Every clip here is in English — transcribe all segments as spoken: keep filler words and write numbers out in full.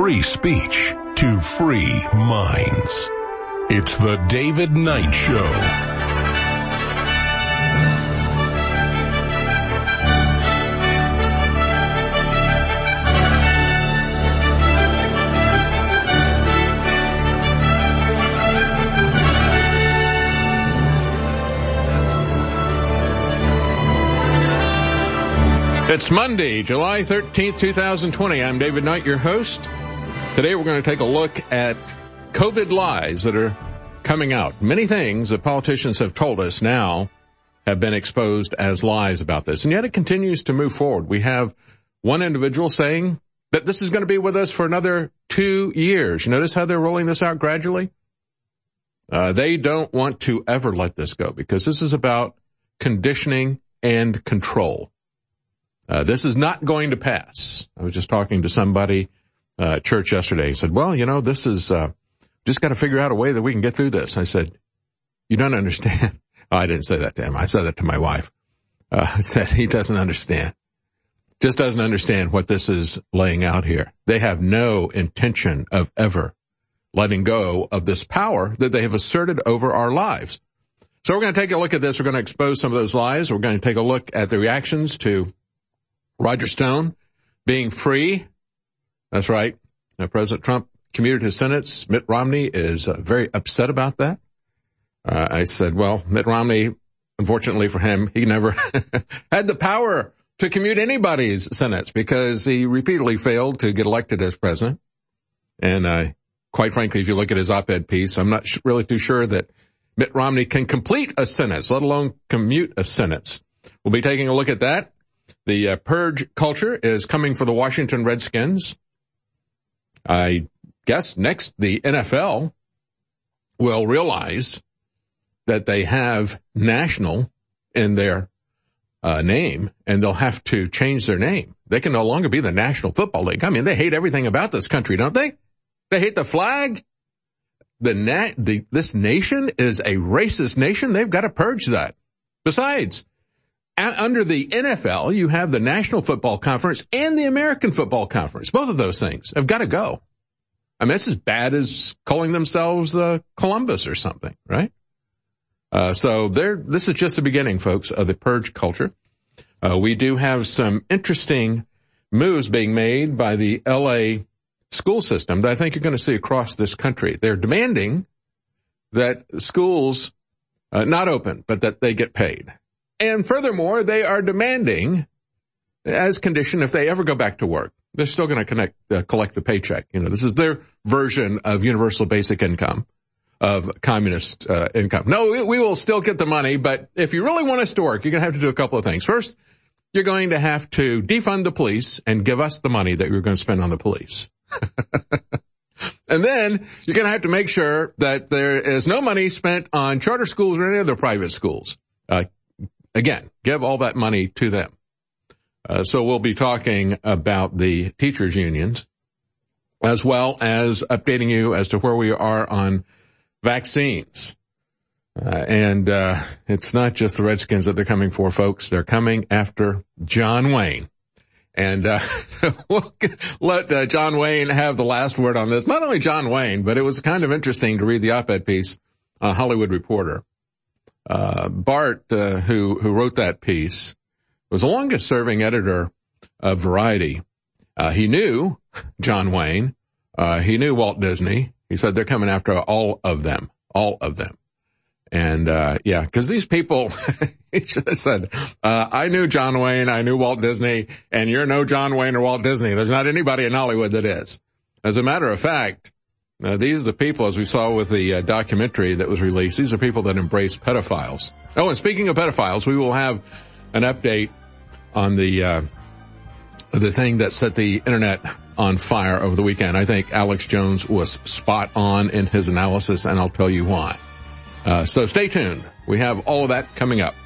free speech to free minds. It's the David Knight Show. It's Monday, July thirteenth, twenty twenty. I'm David Knight, your host. Today we're going to take a look at COVID lies that are coming out. Many things that politicians have told us now have been exposed as lies about this, and yet it continues to move forward. We have one individual saying that this is going to be with us for another two years. You notice how they're rolling this out gradually? Uh, they don't want to ever let this go because this is about conditioning and control. Uh, this is not going to pass. I was just talking to somebody uh, at church yesterday. He said, well, you know, this is, uh, just got to figure out a way that we can get through this. I said, you don't understand. Oh, I didn't say that to him. I said that to my wife. Uh, I said, he doesn't understand. Just doesn't understand what this is laying out here. They have no intention of ever letting go of this power that they have asserted over our lives. So we're going to take a look at this. We're going to expose some of those lies. We're going to take a look at the reactions to Roger Stone being free. That's right. Now, President Trump commuted his sentence. Mitt Romney is uh, very upset about that. Uh, I said, well, Mitt Romney, unfortunately for him, he never had the power to commute anybody's sentence because he repeatedly failed to get elected as president. And uh, quite frankly, if you look at his op-ed piece, I'm not sh- really too sure that Mitt Romney can complete a sentence, let alone commute a sentence. We'll be taking a look at that. The uh, purge culture is coming for the Washington Redskins. I guess next the N F L will realize that they have national in their uh, name, and they'll have to change their name. They can no longer be the National Football League. I mean, they hate everything about this country, don't they? They hate the flag. The, na- the this nation is a racist nation. They've got to purge that. Besides, under the N F L, you have the National Football Conference and the American Football Conference. Both of those things have got to go. I mean, it's as bad as calling themselves uh, Columbus or something, right? Uh, so there, this is just the beginning, folks, of the purge culture. Uh, we do have some interesting moves being made by the L A school system that I think you're going to see across this country. They're demanding that schools uh, not open, but that they get paid. And furthermore, they are demanding, as condition, if they ever go back to work, they're still going to connect, uh, collect the paycheck. You know, this is their version of universal basic income, of communist uh, income. No, we, we will still get the money, but if you really want us to work, you're going to have to do a couple of things. First, you're going to have to defund the police and give us the money that you're going to spend on the police. And then you're going to have to make sure that there is no money spent on charter schools or any other private schools. Uh, Again, give all that money to them. Uh, so we'll be talking about the teachers' unions, as well as updating you as to where we are on vaccines. Uh, and uh, it's not just the Redskins that they're coming for, folks. They're coming after John Wayne. And uh, we'll let uh, John Wayne have the last word on this. Not only John Wayne, but it was kind of interesting to read the op-ed piece on Hollywood Reporter. Uh, Bart, uh, who, who wrote that piece, was the longest serving editor of Variety. Uh, he knew John Wayne. Uh, he knew Walt Disney. He said they're coming after all of them, all of them. And, uh, yeah, cause these people, he just said, uh, I knew John Wayne. I knew Walt Disney, and you're no John Wayne or Walt Disney. There's not anybody in Hollywood that is. As a matter of fact, Now, these are the people, as we saw with the uh, documentary that was released, these are people that embrace pedophiles. Oh, and speaking of pedophiles, we will have an update on the uh, the thing that set the internet on fire over the weekend. I think Alex Jones was spot on in his analysis, and I'll tell you why. Uh, so stay tuned. We have all of that coming up.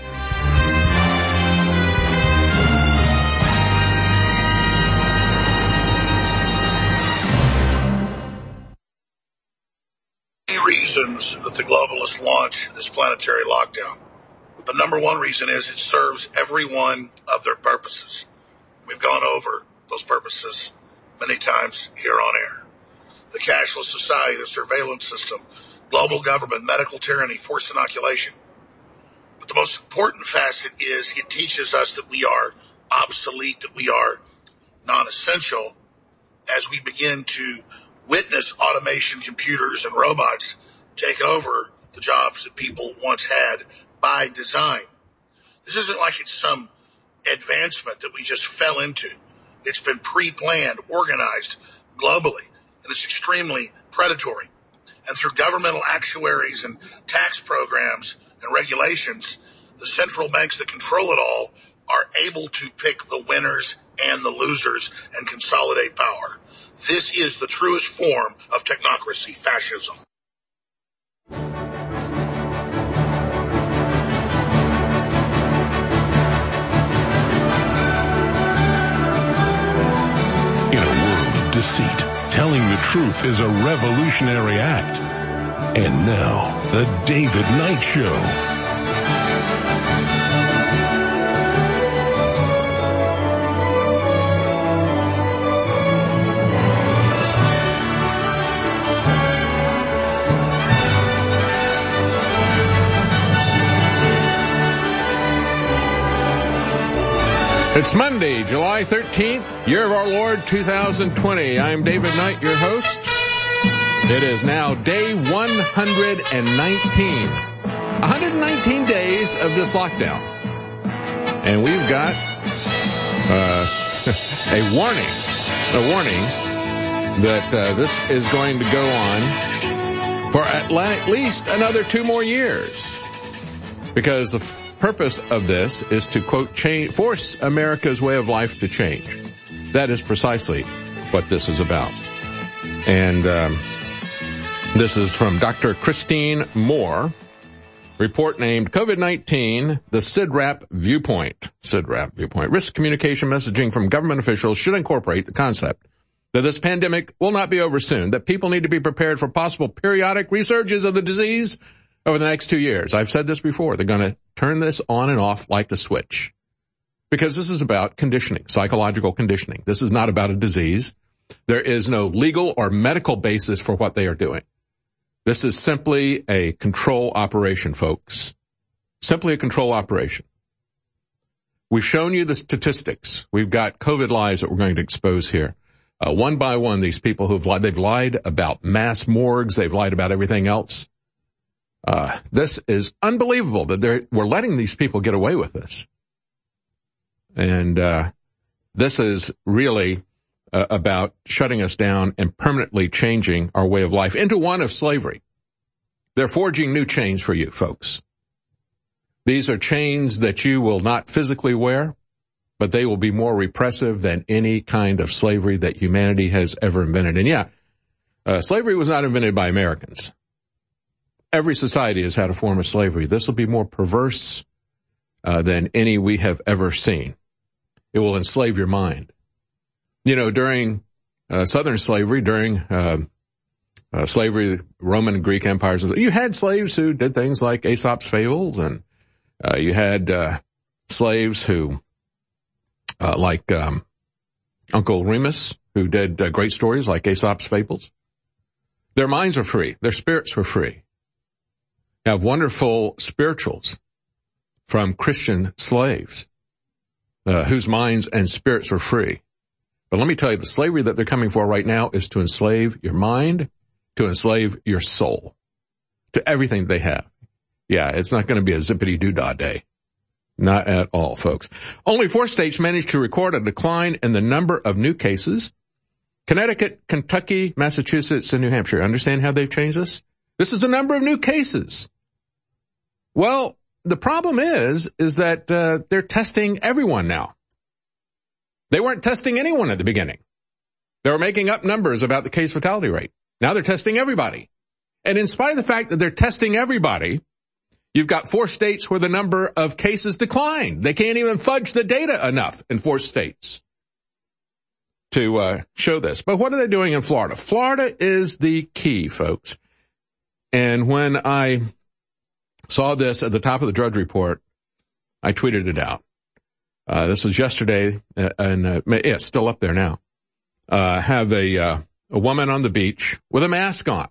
Reasons that the globalists launch this planetary lockdown. The number one reason is it serves every one of their purposes. We've gone over those purposes many times here on air. The cashless society, the surveillance system, global government, medical tyranny, forced inoculation. But the most important facet is it teaches us that we are obsolete, that we are non-essential as we begin to witness automation, computers, and robots take over the jobs that people once had by design. This isn't like it's some advancement that we just fell into. It's been pre-planned, organized globally, and it's extremely predatory. And through governmental actuaries and tax programs and regulations, the central banks that control it all are able to pick the winners and the losers and consolidate power. This is the truest form of technocracy, fascism. In a world of deceit, telling the truth is a revolutionary act. And now, the David Knight Show. It's Monday, July thirteenth, year of our Lord two thousand twenty. I'm David Knight, your host. It is now day one hundred nineteen. one hundred nineteen days of this lockdown. And we've got uh, a warning, a warning that uh, this is going to go on for at least another two more years. Because the f- purpose of this is to, quote, change, force America's way of life to change. That is precisely what this is about. And um, this is from Doctor Christine Moore, report named COVID nineteen, the CIDRAP Viewpoint. CIDRAP Viewpoint. Risk communication messaging from government officials should incorporate the concept that this pandemic will not be over soon, that people need to be prepared for possible periodic resurges of the disease over the next two years. I've said this before. They're going to turn this on and off like the switch. Because this is about conditioning, psychological conditioning. This is not about a disease. There is no legal or medical basis for what they are doing. This is simply a control operation, folks. Simply a control operation. We've shown you the statistics. We've got COVID lies that we're going to expose here. Uh, one by one, these people who've lied, they've lied about mass morgues. They've lied about everything else. Uh, this is unbelievable that they're, we're letting these people get away with this. And, uh, this is really uh, about shutting us down and permanently changing our way of life into one of slavery. They're forging new chains for you, folks. These are chains that you will not physically wear, but they will be more repressive than any kind of slavery that humanity has ever invented. And yeah, uh, slavery was not invented by Americans. Every society has had a form of slavery. This will be more perverse uh, than any we have ever seen. It will enslave your mind. You know, during uh, Southern slavery, during uh, uh, slavery, Roman and Greek empires, you had slaves who did things like Aesop's fables, and uh, you had uh, slaves who, uh, like um, Uncle Remus, who did uh, great stories like Aesop's fables. Their minds were free. Their spirits were free. Have wonderful spirituals from Christian slaves uh, whose minds and spirits were free. But let me tell you, the slavery that they're coming for right now is to enslave your mind, to enslave your soul, to everything they have. Yeah, it's not going to be a zippity-doo-dah day. Not at all, folks. Only four states managed to record a decline in the number of new cases. Connecticut, Kentucky, Massachusetts, and New Hampshire. Understand how they've changed this? This is the number of new cases. Well, the problem is, is that uh, they're testing everyone now. They weren't testing anyone at the beginning. They were making up numbers about the case fatality rate. Now they're testing everybody. And in spite of the fact that they're testing everybody, you've got four states where the number of cases declined. They can't even fudge the data enough in four states to uh, show this. But what are they doing in Florida? Florida is the key, folks. And when I saw this at the top of the Drudge Report, I tweeted it out. Uh, this was yesterday, uh, and uh, yeah, it's still up there now. uh, have a, uh, a woman on the beach with a mask on.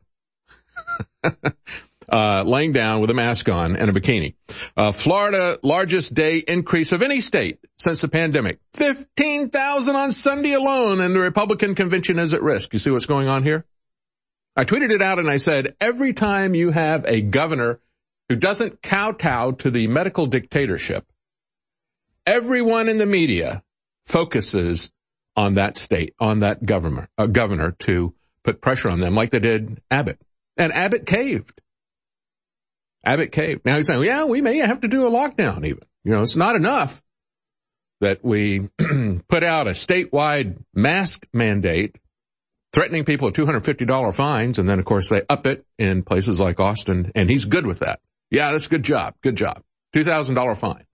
Uh, laying down with a mask on and a bikini. Uh, Florida, largest day increase of any state since the pandemic. fifteen thousand on Sunday alone, and the Republican convention is at risk. You see what's going on here? I tweeted it out and I said, every time you have a governor who doesn't kowtow to the medical dictatorship, everyone in the media focuses on that state, on that governor, uh, governor to put pressure on them like they did Abbott. And Abbott caved. Abbott caved. Now he's saying, yeah, we may have to do a lockdown even. You know, it's not enough that we put out a statewide mask mandate threatening people with two hundred fifty dollars fines, and then, of course, they up it in places like Austin, and he's good with that. Yeah, that's a good job. Good job. two thousand dollars fine.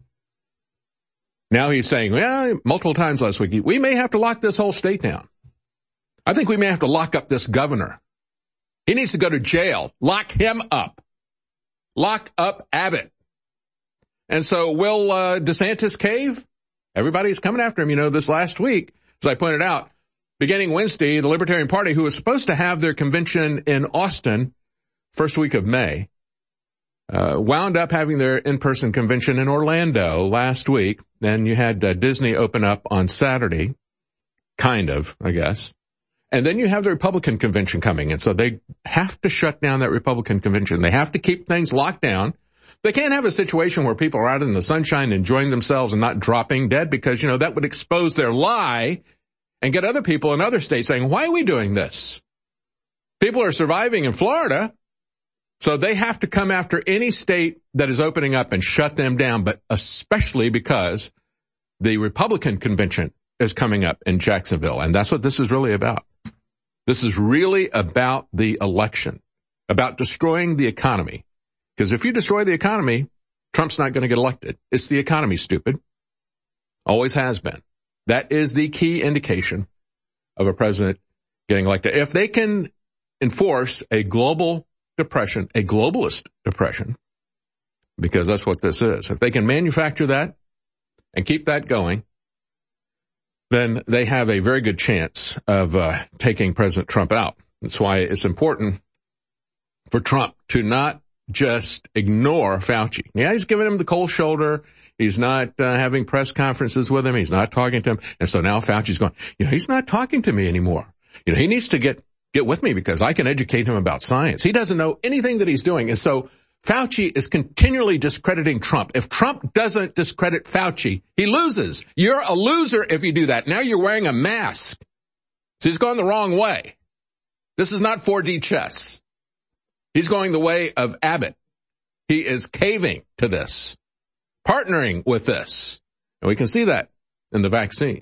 Now he's saying, well, multiple times last week, we may have to lock this whole state down. I think we may have to lock up this governor. He needs to go to jail. Lock him up. Lock up Abbott. And so will uh, DeSantis cave? Everybody's coming after him. You know, this last week, as I pointed out, beginning Wednesday, the Libertarian Party, who was supposed to have their convention in Austin first week of May, uh, wound up having their in-person convention in Orlando last week. Then you had uh, Disney open up on Saturday, kind of, I guess. And then you have the Republican convention coming, and so they have to shut down that Republican convention. They have to keep things locked down. They can't have a situation where people are out in the sunshine enjoying themselves and not dropping dead, because, you know, that would expose their lie and get other people in other states saying, why are we doing this? People are surviving in Florida, so they have to come after any state that is opening up and shut them down, but especially because the Republican convention is coming up in Jacksonville, and that's what this is really about. This is really about the election, about destroying the economy. Because if you destroy the economy, Trump's not going to get elected. It's the economy, stupid. Always has been. That is the key indication of a president getting elected. If they can enforce a global depression, a globalist depression, because that's what this is, if they can manufacture that and keep that going, then they have a very good chance of uh, taking President Trump out. That's why it's important for Trump to not just ignore Fauci. Yeah, he's giving him the cold shoulder. He's not uh, having press conferences with him. He's not talking to him. And so now Fauci's going, you know, he's not talking to me anymore. You know, he needs to get, get with me because I can educate him about science. He doesn't know anything that he's doing. And so Fauci is continually discrediting Trump. If Trump doesn't discredit Fauci, he loses. You're a loser if you do that. Now you're wearing a mask. So he's going the wrong way. This is not four D chess. He's going the way of Abbott. He is caving to this, partnering with this. And we can see that in the vaccine.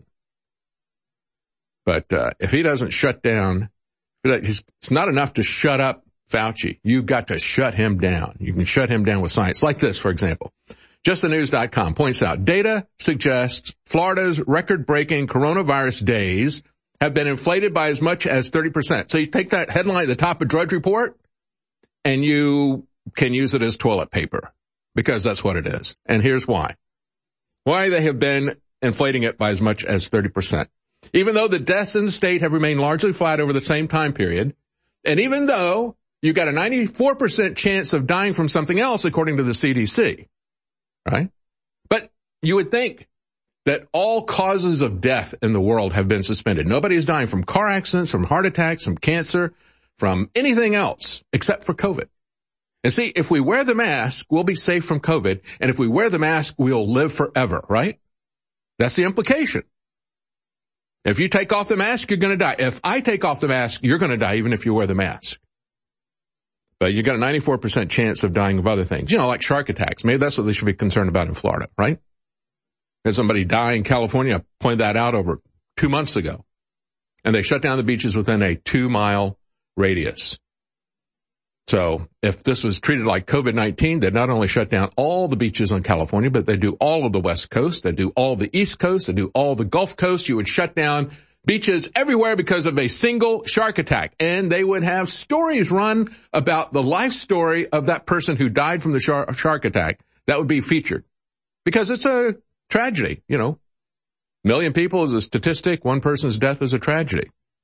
But uh, if he doesn't shut down, it's not enough to shut up Fauci. You've got to shut him down. You can shut him down with science. Like this, for example. just the news dot com points out, data suggests Florida's record-breaking coronavirus days have been inflated by as much as thirty percent. So you take that headline at the top of Drudge Report, and you can use it as toilet paper, because that's what it is. And here's why. Why they have been inflating it by as much as thirty percent. Even though the deaths in the state have remained largely flat over the same time period, and even though you got a ninety-four percent chance of dying from something else, according to the C D C, right? But you would think that all causes of death in the world have been suspended. Nobody is dying from car accidents, from heart attacks, from cancer, from anything else except for COVID. And see, if we wear the mask, we'll be safe from COVID. And if we wear the mask, we'll live forever, right? That's the implication. If you take off the mask, you're going to die. If I take off the mask, you're going to die even if you wear the mask. But you got a ninety-four percent chance of dying of other things. You know, like shark attacks. Maybe that's what they should be concerned about in Florida, right? Had somebody die in California. I pointed that out over two months ago. And they shut down the beaches within a two-mile radius. So if this was treated like COVID nineteen, they'd not only shut down all the beaches on California, but they'd do all of the West Coast, they'd do all the East Coast, they'd do all the Gulf Coast. You would shut down beaches everywhere because of a single shark attack. And they would have stories run about the life story of that person who died from the shark, shark attack. That would be featured. Because it's a tragedy, you know. A million people is a statistic. One person's death is a tragedy.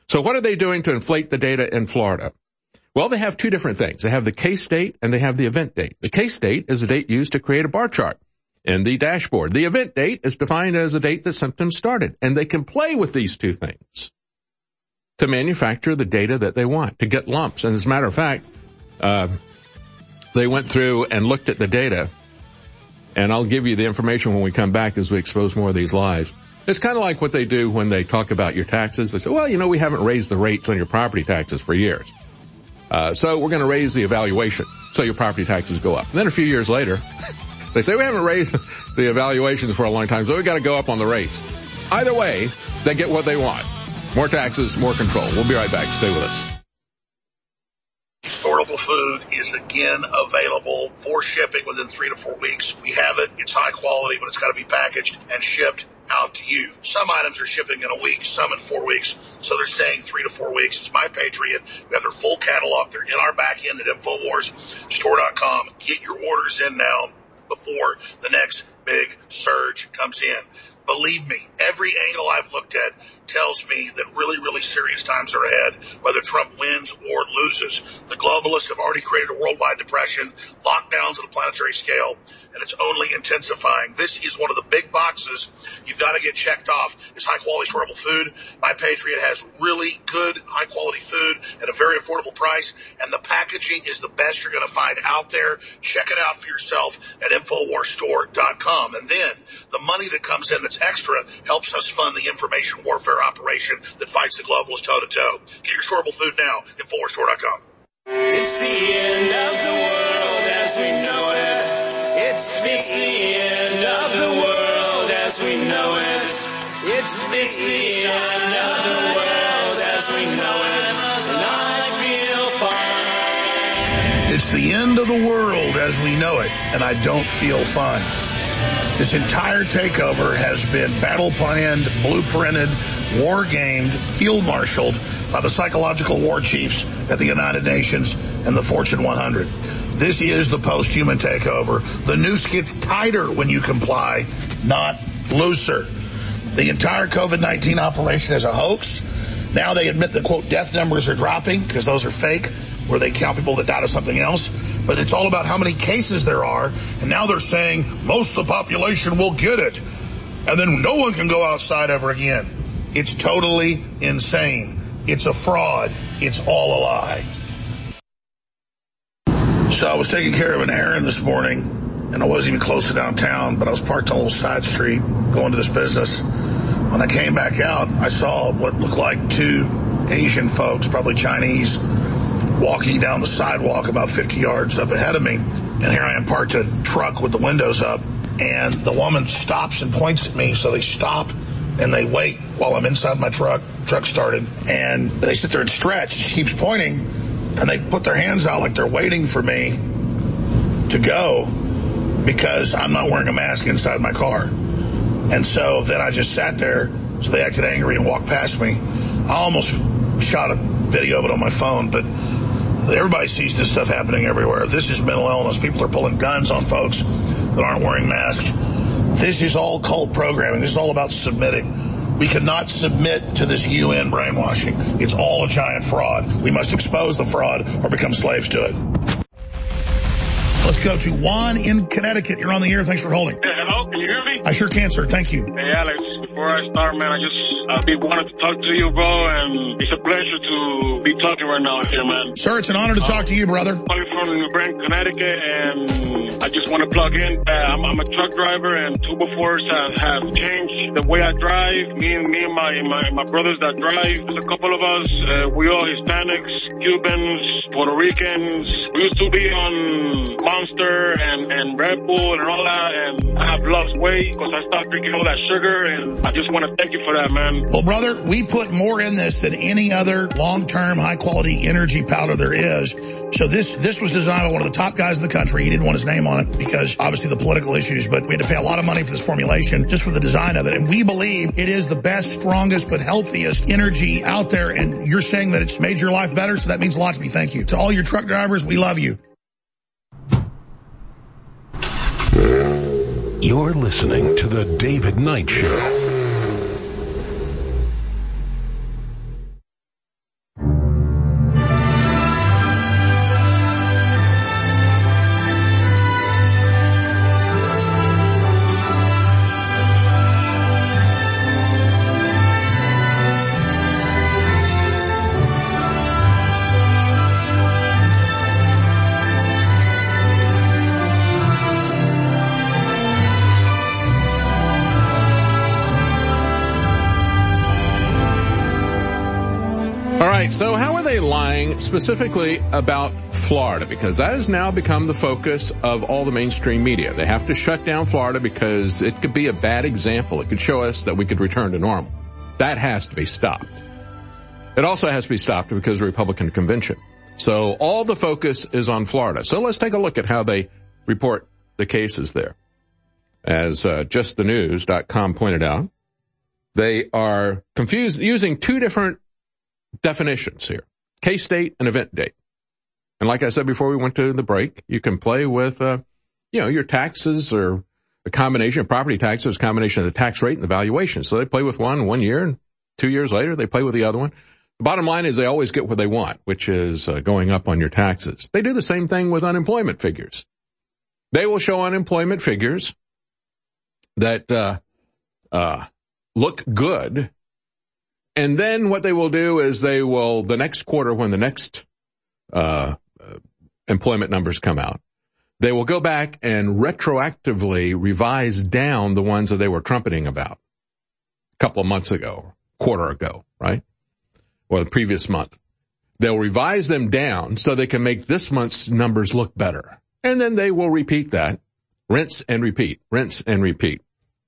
So what are they doing to inflate the data in Florida? Well, they have two different things. They have the case date and they have the event date. The case date is a date used to create a bar chart in the dashboard. The event date is defined as a date that symptoms started. And they can play with these two things to manufacture the data that they want, to get lumps. And as a matter of fact, uh, they went through and looked at the data. And I'll give you the information when we come back as we expose more of these lies. It's kind of like what they do when they talk about your taxes. They say, well, you know, we haven't raised the rates on your property taxes for years. Uh, so we're going to raise the evaluation so your property taxes go up. And then a few years later, they say we haven't raised the evaluations for a long time, so we got to go up on the rates. Either way, they get what they want. More taxes, more control. We'll be right back. Stay with us. Storable food is again available for shipping within three to four weeks. We have it. It's high quality, but it's got to be packaged and shipped out to you. Some items are shipping in a week, some in four weeks. So they're saying three to four weeks. It's My Patriot. We have their full catalog. They're in our back end at Infowars Store dot com. Get your orders in now before the next big surge comes in. Believe me, every angle I've looked at tells me that really, really serious times are ahead, whether Trump wins or loses. The globalists have already created a worldwide depression, lockdowns on a planetary scale, and it's only intensifying. This is one of the big boxes you've got to get checked off is high-quality storable food. My Patriot has really good, high-quality food at a very affordable price, and the packaging is the best you're going to find out there. Check it out for yourself at Infowars Store dot com. And then the money that comes in that's extra helps us fund the information warfare operation that fights the globalists toe-to-toe. Get your storable food now, Infowars Store dot com. It's the end of the world as we know it. It's the, it's the end of the world as we know it. It's, it's the end of the world as we know it. And I feel fine. It's the end of the world as we know it, and I don't feel fine. This entire takeover has been battle planned, blueprinted, war gamed, field marshaled by the psychological war chiefs at the United Nations and the Fortune one hundred. This is the post-human takeover. The noose gets tighter when you comply, not looser. The entire COVID nineteen operation is a hoax. Now they admit that, quote, death numbers are dropping because those are fake, where they count people that died of something else. But it's all about how many cases there are. And now they're saying most of the population will get it. And then no one can go outside ever again. It's totally insane. It's a fraud. It's all a lie. So I was taking care of an errand this morning, and I wasn't even close to downtown, but I was parked on a little side street going to this business. When I came back out, I saw what looked like two Asian folks, probably Chinese, walking down the sidewalk about fifty yards up ahead of me. And here I am parked a truck with the windows up, and the woman stops and points at me. So they stop and they wait while I'm inside my truck, truck started, and they sit there and stretch. She keeps pointing, and they put their hands out like they're waiting for me to go because I'm not wearing a mask inside my car. And so then I just sat there, so they acted angry and walked past me. I almost shot a video of it on my phone, but everybody sees this stuff happening everywhere. This is mental illness. People are pulling guns on folks that aren't wearing masks. This is all cult programming. This is all about submitting. We cannot submit to this U N brainwashing. It's all a giant fraud. We must expose the fraud or become slaves to it. Let's go to Juan in Connecticut. You're on the air. Thanks for holding. Hey, hello, can you hear me? I sure can, sir. Thank you. Hey, Alex, before I start, man, I just uh, be wanted to talk to you, bro, and it's a pleasure to be talking right now here, man. Sir, it's an honor to uh, talk to you, brother. I'm calling from New Britain, Connecticut, and I just want to plug in. Uh, I'm, I'm a truck driver, and two before have, have changed the way I drive. Me and me and my, my, my brothers that drive, there's a couple of us, uh, we all Hispanics, Cubans, Puerto Ricans. We used to be on Monster and, and Red Bull and all that, and I have lost weight because I stopped drinking all that sugar, and I just want to thank you for that, man. Well, brother, we put more in this than any other long-term, high-quality energy powder there is. So this this was designed by one of the top guys in the country. He didn't want his name on it because, obviously, the political issues, but we had to pay a lot of money for this formulation just for the design of it. And we believe it is the best, strongest, but healthiest energy out there. And you're saying that it's made your life better, so that means a lot to me. Thank you. To all your truck drivers, we love you. You're listening to The David Knight Show. right, so how are they lying specifically about Florida? Because that has now become the focus of all the mainstream media. They have to shut down Florida because it could be a bad example. It could show us that we could return to normal. That has to be stopped. It also has to be stopped because of the Republican convention. So all the focus is on Florida. So let's take a look at how they report the cases there. As uh, just the news dot com pointed out, they are confused using two different definitions here, case date and event date. And like I said before we went to the break, you can play with, uh, you know, your taxes or a combination of property taxes, a combination of the tax rate and the valuation. So they play with one one year, and two years later they play with the other one. The bottom line is they always get what they want, which is uh, going up on your taxes. They do the same thing with unemployment figures. They will show unemployment figures that uh, uh, look good. And then what they will do is they will, the next quarter when the next uh, uh employment numbers come out, they will go back and retroactively revise down the ones that they were trumpeting about a couple of months ago, quarter ago, right? Or the previous month. They'll revise them down so they can make this month's numbers look better. And then they will repeat that, rinse and repeat, rinse and repeat.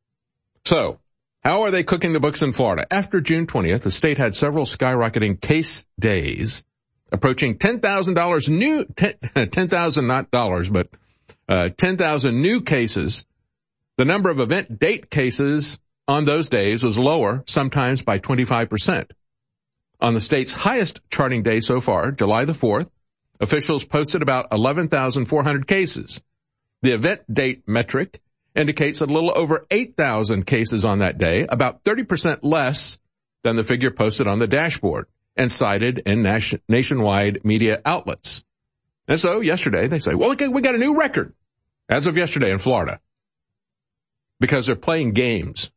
So, how are they cooking the books in Florida? After June twentieth, the state had several skyrocketing case days, approaching ten thousand dollars new, ten thousand not dollars, but uh, ten thousand new cases. The number of event date cases on those days was lower, sometimes by twenty-five percent. On the state's highest charting day so far, July the fourth, officials posted about eleven thousand four hundred cases. The event date metric indicates a little over eight thousand cases on that day, about thirty percent less than the figure posted on the dashboard and cited in nation, nationwide media outlets. And so yesterday they say, well, we got a new record as of yesterday in Florida because they're playing games.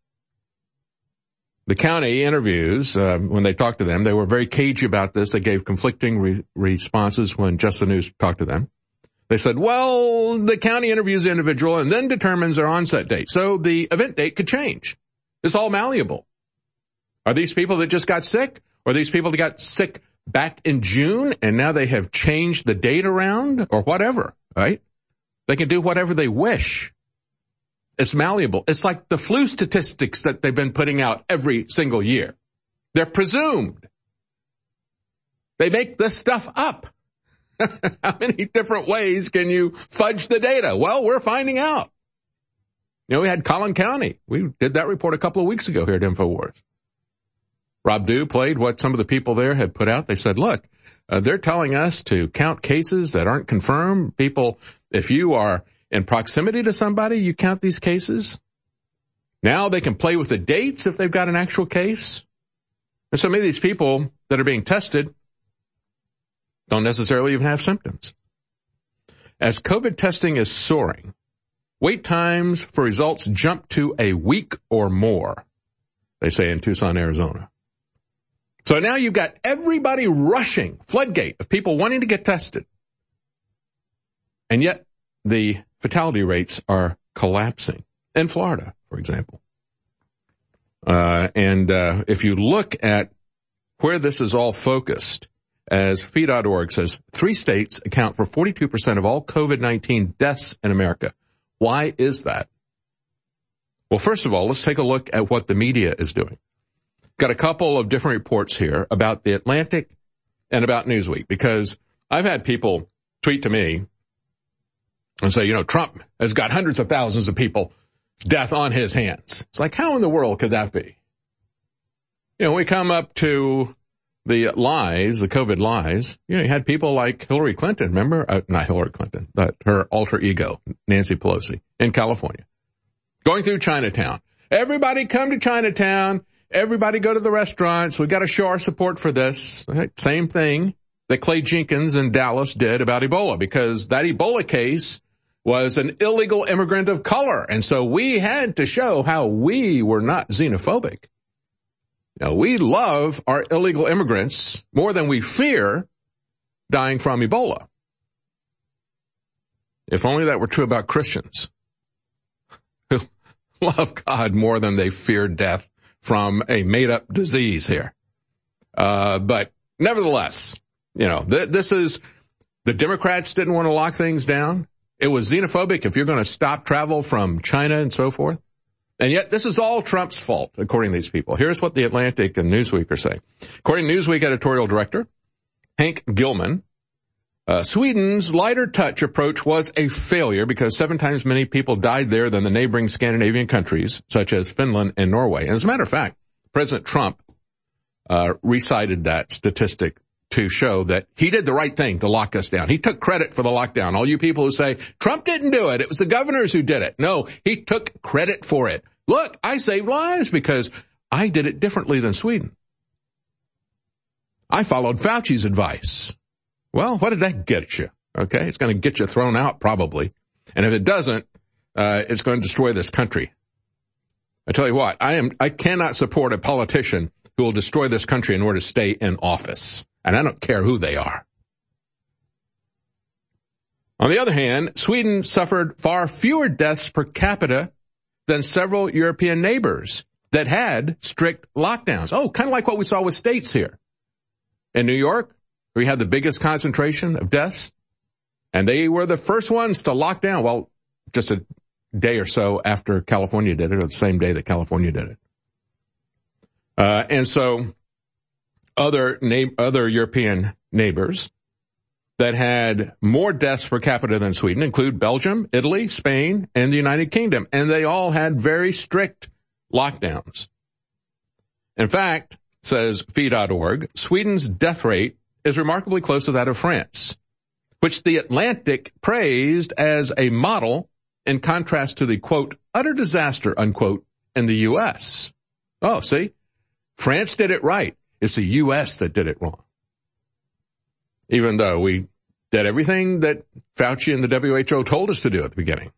The county interviews, uh, when they talked to them, they were very cagey about this. They gave conflicting re- responses when Just the News talked to them. They said, well, the county interviews the individual and then determines their onset date. So the event date could change. It's all malleable. Are these people that just got sick? Or are these people that got sick back in June and now they have changed the date around or whatever, right? They can do whatever they wish. It's malleable. It's like the flu statistics that they've been putting out every single year. They're presumed. They make this stuff up. How many different ways can you fudge the data? Well, we're finding out. You know, we had Collin County. We did that report a couple of weeks ago here at InfoWars. Rob Dew played what some of the people there had put out. They said, look, uh, they're telling us to count cases that aren't confirmed. People, if you are in proximity to somebody, you count these cases. Now they can play with the dates if they've got an actual case. And so many of these people that are being tested don't necessarily even have symptoms. As COVID testing is soaring, wait times for results jump to a week or more, they say in Tucson, Arizona. So now you've got everybody rushing, floodgate of people wanting to get tested. And yet the fatality rates are collapsing in Florida, for example. Uh, and uh, if you look at where this is all focused, as Fee dot org says, three states account for forty-two percent of all COVID nineteen deaths in America. Why is that? Well, first of all, let's take a look at what the media is doing. Got a couple of different reports here about The Atlantic and about Newsweek, because I've had people tweet to me and say, you know, Trump has got hundreds of thousands of people death on his hands. It's like, how in the world could that be? You know, we come up to the lies, the COVID lies. You know, you had people like Hillary Clinton, remember? Uh, not Hillary Clinton, but her alter ego, Nancy Pelosi, in California, going through Chinatown. Everybody come to Chinatown. Everybody go to the restaurants. We've got to show our support for this. Same thing that Clay Jenkins in Dallas did about Ebola, because that Ebola case was an illegal immigrant of color. And so we had to show how we were not xenophobic. Now, we love our illegal immigrants more than we fear dying from Ebola. If only that were true about Christians who love God more than they fear death from a made-up disease here. Uh, but Nevertheless, you know, th- this is, the Democrats didn't want to lock things down. It was xenophobic if you're going to stop travel from China and so forth. And yet this is all Trump's fault, according to these people. Here's what The Atlantic and Newsweek are saying. According to Newsweek editorial director Hank Gilman, uh, Sweden's lighter touch approach was a failure because seven times many people died there than the neighboring Scandinavian countries, such as Finland and Norway. And as a matter of fact, President Trump uh, recited that statistic to show that he did the right thing to lock us down. He took credit for the lockdown. All you people who say, Trump didn't do it, it was the governors who did it. No, he took credit for it. Look, I saved lives because I did it differently than Sweden. I followed Fauci's advice. Well, what did that get you? Okay, it's going to get you thrown out probably. And if it doesn't, uh, it's going to destroy this country. I tell you what, I am, I cannot support a politician who will destroy this country in order to stay in office. And I don't care who they are. On the other hand, Sweden suffered far fewer deaths per capita than several European neighbors that had strict lockdowns. Oh, kind of like what we saw with states here. In New York, we had the biggest concentration of deaths, and they were the first ones to lock down. Well, just a day or so after California did it, or the same day that California did it. Uh, and so other na- other European neighbors that had more deaths per capita than Sweden include Belgium, Italy, Spain, and the United Kingdom. And they all had very strict lockdowns. In fact, says Fee dot org, Sweden's death rate is remarkably close to that of France, which The Atlantic praised as a model in contrast to the, quote, utter disaster, unquote, in the U S. Oh, see? France did it right. It's the U S that did it wrong. Even though we did everything that Fauci and the W H O told us to do at the beginning.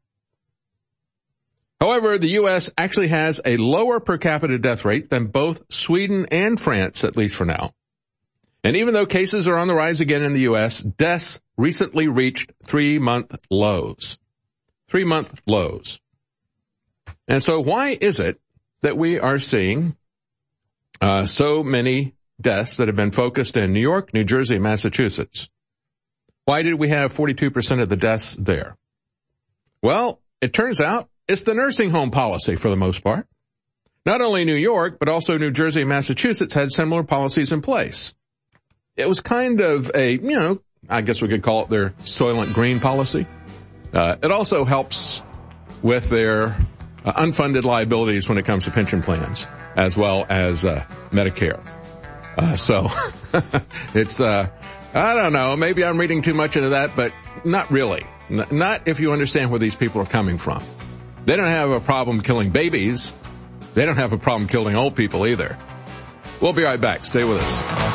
However, the U S actually has a lower per capita death rate than both Sweden and France, at least for now. And even though cases are on the rise again in the U S, deaths recently reached three-month lows. Three-month lows. And so why is it that we are seeing uh, so many deaths that have been focused in New York, New Jersey, and Massachusetts? Why did we have forty-two percent of the deaths there? Well, it turns out it's the nursing home policy for the most part. Not only New York, but also New Jersey and Massachusetts had similar policies in place. It was kind of a, you know, I guess we could call it their Soylent Green policy. Uh, it also helps with their uh, unfunded liabilities when it comes to pension plans, as well as uh, Medicare. Uh, so it's, uh, I don't know, maybe I'm reading too much into that, but not really. N- not if you understand where these people are coming from. They don't have a problem killing babies. They don't have a problem killing old people either. We'll be right back. Stay with us.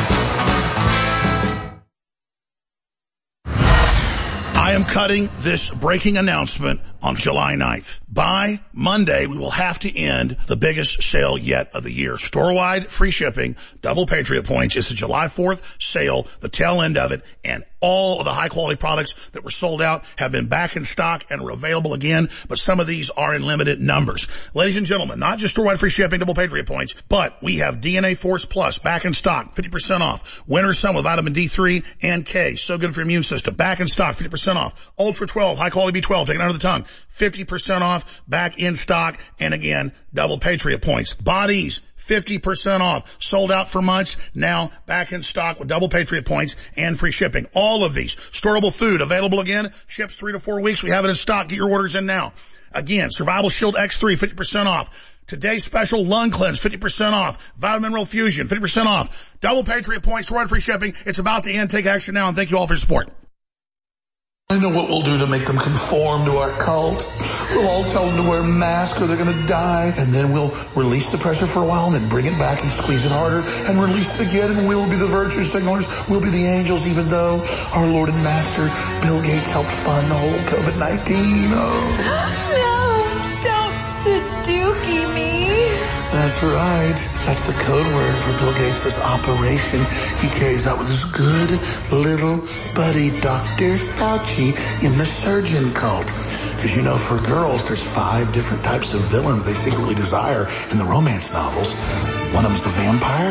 I am cutting this breaking announcement on July ninth. By Monday, we will have to end the biggest sale yet of the year. Store-wide free shipping, double Patriot points. It's the July fourth sale, the tail end of it, and all of the high-quality products that were sold out have been back in stock and are available again, but some of these are in limited numbers. Ladies and gentlemen, not just store-wide free shipping, double Patriot points, but we have D N A Force Plus back in stock, fifty percent off. Winter Sun with vitamin D three and K, so good for your immune system, back in stock, fifty percent off. Ultra twelve, high-quality B twelve, taken out of the tongue, fifty percent off, back in stock, and again, double Patriot points. Bodies, fifty percent off, sold out for months, now back in stock with double Patriot points and free shipping. All of these. Storable food, available again, ships three to four weeks. We have it in stock. Get your orders in now. Again, Survival Shield X three, fifty percent off. Today's special Lung Cleanse, fifty percent off. Vitamin Mineral Fusion, fifty percent off. Double Patriot points, store free shipping. It's about to end. Take action now, and thank you all for your support. I know what we'll do to make them conform to our cult. We'll all tell them to wear masks or they're going to die. And then we'll release the pressure for a while and then bring it back and squeeze it harder and release it again. And we'll be the virtue signalers. We'll be the angels, even though our Lord and Master Bill Gates helped fund the whole covid nineteen. Oh. No, don't Sudoku me. That's right. That's the code word for Bill Gates' operation he carries out with his good little buddy, Doctor Fauci, in the surgeon cult. Because, you know, for girls, there's five different types of villains they secretly desire in the romance novels. One of them's the vampire,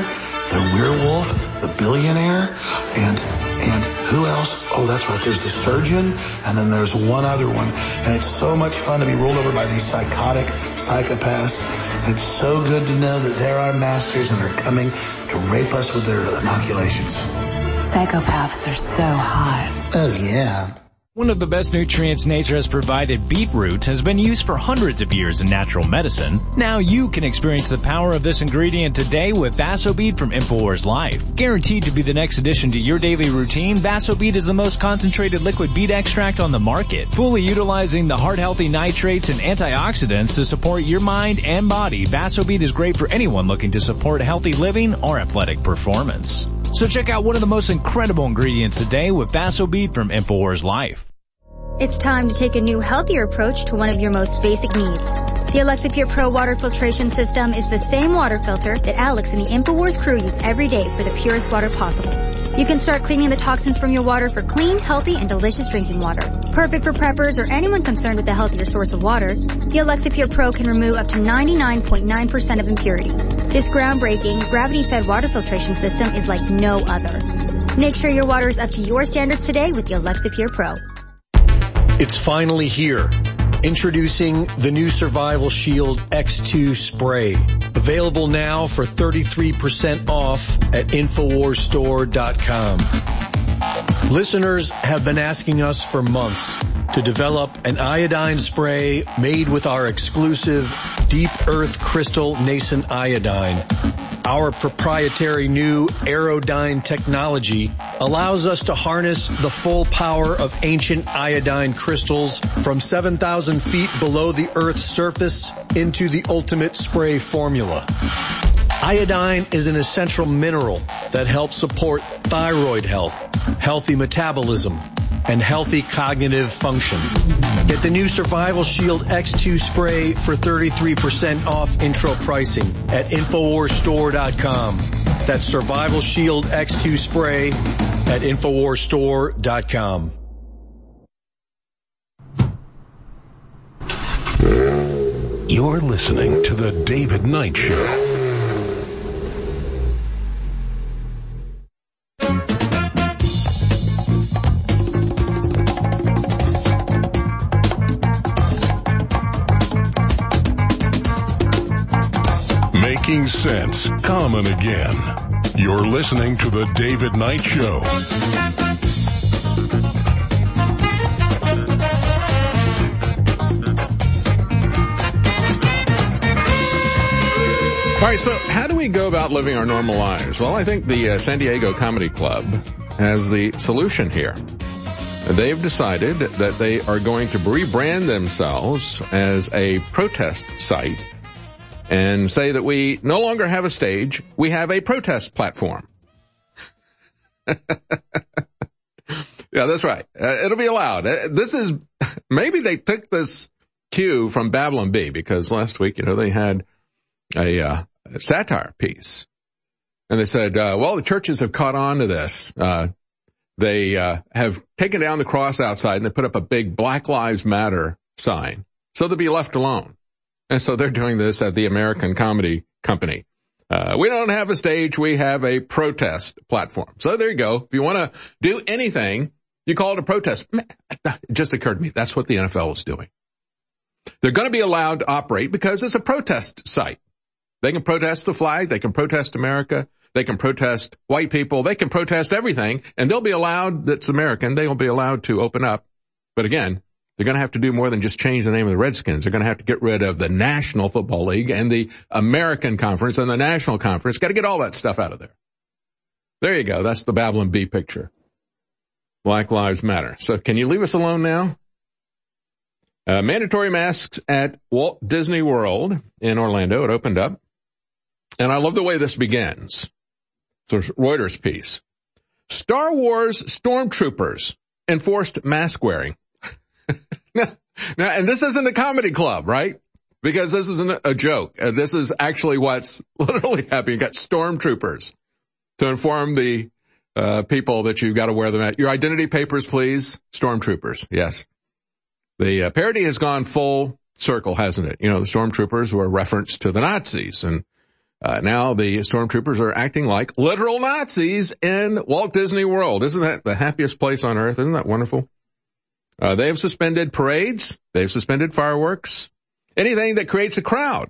the werewolf, the billionaire, and and who else? Oh, that's right, there's the surgeon, and then there's one other one. And it's so much fun to be ruled over by these psychotic psychopaths. And it's so good to know that they're our masters and they're coming to rape us with their inoculations. Psychopaths are so hot. Oh, yeah. One of the best nutrients nature has provided, beetroot, has been used for hundreds of years in natural medicine. Now you can experience the power of this ingredient today with Vasobeat from InfoWars Life. Guaranteed to be the next addition to your daily routine, Vasobeat is the most concentrated liquid beet extract on the market. Fully utilizing the heart-healthy nitrates and antioxidants to support your mind and body, Vasobeat is great for anyone looking to support healthy living or athletic performance. So check out one of the most incredible ingredients today with Vasobeat from InfoWars Life. It's time to take a new, healthier approach to one of your most basic needs. The Alexa Pure Pro water filtration system is the same water filter that Alex and the InfoWars crew use every day for the purest water possible. You can start cleaning the toxins from your water for clean, healthy, and delicious drinking water. Perfect for preppers or anyone concerned with a healthier source of water, the Alexa Pure Pro can remove up to ninety-nine point nine percent of impurities. This groundbreaking, gravity-fed water filtration system is like no other. Make sure your water is up to your standards today with the Alexa Pure Pro. It's finally here. Introducing the new Survival Shield X two spray. Available now for thirty-three percent off at Infowars Store dot com. Listeners have been asking us for months to develop an iodine spray made with our exclusive Deep Earth Crystal Nascent Iodine. Our proprietary new Aerodyne technology allows us to harness the full power of ancient iodine crystals from seven thousand feet below the Earth's surface into the ultimate spray formula. Iodine is an essential mineral that helps support thyroid health, healthy metabolism, and healthy cognitive function. Get the new Survival Shield X two spray for thirty-three percent off intro pricing at Infowars Store dot com. That's Survival Shield X two spray at Infowars Store dot com. You're listening to The David Knight Show. Making sense common again. You're listening to The David Knight Show. All right, so how do we go about living our normal lives? Well, I think the uh, San Diego Comedy Club has the solution here. They've decided that they are going to rebrand themselves as a protest site and say that we no longer have a stage, we have a protest platform. Yeah, that's right. Uh, it'll be allowed. Uh, this is, maybe they took this cue from Babylon Bee, because last week, you know, they had a, uh, a satire piece. And they said, uh, well, the churches have caught on to this. Uh, they, uh, have taken down the cross outside and they put up a big Black Lives Matter sign. So they'll be left alone. And so they're doing this at the American Comedy Company. Uh, we don't have a stage, we have a protest platform. So there you go. If you want to do anything, you call it a protest. It just occurred to me, that's what the N F L is doing. They're going to be allowed to operate because it's a protest site. They can protest the flag, they can protest America, they can protest white people, they can protest everything, and they'll be allowed, that's American, they will be allowed to open up. But again, they're going to have to do more than just change the name of the Redskins. They're going to have to get rid of the National Football League and the American Conference and the National Conference. Got to get all that stuff out of there. There you go. That's the Babylon Bee picture. Black Lives Matter. So can you leave us alone now? Uh, mandatory masks at Walt Disney World in Orlando. It opened up. And I love the way this begins. It's a Reuters piece. Star Wars stormtroopers enforced mask wearing. now, now, and this isn't a comedy club, right? Because this isn't a joke. Uh, this is actually what's literally happening. You got stormtroopers to inform the uh people that you've got to wear them at. Your identity papers, please. Stormtroopers, yes. The uh, parody has gone full circle, hasn't it? You know, the stormtroopers were a reference to the Nazis, and Uh, now the stormtroopers are acting like literal Nazis in Walt Disney World. Isn't that the happiest place on earth? Isn't that wonderful? Uh, they have suspended parades. They've suspended fireworks. Anything that creates a crowd,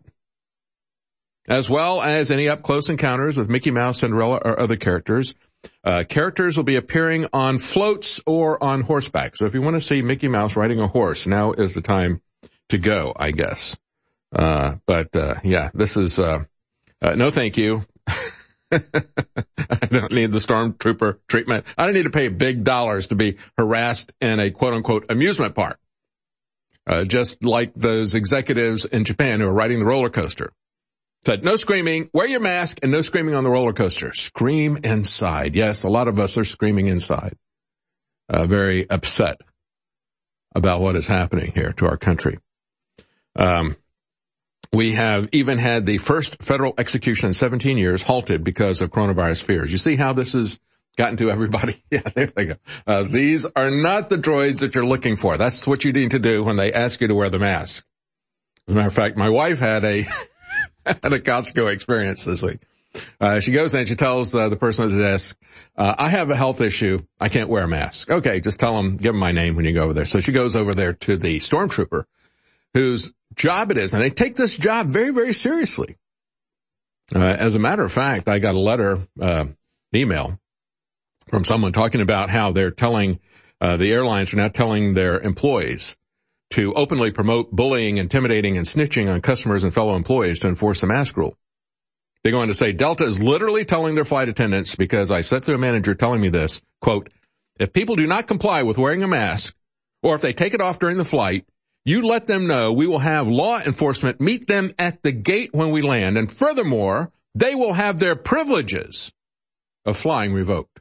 as well as any up-close encounters with Mickey Mouse, Cinderella, or other characters. Uh, characters will be appearing on floats or on horseback. So if you want to see Mickey Mouse riding a horse, now is the time to go, I guess. Uh, but, uh, yeah, this is, uh, uh, no thank you. I don't need the stormtrooper treatment. I don't need to pay big dollars to be harassed in a quote-unquote amusement park. Uh, just like those executives in Japan who are riding the roller coaster. Said, no screaming, wear your mask, and no screaming on the roller coaster. Scream inside. Yes, a lot of us are screaming inside. Uh, very upset about what is happening here to our country. Um, we have even had the first federal execution in seventeen years halted because of coronavirus fears. You see how this has gotten to everybody? Yeah, there they go. Uh, these are not the droids that you're looking for. That's what you need to do when they ask you to wear the mask. As a matter of fact, my wife had a had a Costco experience this week. Uh, she goes in and she tells uh, the person at the desk, uh, I have a health issue. I can't wear a mask. Okay, just tell them, give them my name when you go over there. So she goes over there to the stormtrooper whose job it is. And they take this job very, very seriously. Uh, as a matter of fact, I got a letter, uh, email from someone talking about how they're telling, uh, the airlines are now telling their employees to openly promote bullying, intimidating, and snitching on customers and fellow employees to enforce the mask rule. They're going to say Delta is literally telling their flight attendants, because I sat through a manager telling me this, quote, if people do not comply with wearing a mask, or if they take it off during the flight, you let them know. We will have law enforcement meet them at the gate when we land. And furthermore, they will have their privileges of flying revoked.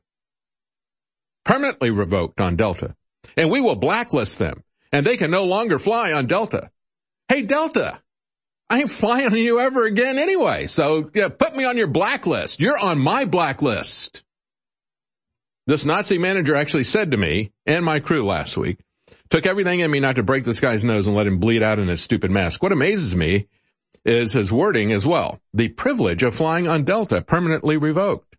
Permanently revoked on Delta. And we will blacklist them. And they can no longer fly on Delta. Hey, Delta, I ain't flying on you ever again anyway. So yeah, put me on your blacklist. You're on my blacklist. This Nazi manager actually said to me and my crew last week, took everything in me not to break this guy's nose and let him bleed out in his stupid mask. What amazes me is his wording as well. The privilege of flying on Delta permanently revoked.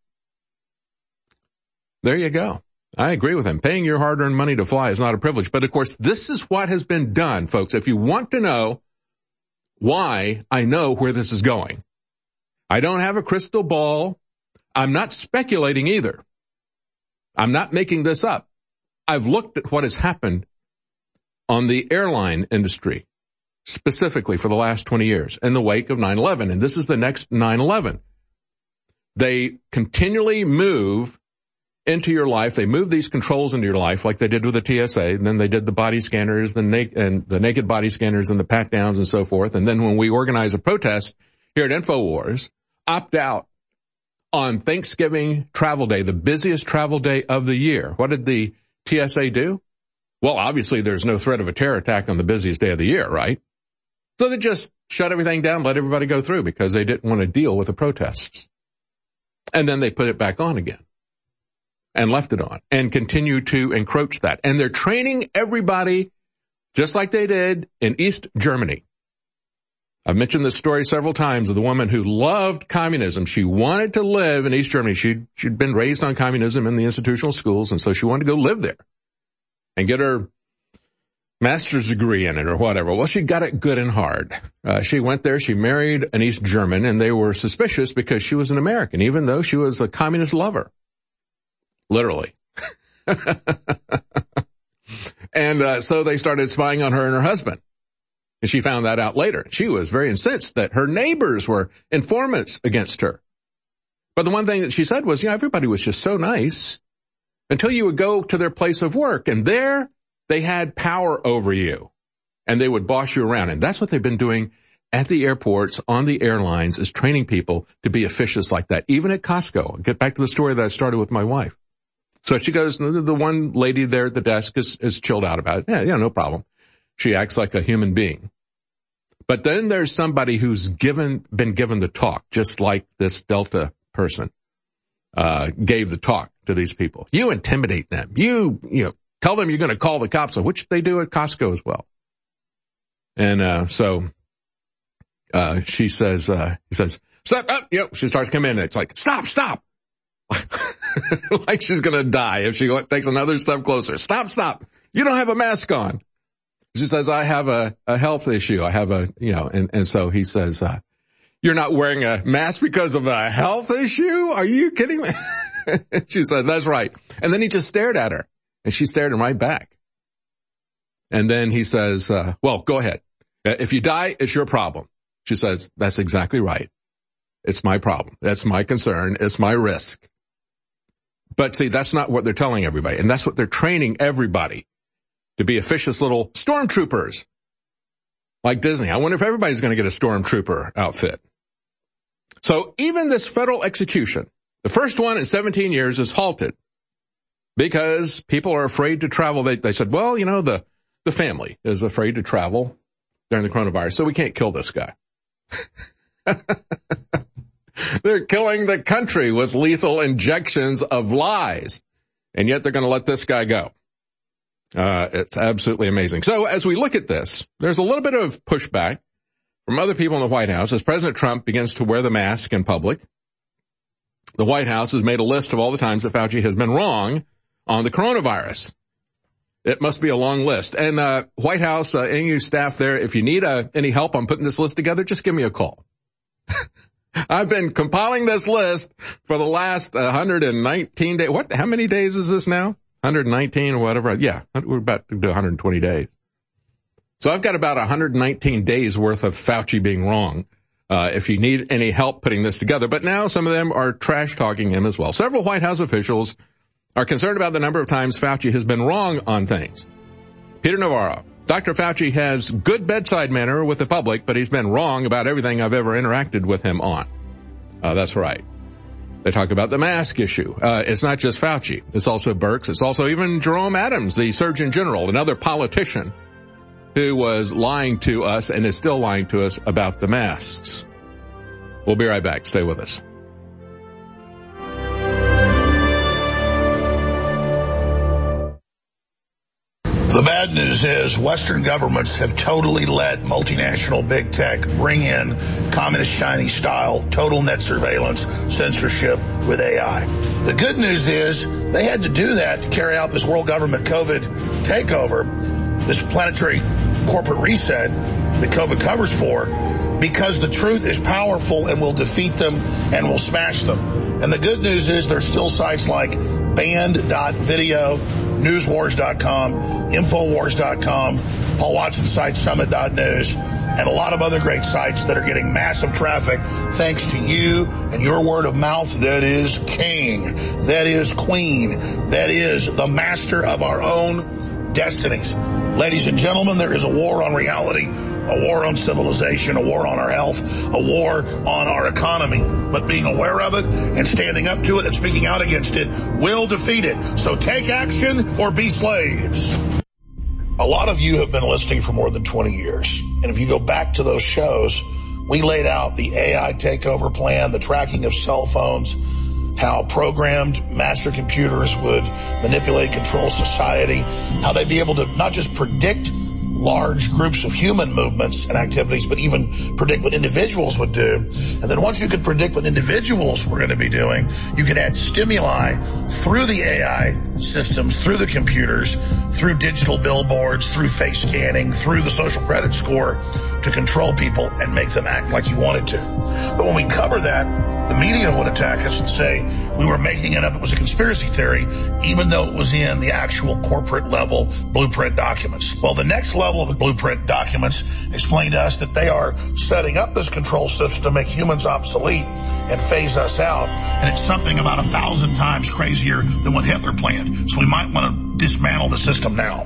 There you go. I agree with him. Paying your hard-earned money to fly is not a privilege. But, of course, this is what has been done, folks. If you want to know why I know where this is going, I don't have a crystal ball. I'm not speculating either. I'm not making this up. I've looked at what has happened on the airline industry, specifically for the last twenty years, in the wake of nine eleven. And this is the next nine eleven. They continually move into your life. They move these controls into your life like they did with the T S A. And then they did the body scanners, the na- and the naked body scanners and the pat downs and so forth. And then when we organize a protest here at InfoWars, opt out on Thanksgiving travel day, the busiest travel day of the year. What did the T S A do? Well, obviously there's no threat of a terror attack on the busiest day of the year, right? So they just shut everything down, let everybody go through because they didn't want to deal with the protests. And then they put it back on again and left it on and continue to encroach that. And they're training everybody just like they did in East Germany. I've mentioned this story several times of the woman who loved communism. She wanted to live in East Germany. She'd, she'd been raised on communism in the institutional schools, and so she wanted to go live there and get her master's degree in it or whatever. Well, she got it good and hard. Uh, she went there, she married an East German, and they were suspicious because she was an American, even though she was a communist lover. Literally. And uh, so they started spying on her and her husband. And she found that out later. She was very incensed that her neighbors were informants against her. But the one thing that she said was, you know, everybody was just so nice until you would go to their place of work. And there they had power over you. And they would boss you around. And that's what they've been doing at the airports, on the airlines, is training people to be officious like that. Even at Costco. I'll get back to the story that I started with my wife. So she goes, the one lady there at the desk is, is chilled out about it. Yeah, yeah, no problem. She acts like a human being. But then there's somebody who's given, been given the talk, just like this Delta person, uh, gave the talk to these people. You intimidate them. You, you know, tell them you're going to call the cops, which they do at Costco as well. And, uh, so, uh, she says, uh, he says, Stop. Oh, yep. She starts coming in. It's like, stop, stop. Like she's going to die if she takes another step closer. Stop, stop. You don't have a mask on. She says, I have a, a health issue. I have a, you know, and, and so he says, uh, you're not wearing a mask because of a health issue? Are you kidding me? She said, that's right. And then he just stared at her, and she stared him right back. And then he says, uh, well, go ahead. If you die, it's your problem. She says, that's exactly right. It's my problem. That's my concern. It's my risk. But see, that's not what they're telling everybody. And that's what they're training everybody to be officious little stormtroopers like Disney. I wonder if everybody's going to get a stormtrooper outfit. So even this federal execution, the first one in seventeen years, is halted because people are afraid to travel. They, they said, well, you know, the, the family is afraid to travel during the coronavirus, so we can't kill this guy. They're killing the country with lethal injections of lies, and yet they're going to let this guy go. Uh, it's absolutely amazing. So as we look at this, there's a little bit of pushback from other people in the White House as President Trump begins to wear the mask in public. The White House has made a list of all the times that Fauci has been wrong on the coronavirus. It must be a long list. And uh White House, uh, any of you staff there, if you need uh, any help on putting this list together, just give me a call. I've been compiling this list for the last uh, one hundred nineteen days. What? How many days is this now? one hundred nineteen or whatever. Yeah, we're about to do one hundred twenty days. So I've got about one hundred nineteen days worth of Fauci being wrong. Uh, if you need any help putting this together. But now some of them are trash talking him as well. Several White House officials are concerned about the number of times Fauci has been wrong on things. Peter Navarro. Doctor Fauci has good bedside manner with the public, but he's been wrong about everything I've ever interacted with him on. Uh, that's right. They talk about the mask issue. Uh, it's not just Fauci. It's also Birx. It's also even Jerome Adams, the Surgeon General, another politician who was lying to us and is still lying to us about the masks. We'll be right back. Stay with us. The bad news is Western governments have totally let multinational big tech bring in communist Chinese style total net surveillance censorship with A I. The good news is they had to do that to carry out this world government COVID takeover, this planetary corporate reset that COVID covers for, because the truth is powerful and will defeat them and will smash them. And the good news is there's still sites like banned dot video, newswars dot com, infowars dot com, Paul Watson's site summit dot news, and a lot of other great sites that are getting massive traffic thanks to you and your word of mouth. That is king. That is queen. That is the master of our own destinies. Ladies and gentlemen, there is a war on reality, a war on civilization, a war on our health, a war on our economy. But being aware of it and standing up to it and speaking out against it will defeat it. So take action or be slaves. A lot of you have been listening for more than twenty years. And if you go back to those shows, we laid out the A I takeover plan, the tracking of cell phones, how programmed master computers would manipulate, control society, how they'd be able to not just predict large groups of human movements and activities, but even predict what individuals would do. And then once you could predict what individuals were going to be doing, you could add stimuli through the A I systems, through the computers, through digital billboards, through face scanning, through the social credit score to control people and make them act like you wanted to. But when we cover that, the media would attack us and say we were making it up, it was a conspiracy theory, even though it was in the actual corporate level blueprint documents. Well, the next level of the blueprint documents explain to us that they are setting up this control system to make humans obsolete and phase us out. And it's something about a thousand times crazier than what Hitler planned. So we might want to dismantle the system now.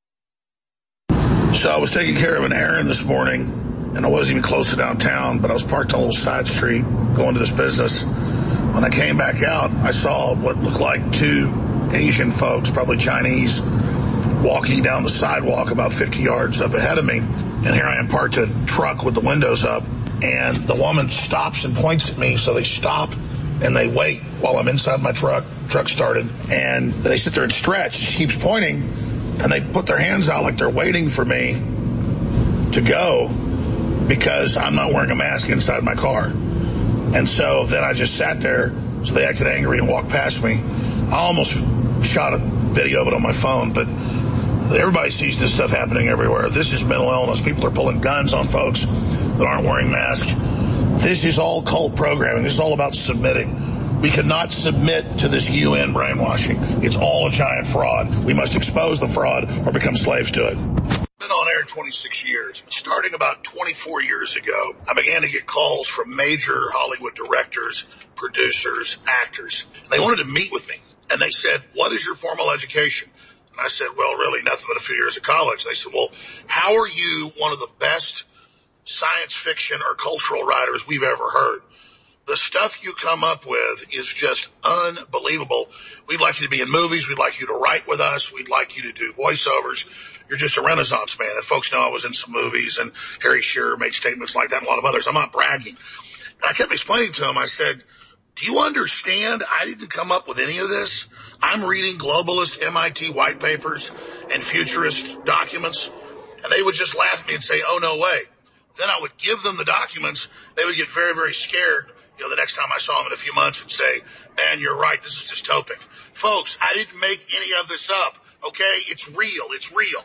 So I was taking care of an errand this morning, and I wasn't even close to downtown, but I was parked on a little side street going to this business. When I came back out, I saw what looked like two Asian folks, probably Chinese, walking down the sidewalk about fifty yards up ahead of me. And here I am parked a truck with the windows up, and the woman stops and points at me, so they stop and they wait while I'm inside my truck, truck started, and they sit there and stretch. She keeps pointing, and they put their hands out like they're waiting for me to go, because I'm not wearing a mask inside my car. And so then I just sat there, so they acted angry and walked past me. I almost shot a video of it on my phone, but everybody sees this stuff happening everywhere. This is mental illness. People are pulling guns on folks that aren't wearing masks. This is all cult programming. This is all about submitting. We cannot submit to this U N brainwashing. It's all a giant fraud. We must expose the fraud or become slaves to it. Been on air twenty-six years. Starting about twenty-four years ago, I began to get calls from major Hollywood directors, producers, actors. They wanted to meet with me. And they said, what is your formal education? And I said, well, really nothing but a few years of college. They said, well, how are you one of the best science fiction or cultural writers we've ever heard? The stuff you come up with is just unbelievable. We'd like you to be in movies. We'd like you to write with us. We'd like you to do voiceovers. You're just a Renaissance man. And folks know I was in some movies, and Harry Shearer made statements like that and a lot of others. I'm not bragging. And I kept explaining to him, I said, do you understand? I didn't come up with any of this. I'm reading globalist M I T white papers and futurist documents. And they would just laugh at me and say, oh, no way. Then I would give them the documents. They would get very, very scared. You know, the next time I saw them in a few months and say, man, you're right. This is dystopic. Folks, I didn't make any of this up. Okay? It's real. It's real.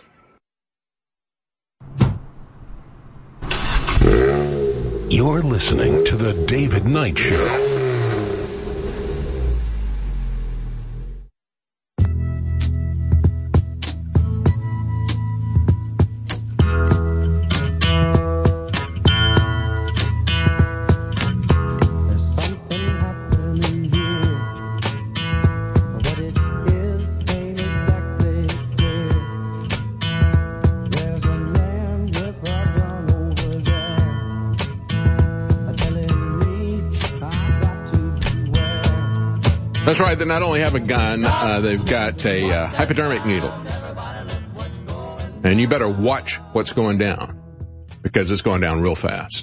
You're listening to The David Knight Show. That's right. They not only have a gun, uh, they've got a uh, hypodermic needle. And you better watch what's going down, because it's going down real fast.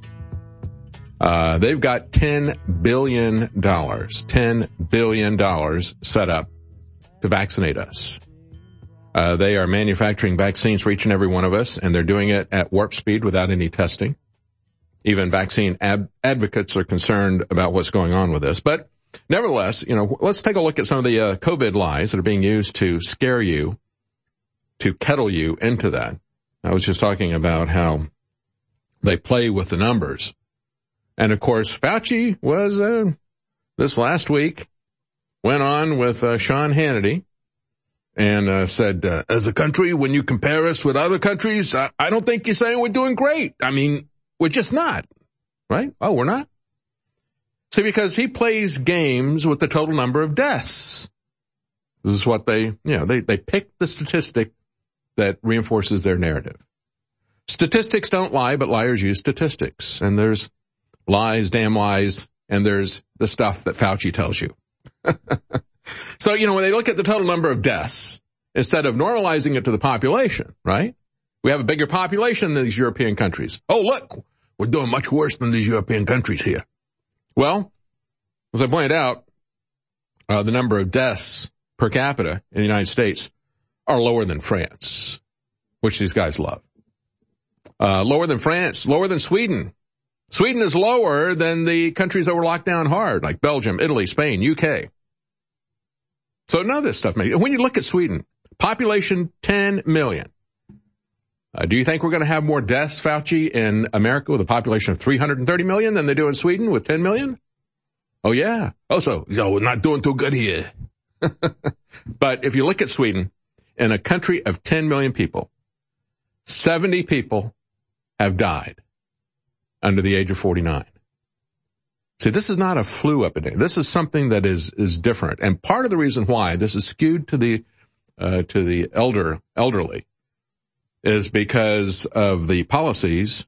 Uh, they've got ten billion dollars, ten billion dollars set up to vaccinate us. Uh, they are manufacturing vaccines for each and every one of us, and they're doing it at warp speed without any testing. Even vaccine ab- advocates are concerned about what's going on with this. But nevertheless, you know, let's take a look at some of the uh, COVID lies that are being used to scare you, to kettle you into that. I was just talking about how they play with the numbers. And, of course, Fauci was, uh, this last week, went on with uh, Sean Hannity and uh, said, uh, as a country, when you compare us with other countries, I, I don't think you're saying we're doing great. I mean, we're just not, right? Oh, we're not? See, because he plays games with the total number of deaths. This is what they, you know, they, they pick the statistic that reinforces their narrative. Statistics don't lie, but liars use statistics. And there's lies, damn lies, and there's the stuff that Fauci tells you. So, you know, when they look at the total number of deaths, instead of normalizing it to the population, right? We have a bigger population than these European countries. Oh, look, we're doing much worse than these European countries here. Well, as I pointed out, uh, the number of deaths per capita in the United States are lower than France, which these guys love. Uh, lower than France, lower than Sweden. Sweden is lower than the countries that were locked down hard, like Belgium, Italy, Spain, U K. So none of this stuff makes, when you look at Sweden, population ten million. Uh, do you think we're going to have more deaths, Fauci, in America with a population of three hundred thirty million than they do in Sweden with ten million? Oh, yeah. Oh, so, so we're not doing too good here. But if you look at Sweden, in a country of ten million people, seventy people have died under the age of forty-nine. See, this is not a flu epidemic. This is something that is, is different. And part of the reason why this is skewed to the, uh, to the elder, elderly is because of the policies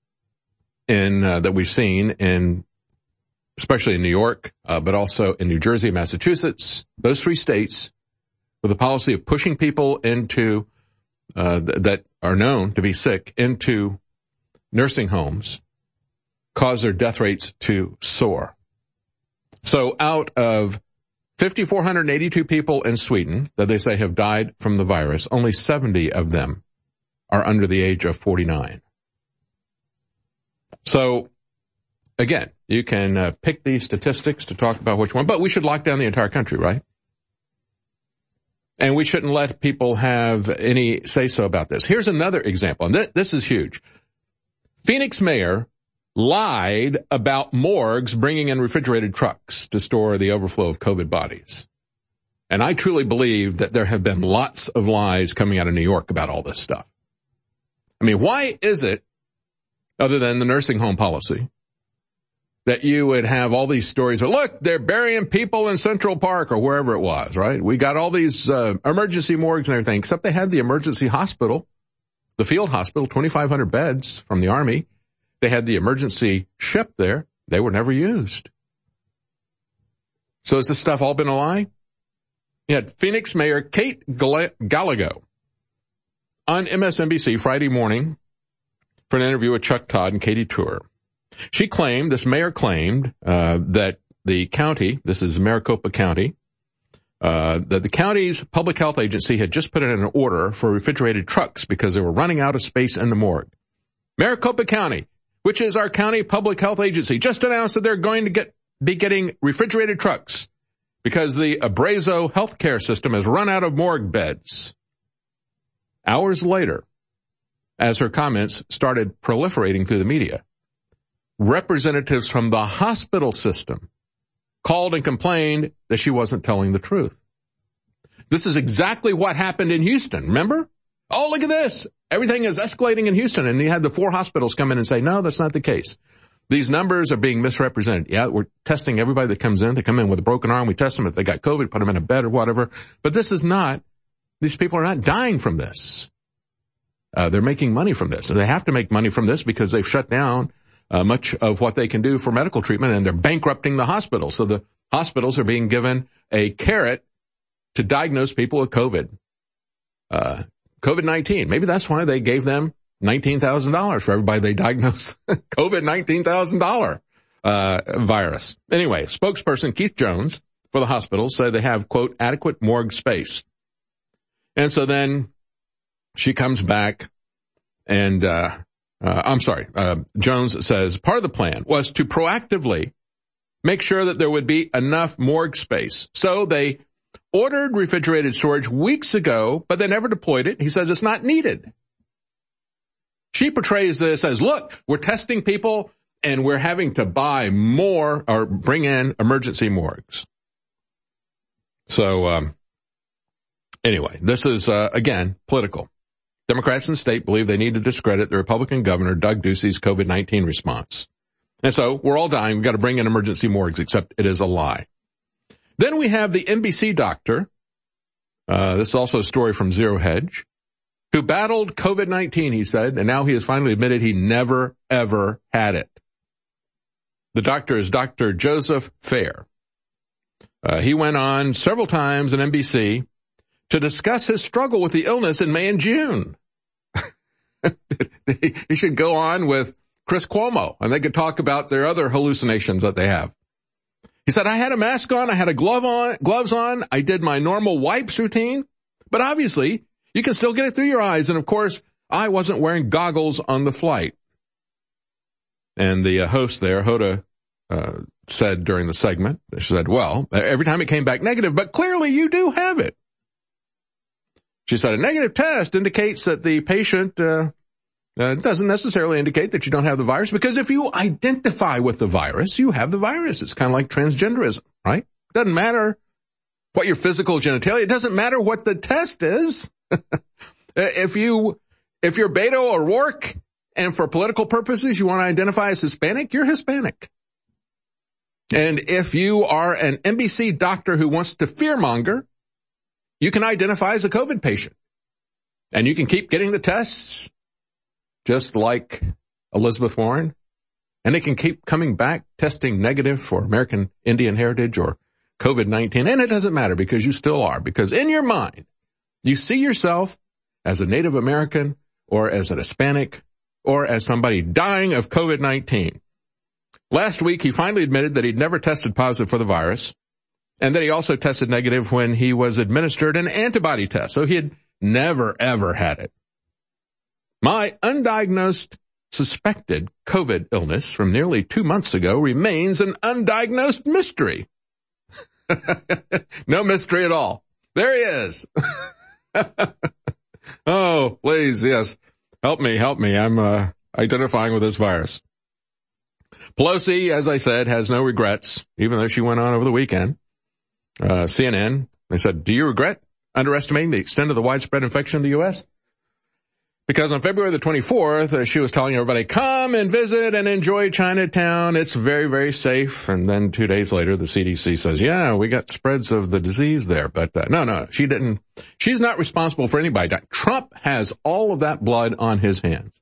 in, uh, that we've seen in, especially in New York, uh, but also in New Jersey and Massachusetts, those three states, with a policy of pushing people into, uh, th- that are known to be sick into nursing homes, cause their death rates to soar. So out of five thousand four hundred eighty-two people in Sweden that they say have died from the virus, only seventy of them are under the age of forty-nine. So again, you can uh, pick these statistics to talk about which one, but we should lock down the entire country, right? And we shouldn't let people have any say-so about this. Here's another example, and th- this is huge. Phoenix mayor lied about morgues bringing in refrigerated trucks to store the overflow of COVID bodies. And I truly believe that there have been lots of lies coming out of New York about all this stuff. I mean, why is it, other than the nursing home policy, that you would have all these stories of, look, they're burying people in Central Park or wherever it was, right? We got all these uh, emergency morgues and everything, except they had the emergency hospital, the field hospital, twenty-five hundred beds from the Army. They had the emergency ship there. They were never used. So has this stuff all been a lie? You had Phoenix Mayor Kate Gallego on M S N B C Friday morning for an interview with Chuck Todd and Katie Tour. She claimed, this mayor claimed, uh, that the county, this is Maricopa County, uh, that the county's public health agency had just put in an order for refrigerated trucks because they were running out of space in the morgue. Maricopa County, which is our county public health agency, just announced that they're going to get, be getting refrigerated trucks because the Abrazo healthcare system has run out of morgue beds. Hours later, as her comments started proliferating through the media, representatives from the hospital system called and complained that she wasn't telling the truth. This is exactly what happened in Houston, remember? Oh, look at this. Everything is escalating in Houston. And you had the four hospitals come in and say, no, that's not the case. These numbers are being misrepresented. Yeah, we're testing everybody that comes in. They come in with a broken arm. We test them if they got COVID, put them in a bed or whatever. But this is not, these people are not dying from this. Uh, they're making money from this. And they have to make money from this because they've shut down Uh, much of what they can do for medical treatment, and they're bankrupting the hospitals. So the hospitals are being given a carrot to diagnose people with COVID, uh, COVID nineteen. Maybe that's why they gave them nineteen thousand dollars for everybody they diagnosed COVID nineteen thousand dollars uh, virus. Anyway, spokesperson Keith Jones for the hospital said they have, quote, adequate morgue space. And so then she comes back and, uh, Uh, I'm sorry, uh, Jones says part of the plan was to proactively make sure that there would be enough morgue space. So they ordered refrigerated storage weeks ago, but they never deployed it. He says it's not needed. She portrays this as, look, we're testing people and we're having to buy more or bring in emergency morgues. So, um, anyway, this is, uh, again, political. Democrats in the state believe they need to discredit the Republican governor, Doug Ducey's COVID nineteen response. And so we're all dying. We've got to bring in emergency morgues, except it is a lie. Then we have the N B C doctor. Uh, this is also a story from Zero Hedge, who battled COVID nineteen, he said, and now he has finally admitted he never, ever had it. The doctor is Doctor Joseph Fair. Uh, he went on several times on N B C to discuss his struggle with the illness in May and June. He should go on with Chris Cuomo, and they could talk about their other hallucinations that they have. He said, I had a mask on, I had a glove on, gloves on, I did my normal wipes routine, but obviously you can still get it through your eyes. And of course, I wasn't wearing goggles on the flight. And the uh, host there, Hoda, uh, said during the segment, she said, well, every time it came back negative, but clearly you do have it. She said, a negative test indicates that the patient uh, uh, doesn't necessarily indicate that you don't have the virus, because if you identify with the virus, you have the virus. It's kind of like transgenderism, right? It doesn't matter what your physical genitalia, it doesn't matter what the test is. If you, if you're Beto O'Rourke and for political purposes you want to identify as Hispanic, you're Hispanic. And if you are an N B C doctor who wants to fearmonger, you can identify as a COVID patient. And you can keep getting the tests, just like Elizabeth Warren. And they can keep coming back testing negative for American Indian heritage or COVID nineteen. And it doesn't matter, because you still are. Because in your mind, you see yourself as a Native American or as an Hispanic or as somebody dying of COVID nineteen. Last week, he finally admitted that he'd never tested positive for the virus, and that he also tested negative when he was administered an antibody test. So he had never, ever had it. My undiagnosed suspected COVID illness from nearly two months ago remains an undiagnosed mystery. No mystery at all. There he is. Oh, please, yes. Help me, help me. I'm uh, identifying with this virus. Pelosi, as I said, has no regrets, even though she went on over the weekend. Uh, C N N, they said, do you regret underestimating the extent of the widespread infection in the U S? Because on February the twenty-fourth, uh, she was telling everybody, come and visit and enjoy Chinatown. It's very, very safe. And then two days later, the C D C says, yeah, we got spreads of the disease there. But uh, no, no, she didn't. She's not responsible for anybody. Trump has all of that blood on his hands.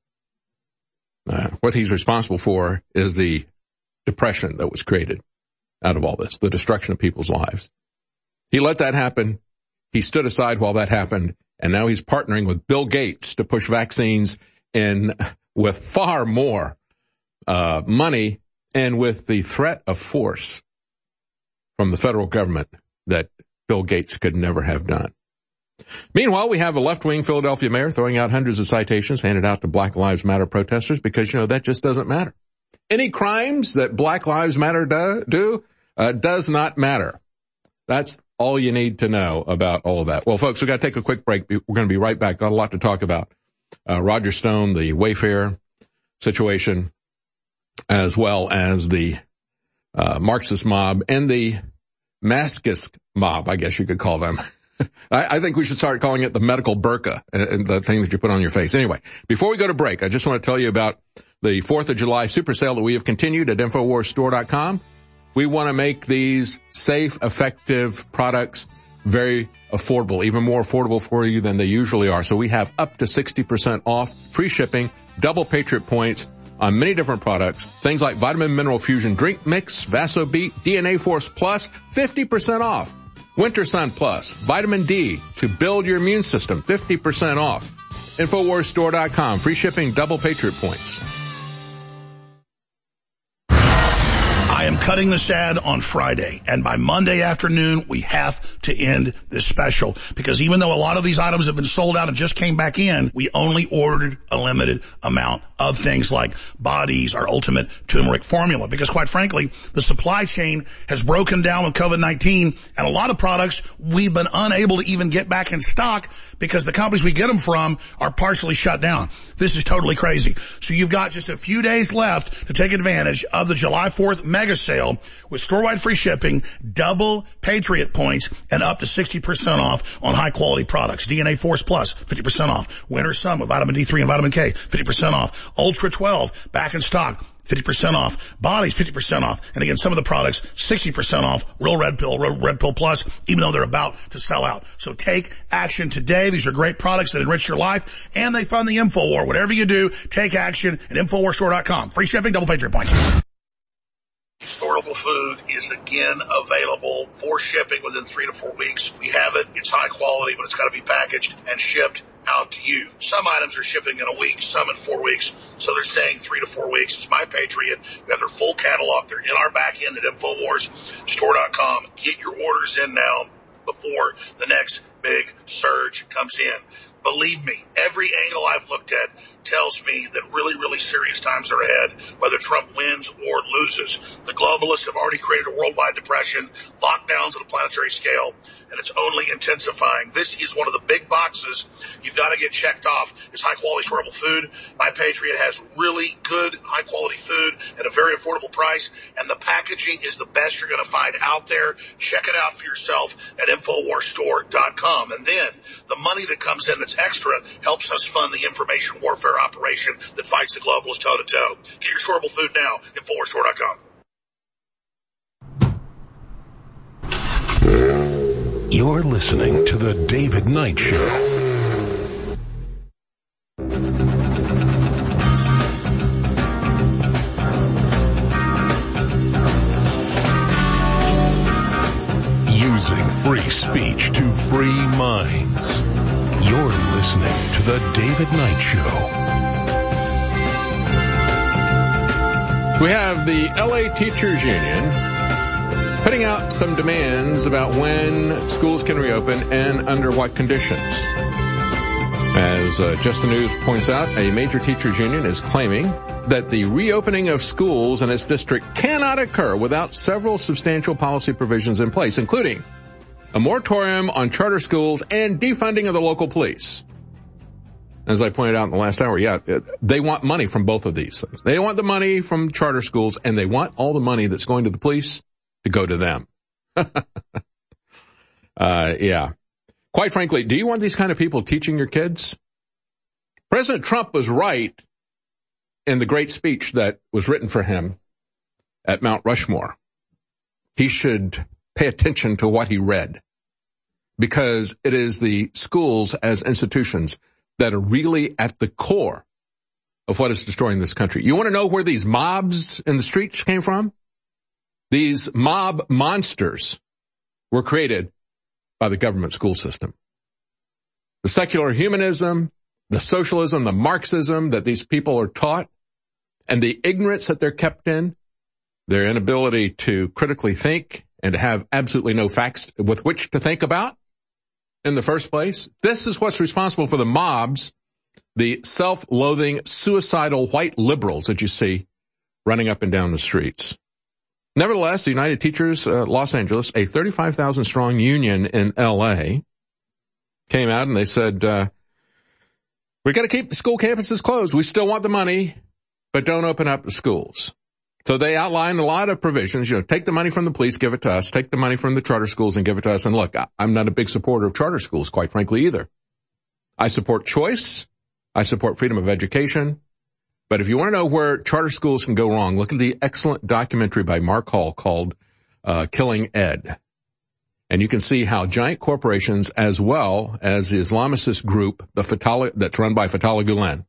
Uh, what he's responsible for is the depression that was created out of all this, the destruction of people's lives. He let that happen. He stood aside while that happened. And now he's partnering with Bill Gates to push vaccines in with far more uh money and with the threat of force from the federal government that Bill Gates could never have done. Meanwhile, we have a left-wing Philadelphia mayor throwing out hundreds of citations handed out to Black Lives Matter protesters because, you know, that just doesn't matter. Any crimes that Black Lives Matter do, do uh, does not matter. That's all you need to know about all of that. Well, folks, we've got to take a quick break. We're going to be right back. Got a lot to talk about. Uh, Roger Stone, the Wayfair situation, as well as the uh, Marxist mob and the maskist mob, I guess you could call them. I, I think we should start calling it the medical burqa, uh, the thing that you put on your face. Anyway, before we go to break, I just want to tell you about the fourth of July super sale that we have continued at Infowars Store dot com. We want to make these safe, effective products very affordable, even more affordable for you than they usually are. So we have up to sixty percent off, free shipping, double Patriot points on many different products. Things like Vitamin Mineral Fusion Drink Mix, VasoBeat, D N A Force Plus, fifty percent off. Winter Sun Plus, Vitamin D to build your immune system, fifty percent off. Infowars Store dot com, free shipping, double Patriot points. I am cutting this ad on Friday, and by Monday afternoon, we have to end this special, because even though a lot of these items have been sold out and just came back in, we only ordered a limited amount of things like Body's, our ultimate turmeric formula, because quite frankly, the supply chain has broken down with COVID nineteen, and a lot of products we've been unable to even get back in stock because the companies we get them from are partially shut down. This is totally crazy. So you've got just a few days left to take advantage of the July fourth mega sale with store-wide free shipping, double Patriot points, and up to sixty percent off on high-quality products. D N A Force Plus, fifty percent off. Winter Sun with vitamin D three and vitamin K, fifty percent off. Ultra twelve, back in stock, fifty percent off. Body's fifty percent off. And again, some of the products, sixty percent off. Real Red Pill, Real Red Pill Plus, even though they're about to sell out. So take action today. These are great products that enrich your life, and they fund the InfoWar. Whatever you do, take action at Infowars Store dot com. Free shipping, double Patriot points. Storable food is again available for shipping within three to four weeks. We have it. It's high quality, but it's got to be packaged and shipped out to you. Some items are shipping in a week, some in four weeks. So they're saying three to four weeks. It's My Patriot. We have their full catalog. They're in our back end at Infowars Store dot com. Get your orders in now before the next big surge comes in. Believe me, every angle I've looked at tells me that really, really serious times are ahead, whether Trump wins or loses. The globalists have already created a worldwide depression, lockdowns at a planetary scale, and it's only intensifying. This is one of the big boxes you've got to get checked off. It's high-quality, storable food. My Patriot has really good, high-quality food at a very affordable price, and the packaging is the best you're going to find out there. Check it out for yourself at Infowars Store dot com. And then the money that comes in that's extra helps us fund the information warfare operation that fights the globalists toe-to-toe. Get your storable food now at Infowars Store dot com. You're listening to The David Knight Show. Using free speech to free minds. You're listening to The David Knight Show. We have the L A Teachers Union putting out some demands about when schools can reopen and under what conditions. As uh, Just the News points out, a major teachers union is claiming that the reopening of schools in its district cannot occur without several substantial policy provisions in place, including a moratorium on charter schools and defunding of the local police. As I pointed out in the last hour, yeah, they want money from both of these things. They want the money from charter schools, and they want all the money that's going to the police to go to them. uh, yeah. Quite frankly, do you want these kind of people teaching your kids? President Trump was right in the great speech that was written for him at Mount Rushmore. He should pay attention to what he read, because it is the schools as institutions that are really at the core of what is destroying this country. You want to know where these mobs in the streets came from? These mob monsters were created by the government school system. The secular humanism, the socialism, the Marxism that these people are taught, and the ignorance that they're kept in, their inability to critically think and to have absolutely no facts with which to think about in the first place. This is what's responsible for the mobs, the self-loathing, suicidal white liberals that you see running up and down the streets. Nevertheless, the United Teachers uh, Los Angeles, a thirty-five thousand strong union in L A, came out and they said, uh, we've got to keep the school campuses closed. We still want the money, but don't open up the schools. So they outlined a lot of provisions. You know, take the money from the police, give it to us. Take the money from the charter schools and give it to us. And look, I'm not a big supporter of charter schools, quite frankly, either. I support choice. I support freedom of education. But if you want to know where charter schools can go wrong, look at the excellent documentary by Mark Hall called uh, Killing Ed. And you can see how giant corporations, as well as the Islamicist group, the Fatah, that's run by Fethullah Gulen,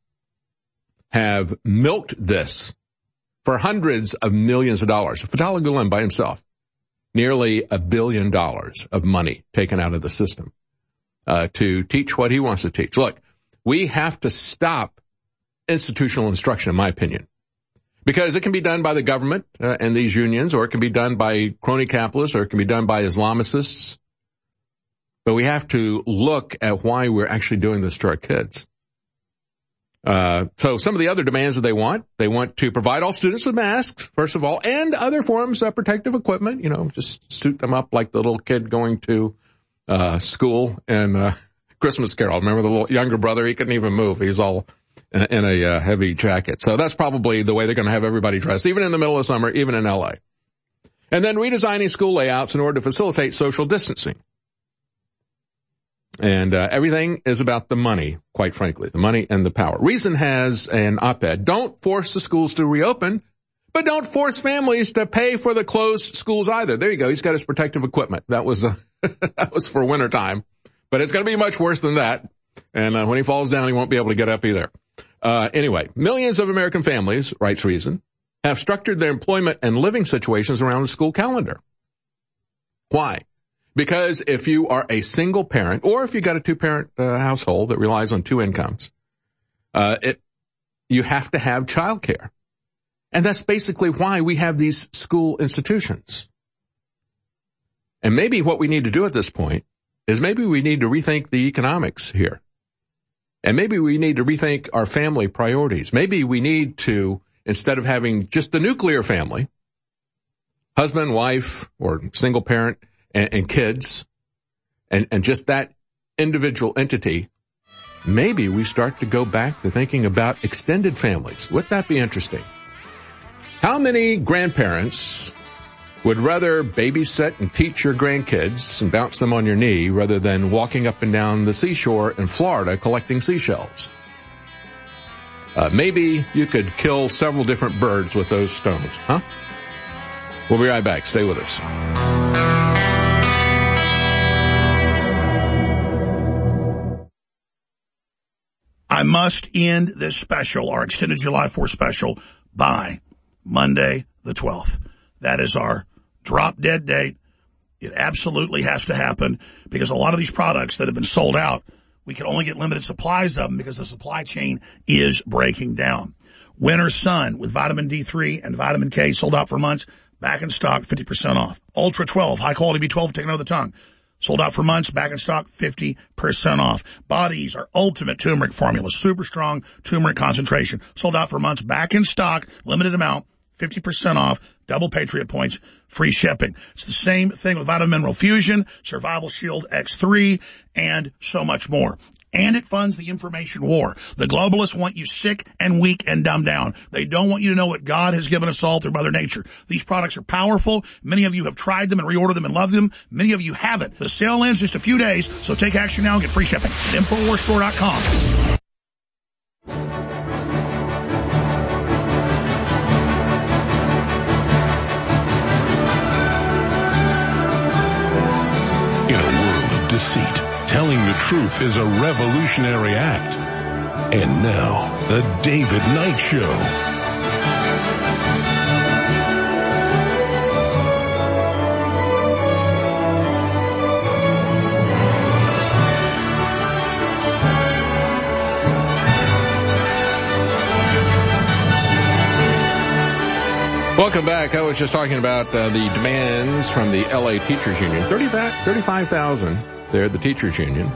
have milked this for hundreds of millions of dollars. Fethullah Gulen by himself, nearly a billion dollars of money taken out of the system uh, to teach what he wants to teach. Look, we have to stop institutional instruction, in my opinion, because it can be done by the government uh, and these unions, or it can be done by crony capitalists, or it can be done by Islamicists. But we have to look at why we're actually doing this to our kids. Uh, so some of the other demands that they want, they want to provide all students with masks, first of all, and other forms of protective equipment, you know, just suit them up like the little kid going to uh school and uh Christmas Carol. Remember the little younger brother? He couldn't even move. He's all in a, in a uh, heavy jacket. So that's probably the way they're going to have everybody dressed, even in the middle of summer, even in L A. And then redesigning school layouts in order to facilitate social distancing. And uh, everything is about the money, quite frankly, the money and the power. Reason has an op-ed. Don't force the schools to reopen, but don't force families to pay for the closed schools either. There you go. He's got his protective equipment. That was uh, that was for wintertime. But it's going to be much worse than that. And uh, when he falls down, he won't be able to get up either. Uh, anyway, millions of American families, writes Reason, have structured their employment and living situations around the school calendar. Why? Because if you are a single parent, or if you got a two-parent uh, household that relies on two incomes, uh, it, you have to have childcare. And that's basically why we have these school institutions. And maybe what we need to do at this point is maybe we need to rethink the economics here. And maybe we need to rethink our family priorities. Maybe we need to, instead of having just the nuclear family, husband, wife, or single parent, and, and kids, and, and just that individual entity, maybe we start to go back to thinking about extended families. Wouldn't that be interesting? How many grandparents would rather babysit and teach your grandkids and bounce them on your knee rather than walking up and down the seashore in Florida collecting seashells? Uh, maybe you could kill several different birds with those stones, huh? We'll be right back. Stay with us. I must end this special, our extended July fourth special, by Monday the twelfth. That is our drop dead date. It absolutely has to happen because a lot of these products that have been sold out, we can only get limited supplies of them because the supply chain is breaking down. Winter Sun with vitamin D three and vitamin K sold out for months. Back in stock, fifty percent off. Ultra twelve, high quality B twelve taken out of the tongue. Sold out for months, back in stock, fifty percent off. Body's our ultimate turmeric formula, super strong turmeric concentration. Sold out for months, back in stock, limited amount, fifty percent off, double Patriot points, free shipping. It's the same thing with Vitamin Mineral Fusion, Survival Shield X three, and so much more. And it funds the information war. The globalists want you sick and weak and dumbed down. They don't want you to know what God has given us all through Mother Nature. These products are powerful. Many of you have tried them and reordered them and love them. Many of you haven't. The sale ends just a few days, so take action now and get free shipping at Infowars Store dot com. In a world of deceit, telling the truth is a revolutionary act. And now, the David Knight Show. Welcome back. I was just talking about uh, the demands from the L A Teachers Union. thirty, thirty-five thousand. They're the teachers union.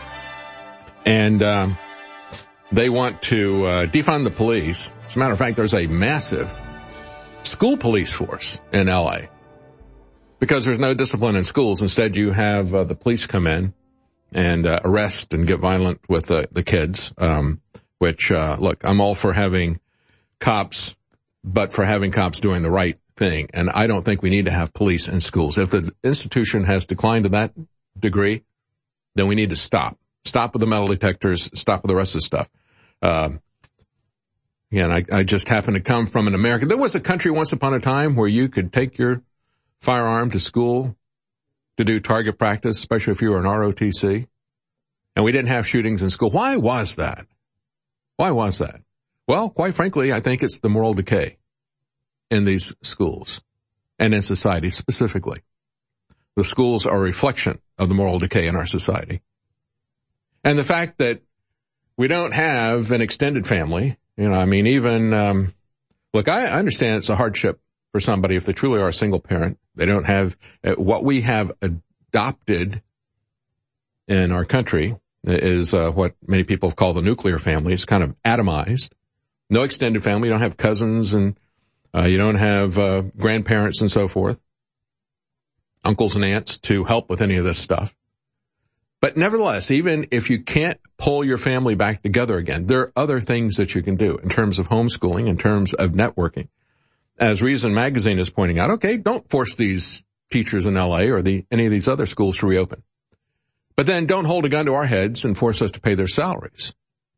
And um, they want to uh, defund the police. As a matter of fact, there's a massive school police force in L A because there's no discipline in schools. Instead, you have uh, the police come in and uh, arrest and get violent with uh, the kids, um, which, uh, look, I'm all for having cops, but for having cops doing the right thing. And I don't think we need to have police in schools. If the institution has declined to that degree, then we need to stop. Stop with the metal detectors. Stop with the rest of the stuff. Uh, again, I, I just happen to come from an American. There was a country once upon a time where you could take your firearm to school to do target practice, especially if you were an R O T C. And we didn't have shootings in school. Why was that? Why was that? Well, quite frankly, I think it's the moral decay in these schools and in society specifically. The schools are a reflection of the moral decay in our society. And the fact that we don't have an extended family, you know, I mean, even, um, look, I understand it's a hardship for somebody if they truly are a single parent. They don't have uh, what we have adopted in our country is uh, what many people call the nuclear family. It's kind of atomized. No extended family. You don't have cousins and uh, you don't have uh, grandparents and so forth, uncles and aunts to help with any of this stuff. But nevertheless, even if you can't pull your family back together again, there are other things that you can do in terms of homeschooling, in terms of networking. As Reason Magazine is pointing out, okay, don't force these teachers in L A or the, any of these other schools to reopen. But then don't hold a gun to our heads and force us to pay their salaries.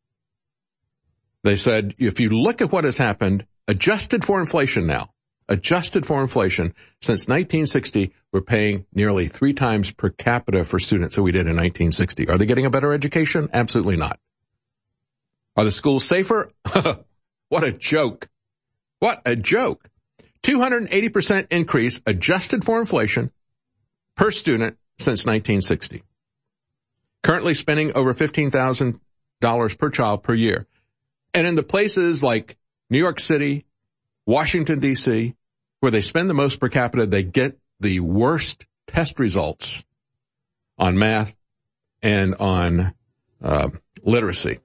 They said, if you look at what has happened, adjusted for inflation now, adjusted for inflation, since nineteen sixty, we're paying nearly three times per capita for students than we did in nineteen sixty. Are they getting a better education? Absolutely not. Are the schools safer? What a joke. What a joke. two hundred eighty percent increase, adjusted for inflation, per student since nineteen sixty. Currently spending over fifteen thousand dollars per child per year. And in the places like New York City, Washington, D C, where they spend the most per capita, they get the worst test results on math and on uh, literacy.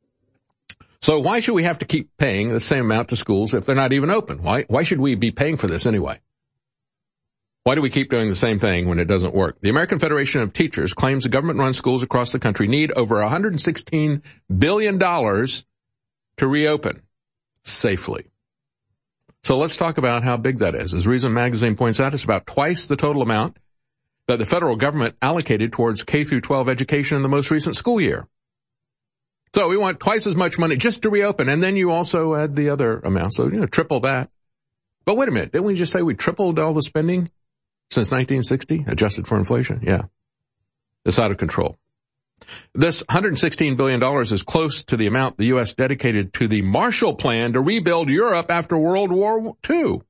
So why should we have to keep paying the same amount to schools if they're not even open? Why, why should we be paying for this anyway? Why do we keep doing the same thing when it doesn't work? The American Federation of Teachers claims the government-run schools across the country need over one hundred sixteen billion dollars to reopen safely. So let's talk about how big that is. As Reason Magazine points out, it's about twice the total amount that the federal government allocated towards K through twelve education in the most recent school year. So we want twice as much money just to reopen, and then you also add the other amount, so, you know, triple that. But wait a minute, didn't we just say we tripled all the spending since nineteen sixty, adjusted for inflation? Yeah. It's out of control. This one hundred sixteen billion dollars is close to the amount the U S dedicated to the Marshall Plan to rebuild Europe after World War Two.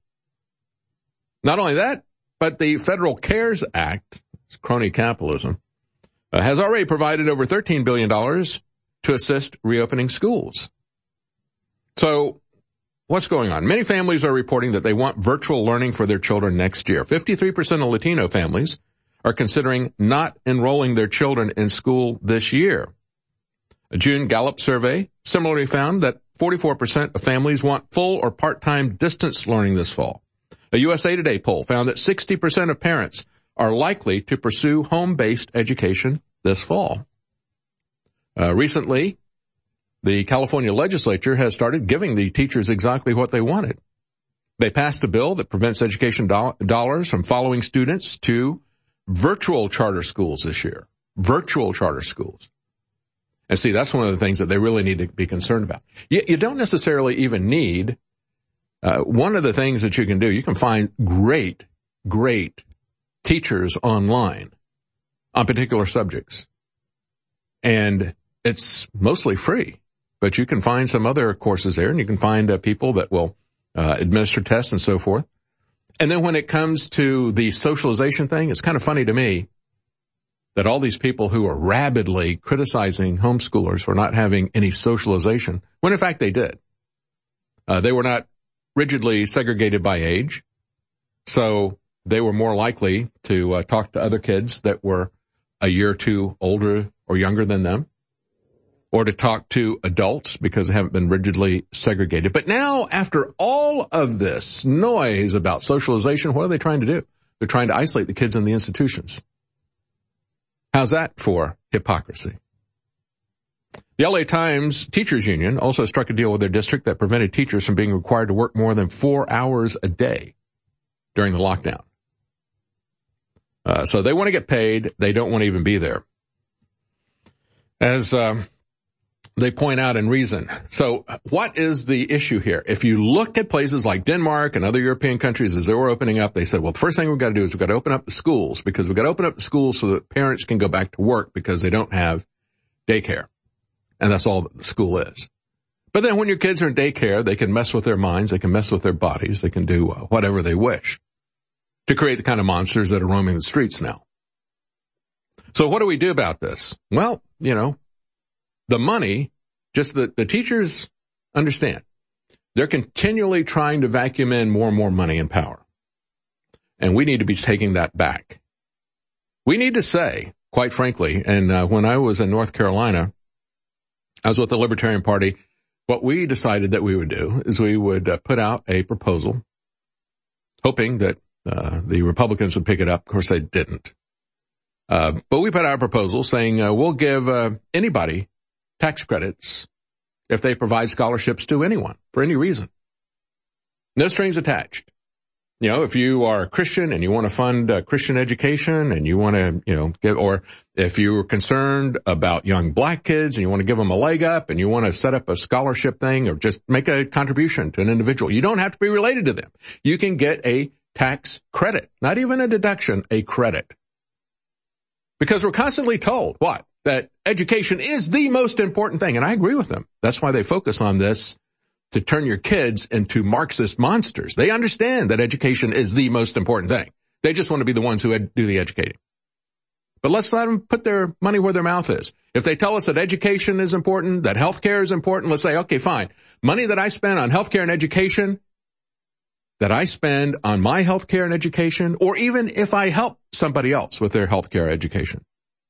Not only that, but the Federal CARES Act, crony capitalism, uh, has already provided over thirteen billion dollars to assist reopening schools. So what's going on? Many families are reporting that they want virtual learning for their children next year. fifty-three percent of Latino families are considering not enrolling their children in school this year. A June Gallup survey similarly found that forty-four percent of families want full or part-time distance learning this fall. A U S A Today poll found that sixty percent of parents are likely to pursue home-based education this fall. Uh, recently, the California legislature has started giving the teachers exactly what they wanted. They passed a bill that prevents education do- dollars from following students to virtual charter schools this year. Virtual charter schools. And see, that's one of the things that they really need to be concerned about. You, you don't necessarily even need, uh, one of the things that you can do, you can find great, great teachers online on particular subjects. And it's mostly free, but you can find some other courses there, and you can find uh, people that will uh, administer tests and so forth. And then when it comes to the socialization thing, it's kind of funny to me that all these people who are rabidly criticizing homeschoolers for not having any socialization, when in fact they did. Uh, they were not rigidly segregated by age, so they were more likely to uh, talk to other kids that were a year or two older or younger than them, or to talk to adults because they haven't been rigidly segregated. But now, after all of this noise about socialization, what are they trying to do? They're trying to isolate the kids in the institutions. How's that for hypocrisy? The L A Times Teachers Union also struck a deal with their district that prevented teachers from being required to work more than four hours a day during the lockdown. Uh, so they want to get paid. They don't want to even be there. As um, they point out in Reason. So what is the issue here? If you look at places like Denmark and other European countries as they were opening up, they said, well, the first thing we've got to do is we've got to open up the schools, because we've got to open up the schools so that parents can go back to work because they don't have daycare. And that's all that the school is. But then when your kids are in daycare, they can mess with their minds, they can mess with their bodies, they can do uh, whatever they wish to create the kind of monsters that are roaming the streets now. So what do we do about this? Well, you know, the money, just that the teachers understand, they're continually trying to vacuum in more and more money and power. And we need to be taking that back. We need to say, quite frankly, and uh, when I was in North Carolina, I was with the Libertarian Party. What we decided that we would do is we would uh, put out a proposal, hoping that uh, the Republicans would pick it up. Of course, they didn't. Uh, but we put out a proposal saying uh, we'll give uh, anybody tax credits if they provide scholarships to anyone for any reason. No strings attached. You know, if you are a Christian and you want to fund uh, Christian education and you want to, you know, give, or if you're concerned about young black kids and you want to give them a leg up and you want to set up a scholarship thing or just make a contribution to an individual, you don't have to be related to them. You can get a tax credit, not even a deduction, a credit. Because we're constantly told, what? That education is the most important thing. And I agree with them. That's why they focus on this, to turn your kids into Marxist monsters. They understand that education is the most important thing. They just want to be the ones who ed- do the educating. But let's let them put their money where their mouth is. If they tell us that education is important, that healthcare is important, let's say, okay, fine. Money that I spend on healthcare and education, that I spend on my healthcare and education, or even if I help somebody else with their healthcare education,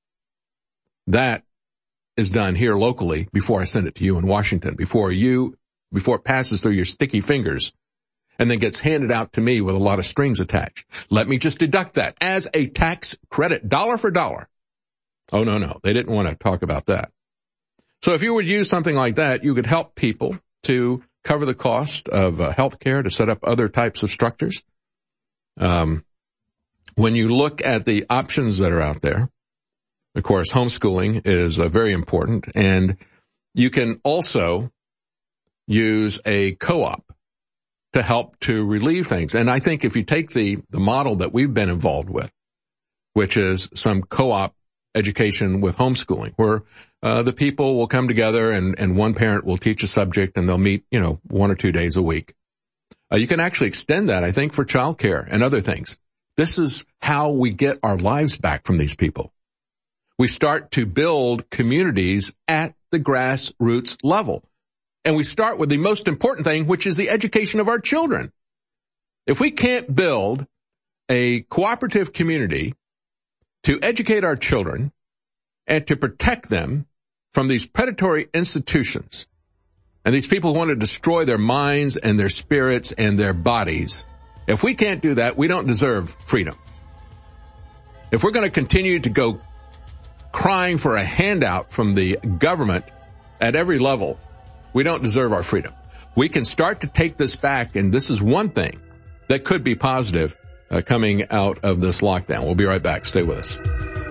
that is done here locally before I send it to you in Washington, before you before it passes through your sticky fingers and then gets handed out to me with a lot of strings attached. Let me just deduct that as a tax credit, dollar for dollar. Oh, no, no, they didn't want to talk about that. So if you would use something like that, you could help people to cover the cost of uh, health care, to set up other types of structures. Um, when you look at the options that are out there, of course, homeschooling is uh, very important, and you can also use a co-op to help to relieve things. And I think if you take the, the model that we've been involved with, which is some co-op education with homeschooling, where uh, the people will come together and, and one parent will teach a subject and they'll meet, you know, one or two days a week. Uh, you can actually extend that, I think, for childcare and other things. This is how we get our lives back from these people. We start to build communities at the grassroots level. And we start with the most important thing, which is the education of our children. If we can't build a cooperative community to educate our children and to protect them from these predatory institutions and these people who want to destroy their minds and their spirits and their bodies. If we can't do that, we don't deserve freedom. If we're going to continue to go crying for a handout from the government at every level, we don't deserve our freedom. We can start to take this back, and this is one thing that could be positive uh, coming out of this lockdown. We'll be right back. Stay with us.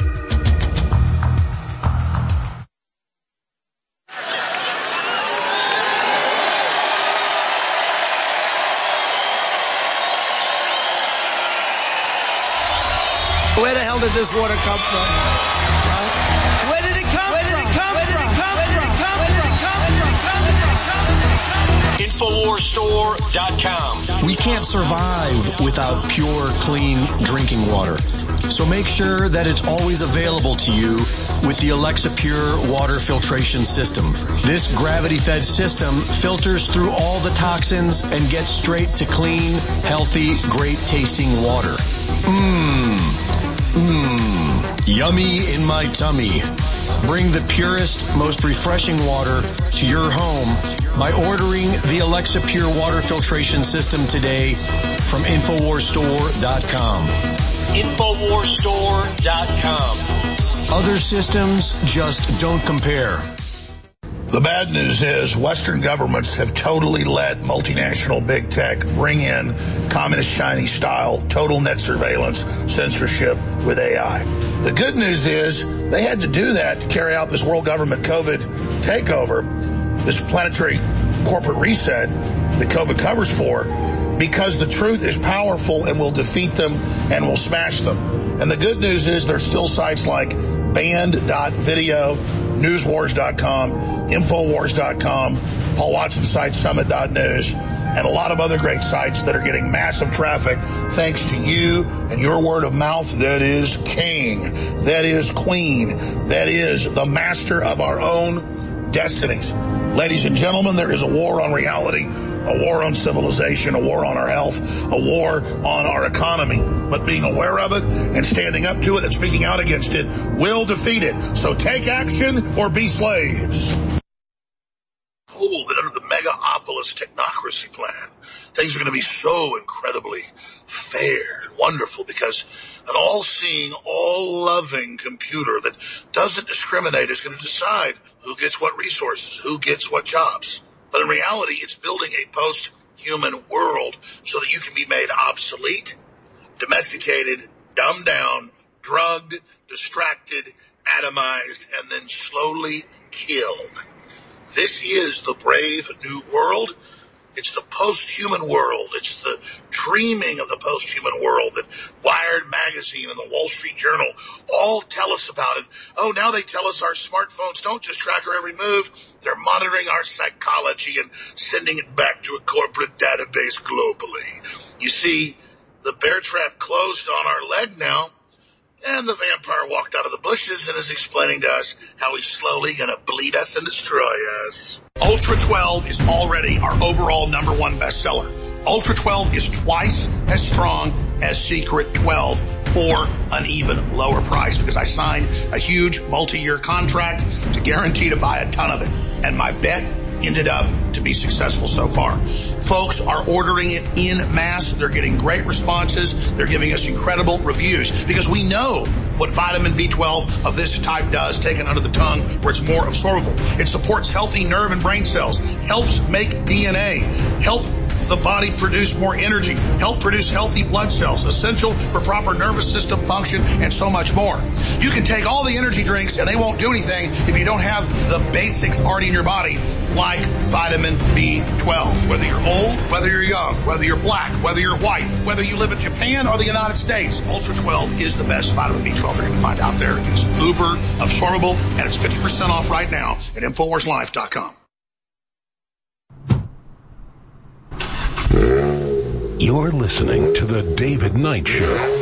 Where the hell did this water come from? Huh? Where did it come Where did from? It come Where did it come Where did it come Where did it come Where did it come Where did it come Infowars Store dot com. We can't survive without pure, clean drinking water. So make sure that it's always available to you with the Alexa Pure water filtration system. This gravity-fed system filters through all the toxins and gets straight to clean, healthy, great-tasting water. Mmm. Mmm. Yummy in my tummy. Bring the purest, most refreshing water to your home by ordering the Alexa Pure water filtration system today from Infowars Store dot com. Infowars Store dot com. Other systems just don't compare. The bad news is Western governments have totally let multinational big tech bring in communist Chinese style total net surveillance censorship with A I. The good news is they had to do that to carry out this world government COVID takeover, this planetary corporate reset that COVID covers for, because the truth is powerful and will defeat them and will smash them. And the good news is there's still sites like banned dot video, newswars dot com, infowars dot com, Paul Watson's site summit dot news, and a lot of other great sites that are getting massive traffic thanks to you and your word of mouth. That is king. That is queen. That is the master of our own destinies. Ladies and gentlemen, there is a war on reality, a war on civilization, a war on our health, a war on our economy. But being aware of it and standing up to it and speaking out against it will defeat it. So take action or be slaves. Cool that under the Megapolis technocracy plan, things are going to be so incredibly fair and wonderful because an all-seeing, all-loving computer that doesn't discriminate is going to decide who gets what resources, who gets what jobs. But in reality, it's building a post-human world so that you can be made obsolete, domesticated, dumbed down, drugged, distracted, atomized, and then slowly killed. This is the brave new world. It's the post-human world. It's the dreaming of the post-human world that Wired Magazine and the Wall Street Journal all tell us about it. Oh, now they tell us our smartphones don't just track our every move. They're monitoring our psychology and sending it back to a corporate database globally. You see, the bear trap closed on our leg now, and the vampire walked out of the bushes and is explaining to us how he's slowly going to bleed us and destroy us. Ultra twelve is already our overall number one bestseller. Ultra twelve is twice as strong as Secret twelve for an even lower price because I signed a huge multi-year contract to guarantee to buy a ton of it. And my bet ended up to be successful so far. Folks are ordering it in mass. They're getting great responses. They're giving us incredible reviews because we know what vitamin B twelve of this type does, taken under the tongue, where it's more absorbable. It supports healthy nerve and brain cells, helps make D N A, help the body produce more energy, help produce healthy blood cells, essential for proper nervous system function, and so much more. You can take all the energy drinks and they won't do anything if you don't have the basics already in your body, like vitamin B twelve. Whether you're old, whether you're young, whether you're black, whether you're white, whether you live in Japan or the United States, Ultra twelve is the best vitamin B twelve you're going to find out there. It's uber absorbable, and it's fifty percent off right now at Infowars Life dot com. You're listening to The David Knight Show.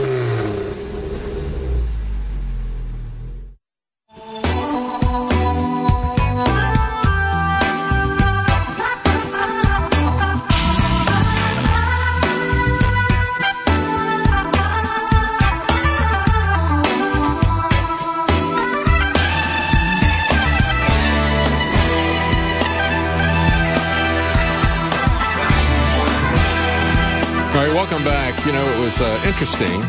All right, welcome back. You know, it was uh, interesting,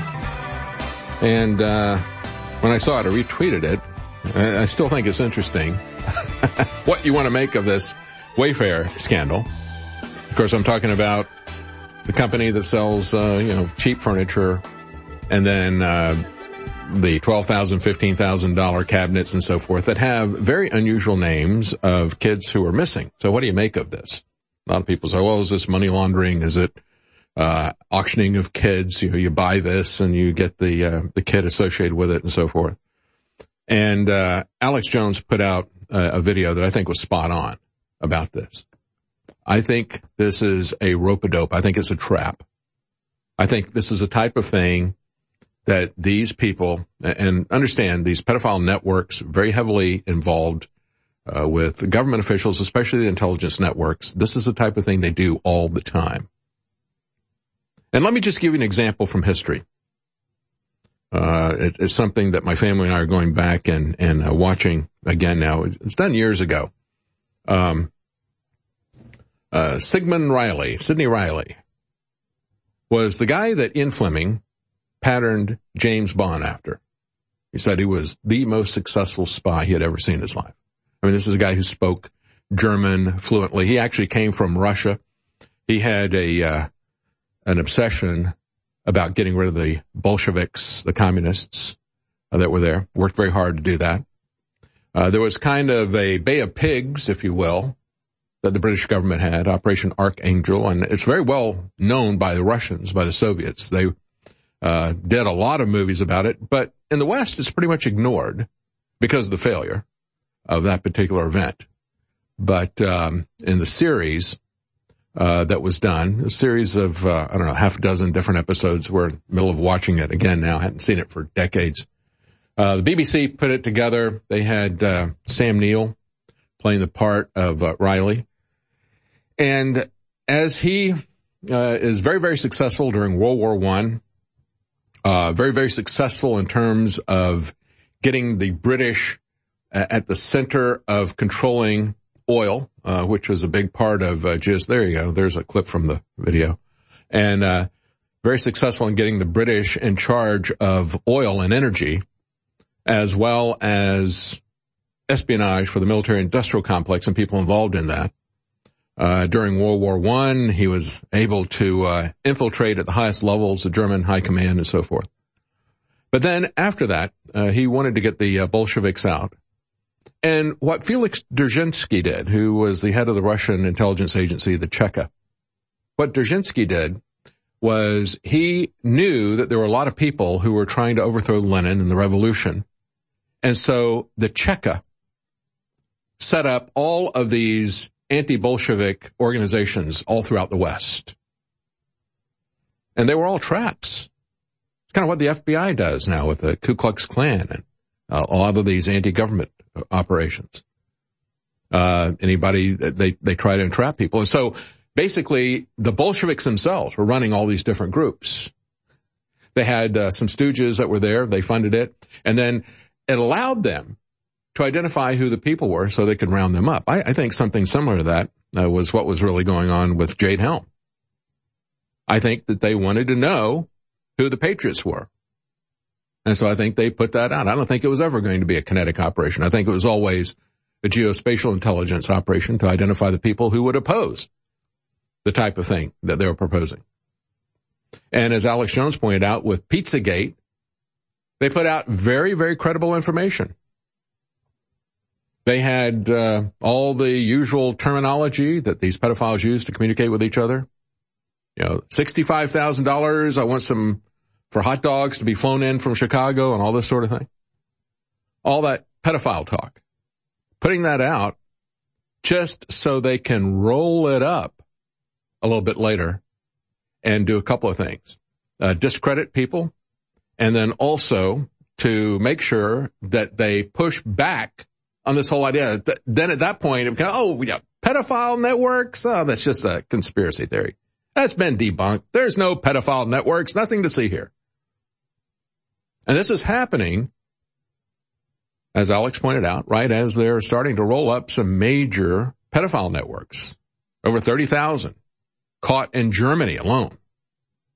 and uh, when I saw it, I retweeted it. I, I still think it's interesting what you want to make of this Wayfair scandal. Of course, I'm talking about the company that sells, uh, you know, cheap furniture, and then uh, the twelve thousand dollars, fifteen thousand dollars cabinets and so forth that have very unusual names of kids who are missing. So what do you make of this? A lot of people say, well, is this money laundering? Is it uh auctioning of kids? You know, you buy this and you get the uh, the kid associated with it and so forth. And uh Alex Jones put out uh, a video that I think was spot on about this. I think this is a rope-a-dope. I think it's a trap. I think this is a type of thing that these people, and understand these pedophile networks, very heavily involved uh, with government officials, especially the intelligence networks. This is the type of thing they do all the time. And let me just give you an example from history. Uh, it, it's something that my family and I are going back and, and uh, watching again now. It's done years ago. Um, uh, Sigmund Riley, Sidney Riley, was the guy that Ian Fleming patterned James Bond after. He said he was the most successful spy he had ever seen in his life. I mean, this is a guy who spoke German fluently. He actually came from Russia. He had a, uh, an obsession about getting rid of the Bolsheviks, the communists uh, that were there. Worked very hard to do that. Uh, there was kind of a Bay of Pigs, if you will, that the British government had, Operation Archangel, and it's very well known by the Russians, by the Soviets. They uh did a lot of movies about it, but in the West it's pretty much ignored because of the failure of that particular event. But um in the series uh that was done, a series of, uh, I don't know, half a dozen different episodes. We're in the middle of watching it again now. I hadn't seen it for decades. Uh the B B C put it together. They had uh Sam Neill playing the part of uh, Riley. And as he uh is very, very successful during World War One, uh very, very successful in terms of getting the British uh, at the center of controlling oil, uh, which was a big part of uh, just, there you go, there's a clip from the video. And uh very successful in getting the British in charge of oil and energy, as well as espionage for the military-industrial complex and people involved in that. Uh, during World War One, he was able to uh, infiltrate at the highest levels of German high command and so forth. But then after that, uh, he wanted to get the uh, Bolsheviks out. And what Felix Dzerzhinsky did, who was the head of the Russian intelligence agency, the Cheka, what Dzerzhinsky did was he knew that there were a lot of people who were trying to overthrow Lenin and the revolution. And so the Cheka set up all of these anti-Bolshevik organizations all throughout the West. And they were all traps. It's kind of what the F B I does now with the Ku Klux Klan and uh, a lot of these anti-government operations. Uh, anybody, they, they try to entrap people. And so basically the Bolsheviks themselves were running all these different groups. They had uh, some stooges that were there. They funded it. And then it allowed them to identify who the people were so they could round them up. I, I think something similar to that uh, was what was really going on with Jade Helm. I think that they wanted to know who the Patriots were. And so I think they put that out. I don't think it was ever going to be a kinetic operation. I think it was always a geospatial intelligence operation to identify the people who would oppose the type of thing that they were proposing. And as Alex Jones pointed out with Pizzagate, they put out very, very credible information. They had uh, all the usual terminology that these pedophiles use to communicate with each other. You know, sixty-five thousand dollars, I want some for hot dogs to be flown in from Chicago and all this sort of thing. All that pedophile talk. Putting that out just so they can roll it up a little bit later and do a couple of things. Uh, discredit people, and then also to make sure that they push back on this whole idea. Then at that point, it becomes, oh, yeah, pedophile networks? Oh, that's just a conspiracy theory. That's been debunked. There's no pedophile networks, nothing to see here. And this is happening, as Alex pointed out, right as they're starting to roll up some major pedophile networks. Over thirty thousand caught in Germany alone.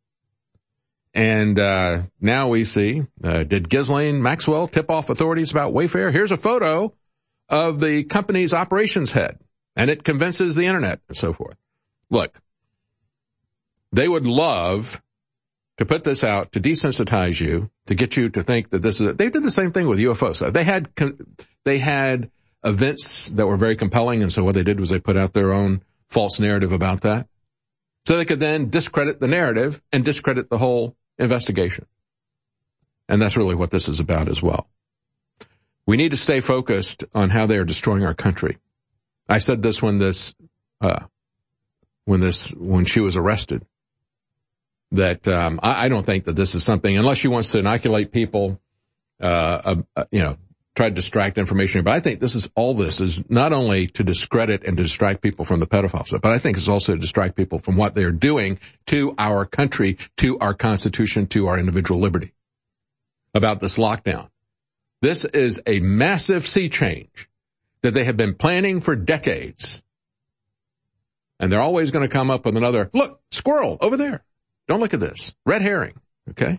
And uh now we see, uh, did Ghislaine Maxwell tip off authorities about Wayfair? Here's a photo of the company's operations head, and it convinces the internet and so forth. Look, they would love to put this out to desensitize you, to get you to think that this is, a, they did the same thing with U F Os. They had, they had events that were very compelling, and so what they did was they put out their own false narrative about that. So they could then discredit the narrative and discredit the whole investigation. And that's really what this is about as well. We need to stay focused on how they are destroying our country. I said this when this, uh, when this, when she was arrested, that, um, I, I don't think that this is something, unless she wants to inoculate people, uh, uh, you know, try to distract information. But I think this is, all this is not only to discredit and to distract people from the pedophile stuff, but I think it's also to distract people from what they're doing to our country, to our Constitution, to our individual liberty about this lockdown. This is a massive sea change that they have been planning for decades. And they're always going to come up with another, look, squirrel over there. Don't look at this. Red herring. Okay.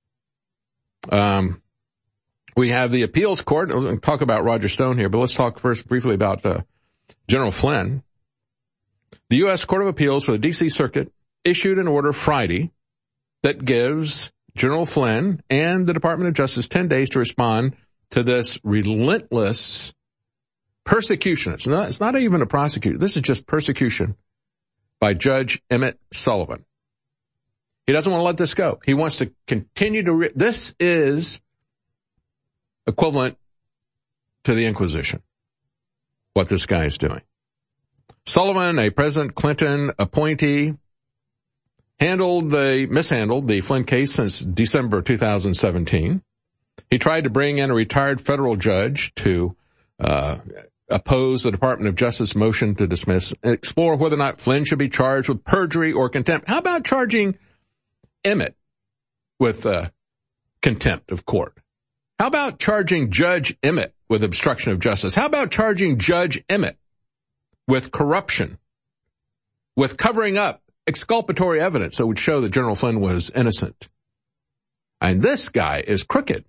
Um, we have the appeals court. We'll talk about Roger Stone here, but let's talk first briefly about uh, General Flynn. The U S Court of Appeals for the D C Circuit issued an order Friday that gives General Flynn and the Department of Justice ten days to respond to this relentless persecution. It's not, it's not even a prosecutor. This is just persecution by Judge Emmett Sullivan. He doesn't want to let this go. He wants to continue to, re- this is equivalent to the Inquisition, what this guy is doing. Sullivan, a President Clinton appointee, handled the, mishandled the Flynn case since December two thousand seventeen. He tried to bring in a retired federal judge to, uh, oppose the Department of Justice motion to dismiss, and explore whether or not Flynn should be charged with perjury or contempt. How about charging Emmett with, uh, contempt of court? How about charging Judge Emmett with obstruction of justice? How about charging Judge Emmett with corruption, with covering up exculpatory evidence that would show that General Flynn was innocent? And this guy is crooked.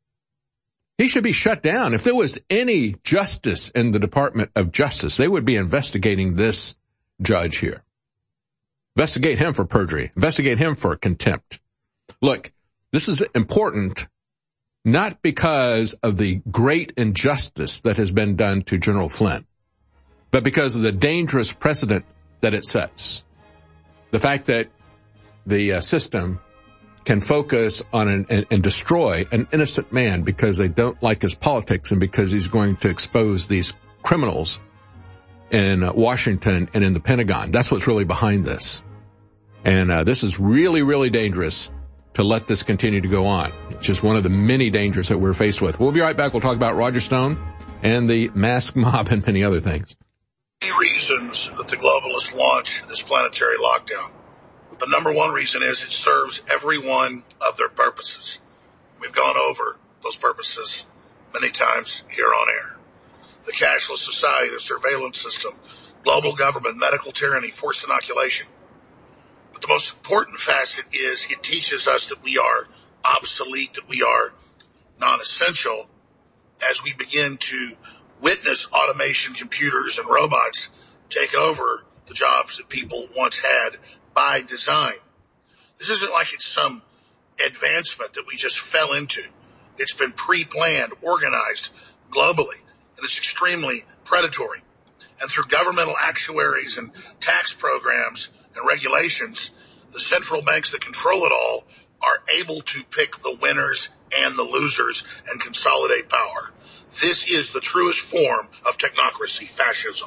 He should be shut down. If there was any justice in the Department of Justice, they would be investigating this judge here. Investigate him for perjury. Investigate him for contempt. Look, this is important not because of the great injustice that has been done to General Flynn, but because of the dangerous precedent that it sets. The fact that the uh, system can focus on an, and, and destroy an innocent man because they don't like his politics and because he's going to expose these criminals in uh, Washington and in the Pentagon. That's what's really behind this. And uh, this is really, really dangerous to let this continue to go on. It's just one of the many dangers that we're faced with. We'll be right back. We'll talk about Roger Stone and the mask mob and many other things. Many reasons that the globalists launch this planetary lockdown. The number one reason is it serves every one of their purposes. We've gone over those purposes many times here on air. The cashless society, the surveillance system, global government, medical tyranny, forced inoculation. But the most important facet is it teaches us that we are obsolete, that we are non-essential as we begin to witness automation, computers, and robots take over the jobs that people once had by design. This isn't like it's some advancement that we just fell into. It's been pre-planned, organized globally, and it's extremely predatory. And through governmental actuaries and tax programs and regulations, the central banks that control it all are able to pick the winners and the losers and consolidate power. This is the truest form of technocracy, fascism.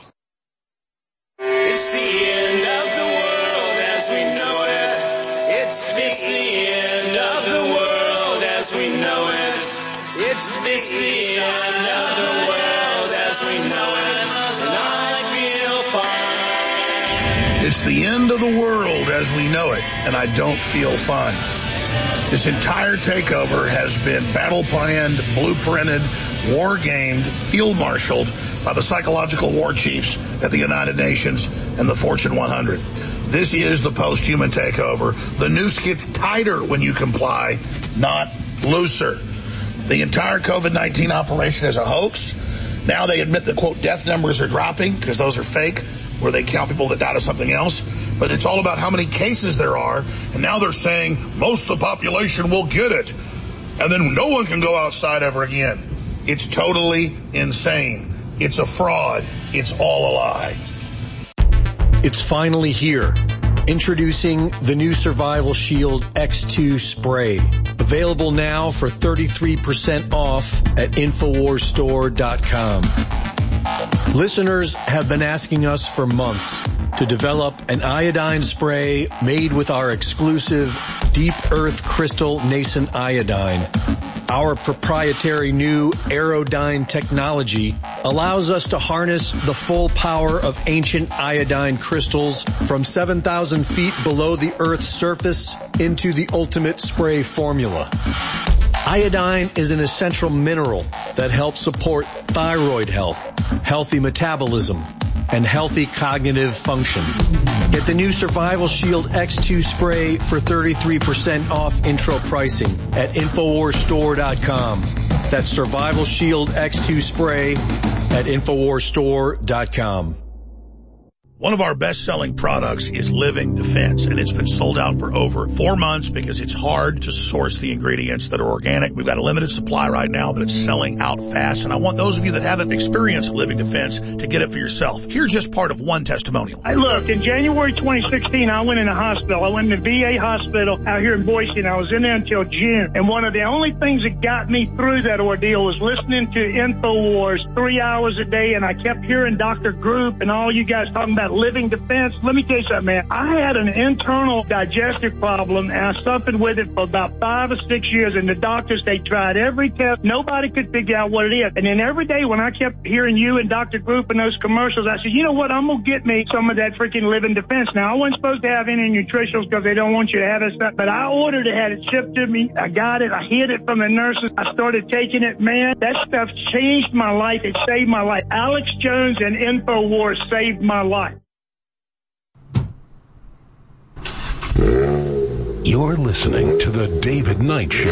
It's the end of the world as we know it. It's, it's the end of the world as we know it. It's, it's the end of the world as we know it. And I feel fine. It's the end of the world as we know it, and I don't feel fine. This entire takeover has been battle planned, blueprinted, war gamed, field marshaled by the psychological war chiefs at the United Nations and the Fortune one hundred. This is the post-human takeover. The noose gets tighter when you comply, not looser. The entire COVID nineteen operation is a hoax. Now they admit the, quote, death numbers are dropping because those are fake, where they count people that died of something else. But it's all about how many cases there are. And now they're saying most of the population will get it. And then no one can go outside ever again. It's totally insane. It's a fraud. It's all a lie. It's finally here. Introducing the new Survival Shield X two spray. Available now for thirty-three percent off at Infowars Store dot com. Listeners have been asking us for months to develop an iodine spray made with our exclusive Deep Earth Crystal Nascent Iodine. Our proprietary new Aerodyne technology allows us to harness the full power of ancient iodine crystals from seven thousand feet below the Earth's surface into the ultimate spray formula. Iodine is an essential mineral that helps support thyroid health, healthy metabolism, and healthy cognitive function. Get the new Survival Shield X two spray for thirty-three percent off intro pricing at Infowars Store dot com. That's Survival Shield X two spray at Infowars Store dot com. One of our best-selling products is Living Defense, and it's been sold out for over four months because it's hard to source the ingredients that are organic. We've got a limited supply right now, but it's selling out fast. And I want those of you that haven't experienced Living Defense to get it for yourself. Here's just part of one testimonial. Hey, look, in January twenty sixteen, I went in a hospital. I went in the V A hospital out here in Boise, and I was in there until June. And one of the only things that got me through that ordeal was listening to InfoWars three hours a day, and I kept hearing Doctor Group and all you guys talking about Living Defense. Let me tell you something, man. I had an internal digestive problem, and I suffered with it for about five or six years, and the doctors, they tried every test. Nobody could figure out what it is. And then every day when I kept hearing you and Doctor Group and those commercials, I said, you know what? I'm going to get me some of that freaking Living Defense. Now, I wasn't supposed to have any nutritionals because they don't want you to have it stuff, but I ordered it, had it shipped to me. I got it. I hid it from the nurses. I started taking it. Man, that stuff changed my life. It saved my life. Alex Jones and InfoWars saved my life. You're listening to The David Knight Show.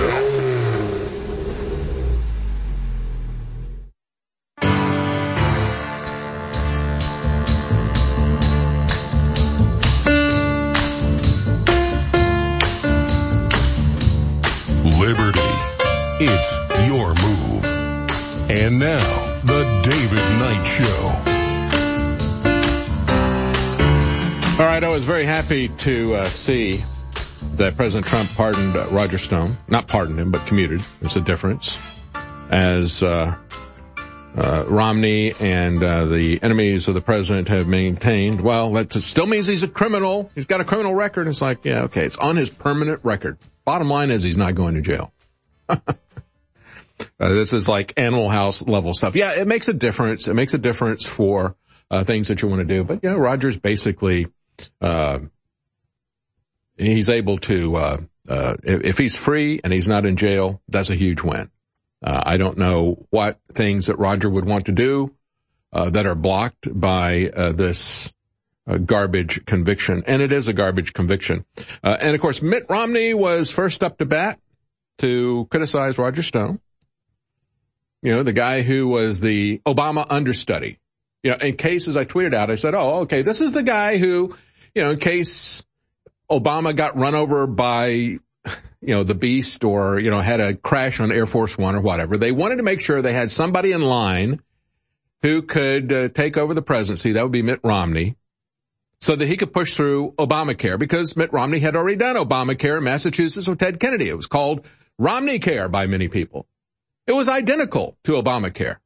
Liberty. It's your move. And now, The David Knight Show. All right, I was very happy to uh, see that President Trump pardoned uh, Roger Stone. Not pardoned him, but commuted. There's a difference. As uh, uh, Romney and uh, the enemies of the president have maintained, well, that still means he's a criminal. He's got a criminal record. It's like, yeah, okay, it's on his permanent record. Bottom line is he's not going to jail. uh, this is like Animal House level stuff. Yeah, it makes a difference. It makes a difference for uh, things that you want to do. But, you know, Roger's basically... Uh, he's able to, uh, uh, if, if he's free and he's not in jail, that's a huge win. Uh, I don't know what things that Roger would want to do, uh, that are blocked by, uh, this, uh, garbage conviction. And it is a garbage conviction. Uh, and of course, Mitt Romney was first up to bat to criticize Roger Stone. You know, the guy who was the Obama understudy. You know, in case, as I tweeted out, I said, oh, okay, this is the guy who, you know, in case Obama got run over by, you know, the beast or, you know, had a crash on Air Force One or whatever. They wanted to make sure they had somebody in line who could uh, take over the presidency. That would be Mitt Romney, so that he could push through Obamacare, because Mitt Romney had already done Obamacare in Massachusetts with Ted Kennedy. It was called Romney Care by many people. It was identical to Obamacare.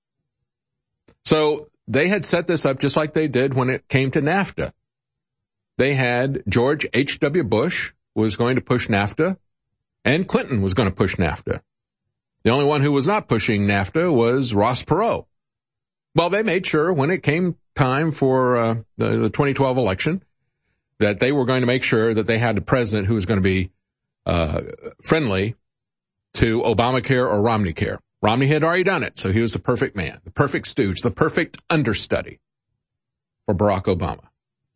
So they had set this up just like they did when it came to NAFTA. They had George H W. Bush was going to push NAFTA, and Clinton was going to push NAFTA. The only one who was not pushing NAFTA was Ross Perot. Well, they made sure when it came time for uh, the, the twenty twelve election that they were going to make sure that they had a president who was going to be uh, friendly to Obamacare or Romneycare. Romney had already done it, so he was the perfect man, the perfect stooge, the perfect understudy for Barack Obama.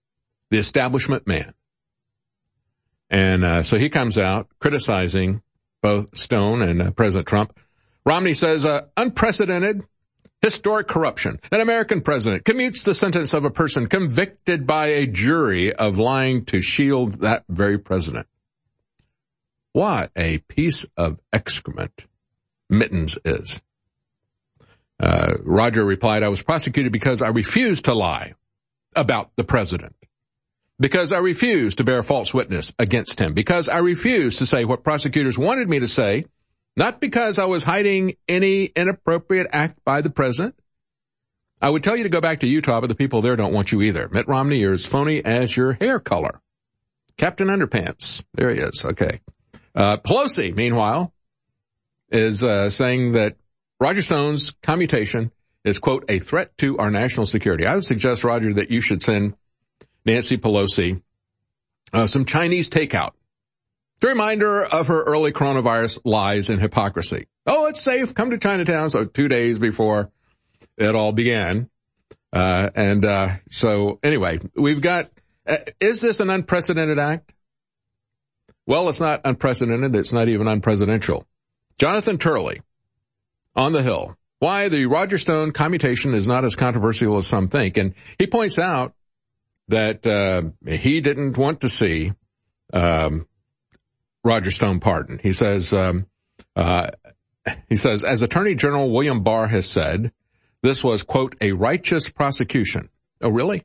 the establishment man. And uh, so he comes out criticizing both Stone and uh, President Trump. Romney says, uh, unprecedented, historic corruption. An American president commutes the sentence of a person convicted by a jury of lying to shield that very president. What a piece of excrement Mittens is. Uh, Roger replied, I was prosecuted because I refused to lie about the president, because I refused to bear false witness against him, because I refused to say what prosecutors wanted me to say, not because I was hiding any inappropriate act by the president. I would tell you to go back to Utah, but the people there don't want you either. Mitt Romney, you're as phony as your hair color. Captain Underpants. There he is. Okay. Uh, Pelosi, meanwhile, is uh, saying that Roger Stone's commutation is, quote, a threat to our national security. I would suggest, Roger, that you should send Nancy Pelosi uh, some Chinese takeout. It's a reminder of her early coronavirus lies and hypocrisy. Oh, it's safe. Come to Chinatown. So two days before it all began. Uh, and uh, so anyway, we've got, uh, is this an unprecedented act? Well, it's not unprecedented. It's not even unpresidential. Jonathan Turley on the Hill. Why the Roger Stone commutation is not as controversial as some think. And he points out that uh, he didn't want to see um, Roger Stone pardoned. He says, um, uh, he says, as Attorney General William Barr has said, this was, quote, a righteous prosecution. Oh, really?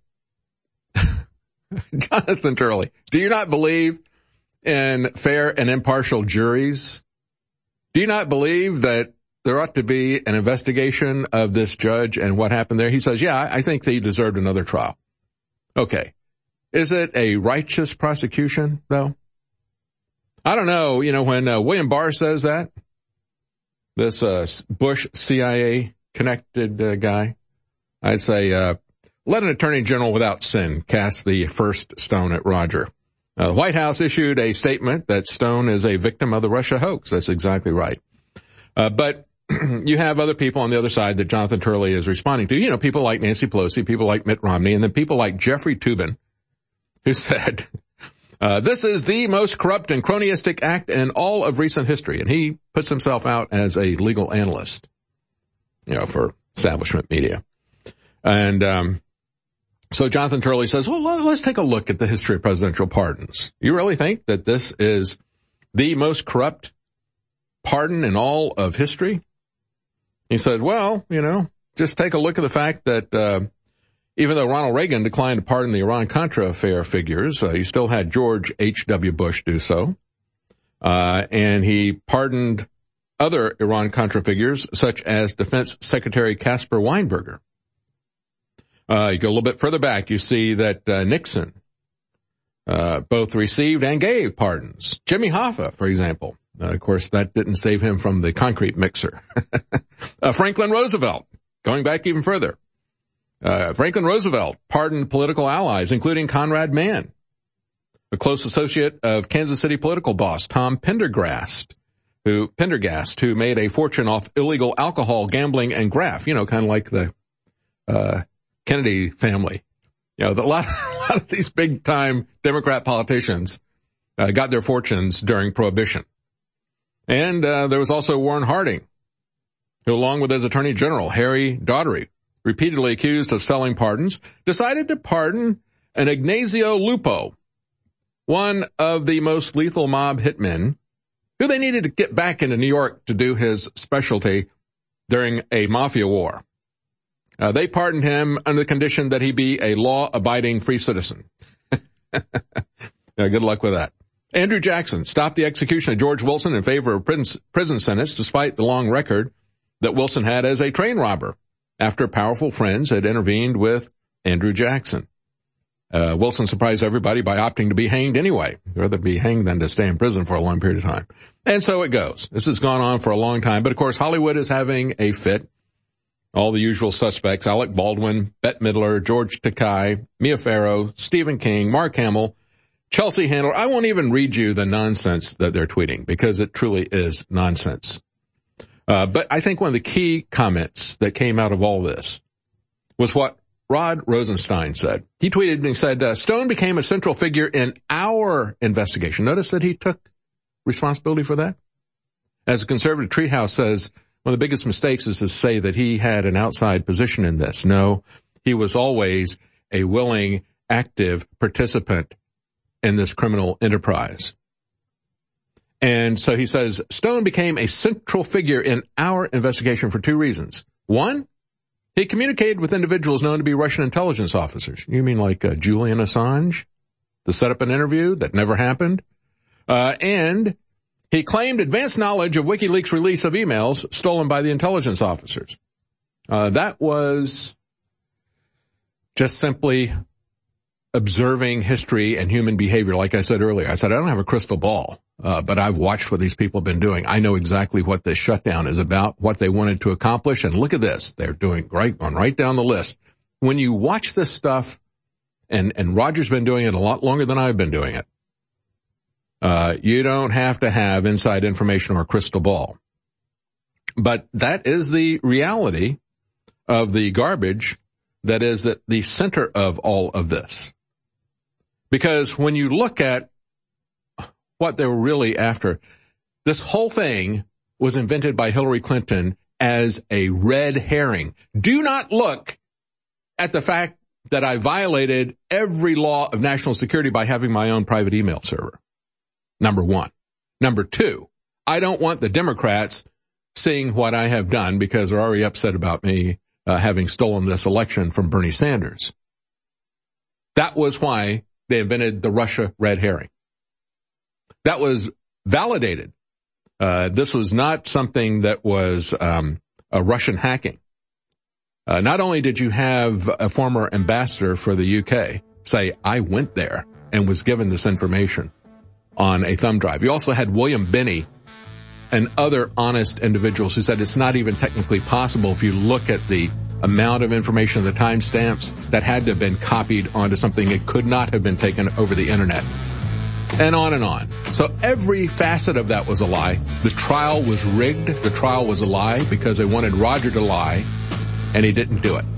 Jonathan Turley, do you not believe in fair and impartial juries? Do you not believe that there ought to be an investigation of this judge and what happened there? He says, yeah, I think they deserved another trial. Okay. Is it a righteous prosecution, though? I don't know. You know, when uh, William Barr says that, this uh, Bush C I A-connected uh, guy, I'd say, uh, let an attorney general without sin cast the first stone at Roger. Uh, the White House issued a statement that Stone is a victim of the Russia hoax. That's exactly right. Uh, but you have other people on the other side that Jonathan Turley is responding to. You know, people like Nancy Pelosi, people like Mitt Romney, and then people like Jeffrey Toobin, who said, uh, this is the most corrupt and cronyistic act in all of recent history. And he puts himself out as a legal analyst, you know, for establishment media. And um so Jonathan Turley says, well, let's take a look at the history of presidential pardons. You really think that this is the most corrupt pardon in all of history? He said, well, you know, just take a look at the fact that uh, even though Ronald Reagan declined to pardon the Iran-Contra affair figures, uh, he still had George H W. Bush do so. Uh, and he pardoned other Iran-Contra figures, such as Defense Secretary Caspar Weinberger. Uh, you go a little bit further back, you see that uh, Nixon uh, both received and gave pardons. Jimmy Hoffa, for example. Uh, of course, that didn't save him from the concrete mixer. uh, Franklin Roosevelt, going back even further. Uh, Franklin Roosevelt pardoned political allies, including Conrad Mann, a close associate of Kansas City political boss Tom Pendergast, who Pendergast, who made a fortune off illegal alcohol, gambling, and graft. You know, kind of like the uh Kennedy family. You know, the, a, lot, a lot of these big-time Democrat politicians uh, got their fortunes during Prohibition. And uh, there was also Warren Harding, who, along with his Attorney General, Harry Daugherty, repeatedly accused of selling pardons, decided to pardon an Ignazio Lupo, one of the most lethal mob hitmen, who they needed to get back into New York to do his specialty during a mafia war. Uh, they pardoned him under the condition that he be a law-abiding free citizen. Yeah, good luck with that. Andrew Jackson stopped the execution of George Wilson in favor of prison, prison sentence, despite the long record that Wilson had as a train robber, after powerful friends had intervened with Andrew Jackson. Uh, Wilson surprised everybody by opting to be hanged anyway. He'd rather be hanged than to stay in prison for a long period of time. And so it goes. This has gone on for a long time. But, of course, Hollywood is having a fit. All the usual suspects, Alec Baldwin, Bette Midler, George Takei, Mia Farrow, Stephen King, Mark Hamill, Chelsea Handler. I won't even read you the nonsense that they're tweeting because it truly is nonsense. Uh, but I think one of the key comments that came out of all this was what Rod Rosenstein said. He tweeted and he said, uh, Stone became a central figure in our investigation. Notice that he took responsibility for that. As a conservative treehouse says, one of the biggest mistakes is to say that he had an outside position in this. No, he was always a willing, active participant in this criminal enterprise. And so he says, Stone became a central figure in our investigation for two reasons. One, he communicated with individuals known to be Russian intelligence officers. You mean like uh, Julian Assange? To set up an interview that never happened? Uh, and he claimed advanced knowledge of WikiLeaks' release of emails stolen by the intelligence officers. Uh, that was just simply observing history and human behavior. Like I said earlier, I said, I don't have a crystal ball, uh, but I've watched what these people have been doing. I know exactly what this shutdown is about, what they wanted to accomplish. And look at this. They're doing right on right down the list. When you watch this stuff, and, and Roger's been doing it a lot longer than I've been doing it, uh, you don't have to have inside information or a crystal ball. But that is the reality of the garbage that is at the center of all of this. Because when you look at what they were really after, this whole thing was invented by Hillary Clinton as a red herring. Do not look at the fact that I violated every law of national security by having my own private email server. Number one. Number two, I don't want the Democrats seeing what I have done because they're already upset about me uh, having stolen this election from Bernie Sanders. That was why they invented the Russia red herring. That was validated. Uh, this was not something that was um, a Russian hacking. Uh, not only did you have a former ambassador for the U K say, I went there and was given this information on a thumb drive. You also had William Binney and other honest individuals who said it's not even technically possible if you look at the amount of information, the timestamps that had to have been copied onto something. It could not have been taken over the internet. And on and on. So every facet of that was a lie. The trial was rigged. The trial was a lie because they wanted Roger to lie, and he didn't do it.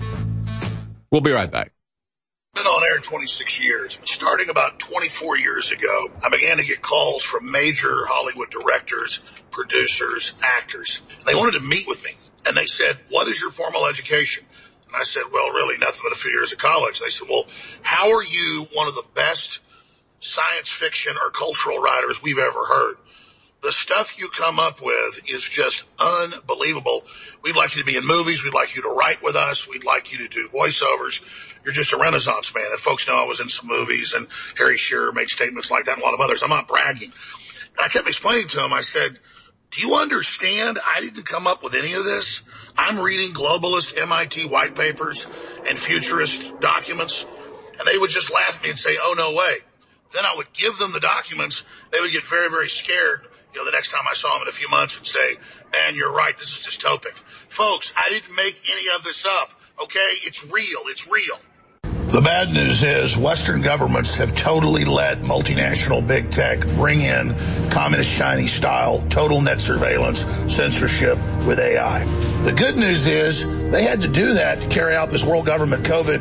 We'll be right back. Been on air twenty-six years, but starting about twenty-four years ago, I began to get calls from major Hollywood directors, producers, actors. They wanted to meet with me, and they said, what is your formal education? And I said, well, really nothing but a few years of college. They said, well, how are you one of the best science fiction or cultural writers we've ever heard? The stuff you come up with is just unbelievable. We'd like you to be in movies. We'd like you to write with us. We'd like you to do voiceovers. You're just a renaissance man. And folks know I was in some movies, and Harry Shearer made statements like that and a lot of others. I'm not bragging. And I kept explaining to him, I said, do you understand I didn't come up with any of this? I'm reading globalist M I T white papers and futurist documents. And they would just laugh at me and say, oh, no way. Then I would give them the documents. They would get very, very scared. You know, the next time I saw them in a few months and say, man, you're right. This is dystopic. Folks, I didn't make any of this up. Okay? It's real. It's real. The bad news is Western governments have totally let multinational big tech bring in communist Chinese style, total net surveillance, censorship with A I. The good news is they had to do that to carry out this world government COVID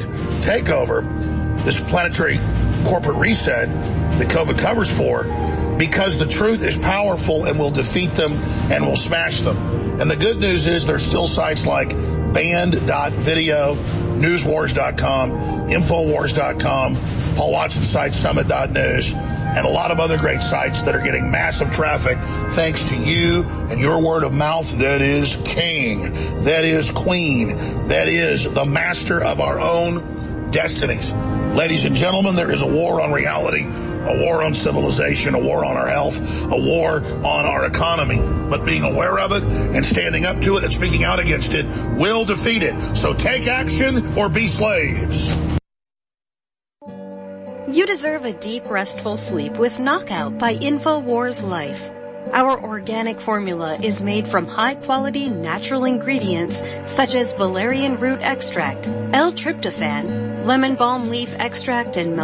takeover, this planetary corporate reset that COVID covers for, because the truth is powerful and will defeat them and will smash them. And the good news is there's still sites like band dot video, newswars dot com, infowars dot com, Paul Watson's site summit dot news, and a lot of other great sites that are getting massive traffic thanks to you and your word of mouth. That is king. That is queen. That is the master of our own destinies. Ladies and gentlemen, there is a war on reality, a war on civilization, a war on our health, a war on our economy. But being aware of it and standing up to it and speaking out against it will defeat it. So take action or be slaves. You deserve a deep, restful sleep with Knockout by InfoWars Life. Our organic formula is made from high-quality natural ingredients such as valerian root extract, L-tryptophan, lemon balm leaf extract, and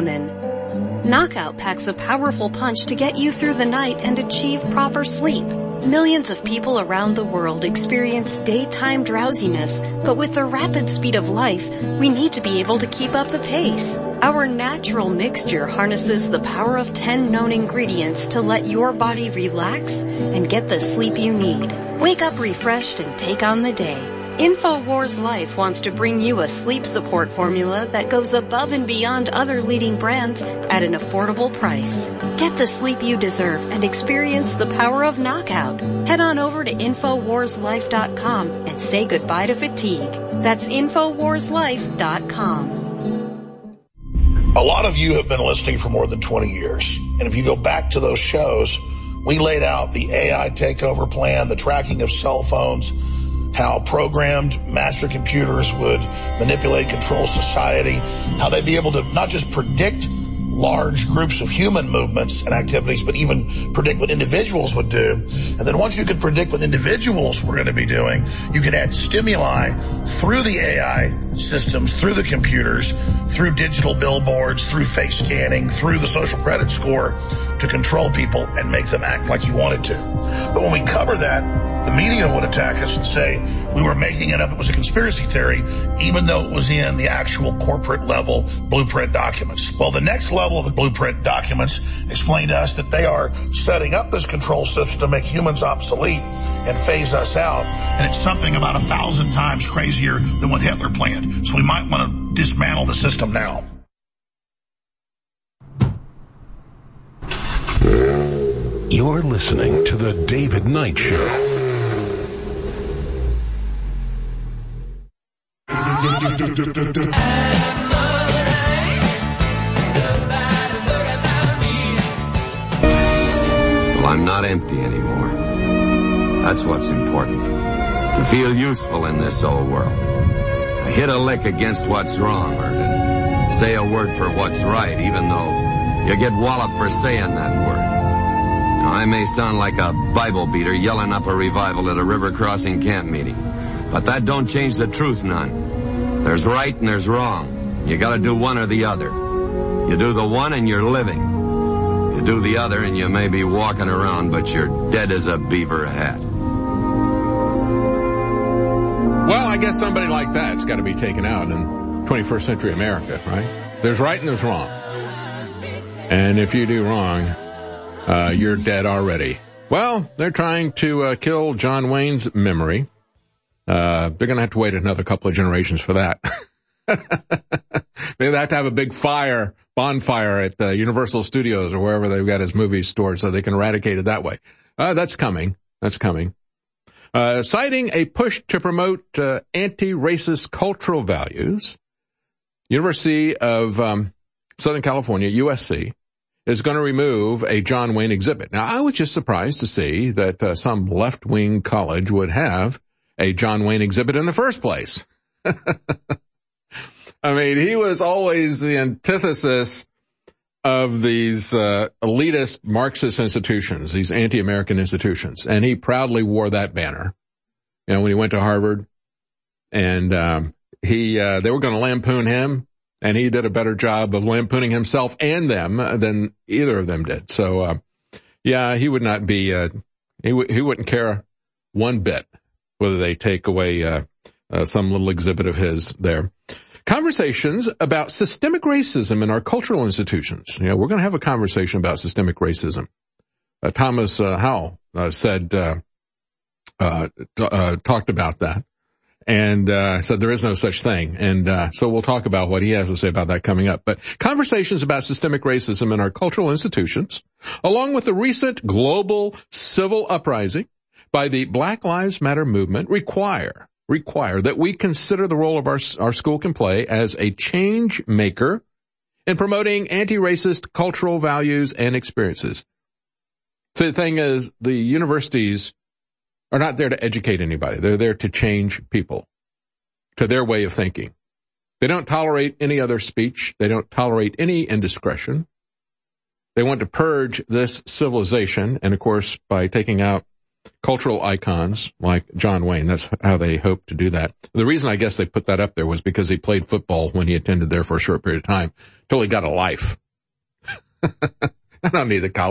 melatonin. Knockout packs a powerful punch to get you through the night and achieve proper sleep. Millions of people around the world experience daytime drowsiness, but with the rapid speed of life, we need to be able to keep up the pace. Our natural mixture harnesses the power of ten known ingredients to let your body relax and get the sleep you need. Wake up refreshed and take on the day. InfoWars Life wants to bring you a sleep support formula that goes above and beyond other leading brands at an affordable price. Get the sleep you deserve and experience the power of knockout. Head on over to Infowars Life dot com and say goodbye to fatigue. That's Infowars Life dot com. A lot of you have been listening for more than twenty years. And if you go back to those shows, we laid out the A I takeover plan, the tracking of cell phones, how programmed master computers would manipulate, control society, how they'd be able to not just predict large groups of human movements and activities, but even predict what individuals would do. And then once you could predict what individuals were going to be doing, you could add stimuli through the A I systems, through the computers, through digital billboards, through face scanning, through the social credit score to control people and make them act like you wanted to. But when we cover that, the media would attack us and say we were making it up, it was a conspiracy theory, even though it was in the actual corporate level blueprint documents. Well, the next level of the blueprint documents explain to us that they are setting up this control system to make humans obsolete and phase us out. And it's something about a thousand times crazier than what Hitler planned. So we might want to dismantle the system now. You're listening to The David Knight Show. Well, I'm not empty anymore. That's what's important. To feel useful in this old world. To hit a lick against what's wrong, or to say a word for what's right, even though you get walloped for saying that word. Now, I may sound like a Bible beater yelling up a revival at a river crossing camp meeting, but that don't change the truth none. There's right and there's wrong. You gotta do one or the other. You do the one and you're living. You do the other and you may be walking around, but you're dead as a beaver hat. Well, I guess somebody like that's got to be taken out in twenty-first century America, right? There's right and there's wrong. And if you do wrong, uh, you're dead already. Well, they're trying to uh, kill John Wayne's memory. Uh, they're going to have to wait another couple of generations for that. They have to have a big fire, bonfire at uh, Universal Studios or wherever they've got his movies stored so they can eradicate it that way. Uh, that's coming. That's coming. Uh, citing a push to promote uh, anti-racist cultural values, University of um, Southern California, U S C, is going to remove a John Wayne exhibit. Now, I was just surprised to see that uh, some left-wing college would have a John Wayne exhibit in the first place. I mean, he was always the antithesis of these uh, elitist Marxist institutions, these anti-American institutions, and he proudly wore that banner. You know, when he went to Harvard, and um, he uh, they were going to lampoon him, and he did a better job of lampooning himself and them than either of them did. So, uh, yeah, he would not be uh, he w- he wouldn't care one bit whether they take away uh, uh, some little exhibit of his there. Conversations about systemic racism in our cultural institutions. You know, we're going to have a conversation about systemic racism. Uh, Thomas uh, Howell uh, said, uh, uh, t- uh, talked about that, and uh, said there is no such thing. And uh, so we'll talk about what he has to say about that coming up. But conversations about systemic racism in our cultural institutions, along with the recent global civil uprising by the Black Lives Matter movement, require require that we consider the role of our, our school can play as a change maker in promoting anti-racist cultural values and experiences. So the thing is, the universities are not there to educate anybody. They're there to change people to their way of thinking. They don't tolerate any other speech. They don't tolerate any indiscretion. They want to purge this civilization, and of course, by taking out cultural icons like John Wayne. That's how they hope to do that. The reason I guess they put that up there was because he played football when he attended there for a short period of time, till he got a life. I don't need the college.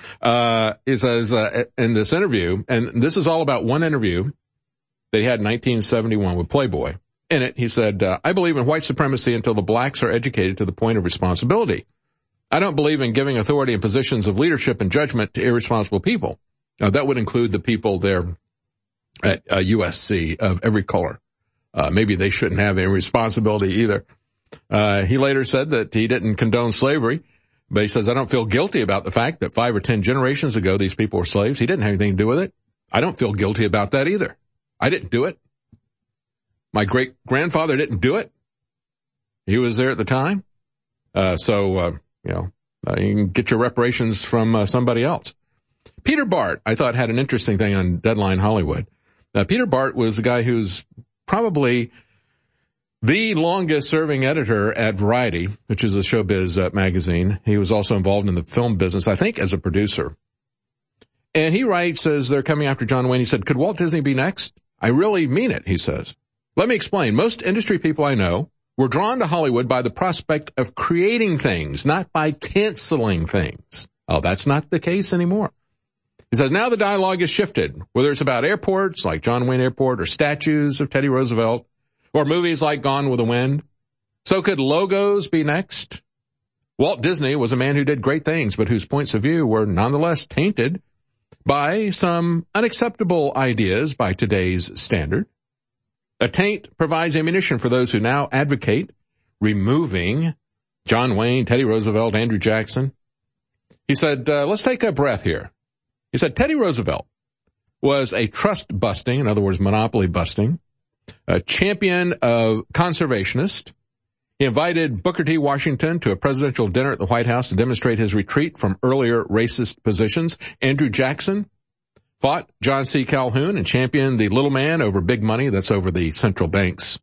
Uh, he says, uh, in this interview, and this is all about one interview that he had in nineteen seventy-one with Playboy. In it, he said, uh, I believe in white supremacy until the blacks are educated to the point of responsibility. I don't believe in giving authority and positions of leadership and judgment to irresponsible people. Now, that would include the people there at uh, U S C of every color. Uh, maybe they shouldn't have any responsibility either. Uh, he later said that he didn't condone slavery, but he says, I don't feel guilty about the fact that five or ten generations ago these people were slaves. He didn't have anything to do with it. I don't feel guilty about that either. I didn't do it. My great-grandfather didn't do it. He was there at the time. Uh, so, uh, you know, uh, you can get your reparations from uh, somebody else. Peter Bart, I thought, had an interesting thing on Deadline Hollywood. Uh, Peter Bart was a guy who's probably the longest-serving editor at Variety, which is a showbiz uh, magazine. He was also involved in the film business, I think, as a producer. And he writes, as they're coming after John Wayne, he said, could Walt Disney be next? I really mean it, he says. Let me explain. Most industry people I know were drawn to Hollywood by the prospect of creating things, not by canceling things. Oh, that's not the case anymore. He says, now the dialogue has shifted, whether it's about airports like John Wayne Airport or statues of Teddy Roosevelt or movies like Gone with the Wind. So could logos be next? Walt Disney was a man who did great things, but whose points of view were nonetheless tainted by some unacceptable ideas by today's standard. A taint provides ammunition for those who now advocate removing John Wayne, Teddy Roosevelt, Andrew Jackson. He said, uh, let's take a breath here. He said, Teddy Roosevelt was a trust-busting, in other words, monopoly-busting, a champion of conservationist. He invited Booker T. Washington to a presidential dinner at the White House to demonstrate his retreat from earlier racist positions. Andrew Jackson fought John C. Calhoun and championed the little man over big money. That's over the central banks.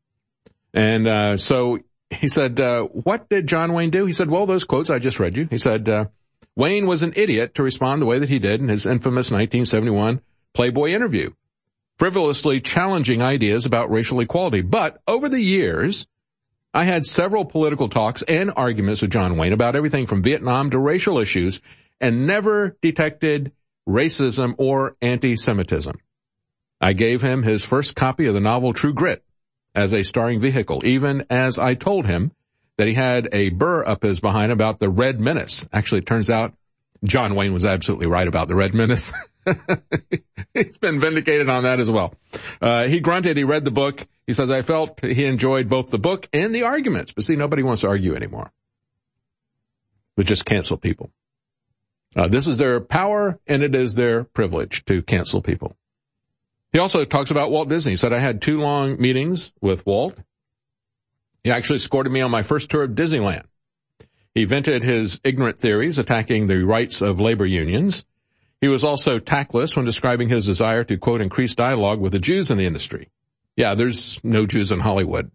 And uh so he said, uh what did John Wayne do? He said, well, those quotes I just read you. He said, uh Wayne was an idiot to respond the way that he did in his infamous nineteen seventy-one Playboy interview, frivolously challenging ideas about racial equality. But over the years, I had several political talks and arguments with John Wayne about everything from Vietnam to racial issues and never detected racism or anti-Semitism. I gave him his first copy of the novel True Grit as a starring vehicle, even as I told him that he had a burr up his behind about the Red Menace. Actually, it turns out John Wayne was absolutely right about the Red Menace. He's been vindicated on that as well. Uh, he grunted. He read the book. He says, I felt he enjoyed both the book and the arguments. But see, nobody wants to argue anymore. But just cancel people. Uh, this is their power, and it is their privilege to cancel people. He also talks about Walt Disney. He said, I had two long meetings with Walt. He actually escorted me on my first tour of Disneyland. He vented his ignorant theories, attacking the rights of labor unions. He was also tactless when describing his desire to, quote, increase dialogue with the Jews in the industry. Yeah, there's no Jews in Hollywood.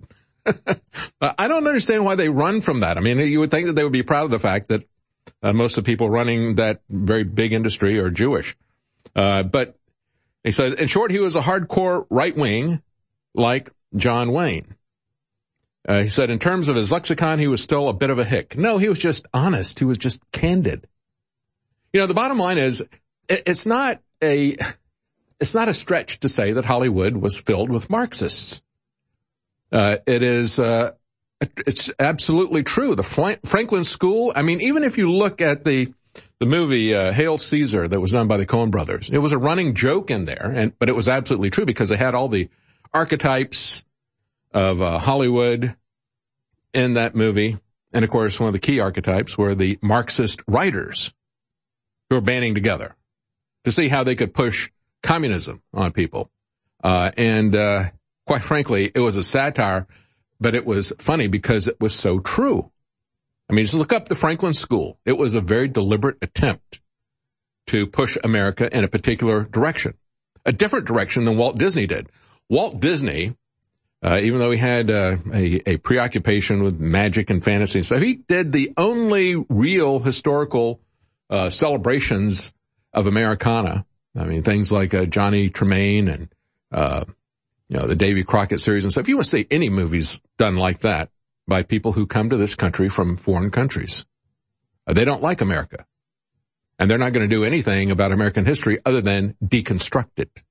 I don't understand why they run from that. I mean, you would think that they would be proud of the fact that Uh, most of the people running that very big industry are Jewish. Uh, but he said, in short, he was a hardcore right wing like John Wayne. Uh, he said, in terms of his lexicon, he was still a bit of a hick. No, he was just honest. He was just candid. You know, the bottom line is, it, it's not a, it's not a stretch to say that Hollywood was filled with Marxists. Uh, it is, uh, It's absolutely true. The Franklin School, I mean, even if you look at the the movie uh, Hail Caesar that was done by the Coen brothers, it was a running joke in there, and but it was absolutely true because they had all the archetypes of uh, Hollywood in that movie. And, of course, one of the key archetypes were the Marxist writers who were banding together to see how they could push communism on people. Uh, and uh, quite frankly, it was a satire. But it was funny because it was so true. I mean, just look up the Franklin School. It was a very deliberate attempt to push America in a particular direction, a different direction than Walt Disney did. Walt Disney, uh, even though he had uh, a, a preoccupation with magic and fantasy and stuff, he did the only real historical uh, celebrations of Americana. I mean, things like uh, Johnny Tremaine and uh You know, the Davy Crockett series and stuff. You want to see any movies done like that by people who come to this country from foreign countries. Uh, they don't like America. And they're not going to do anything about American history other than deconstruct it.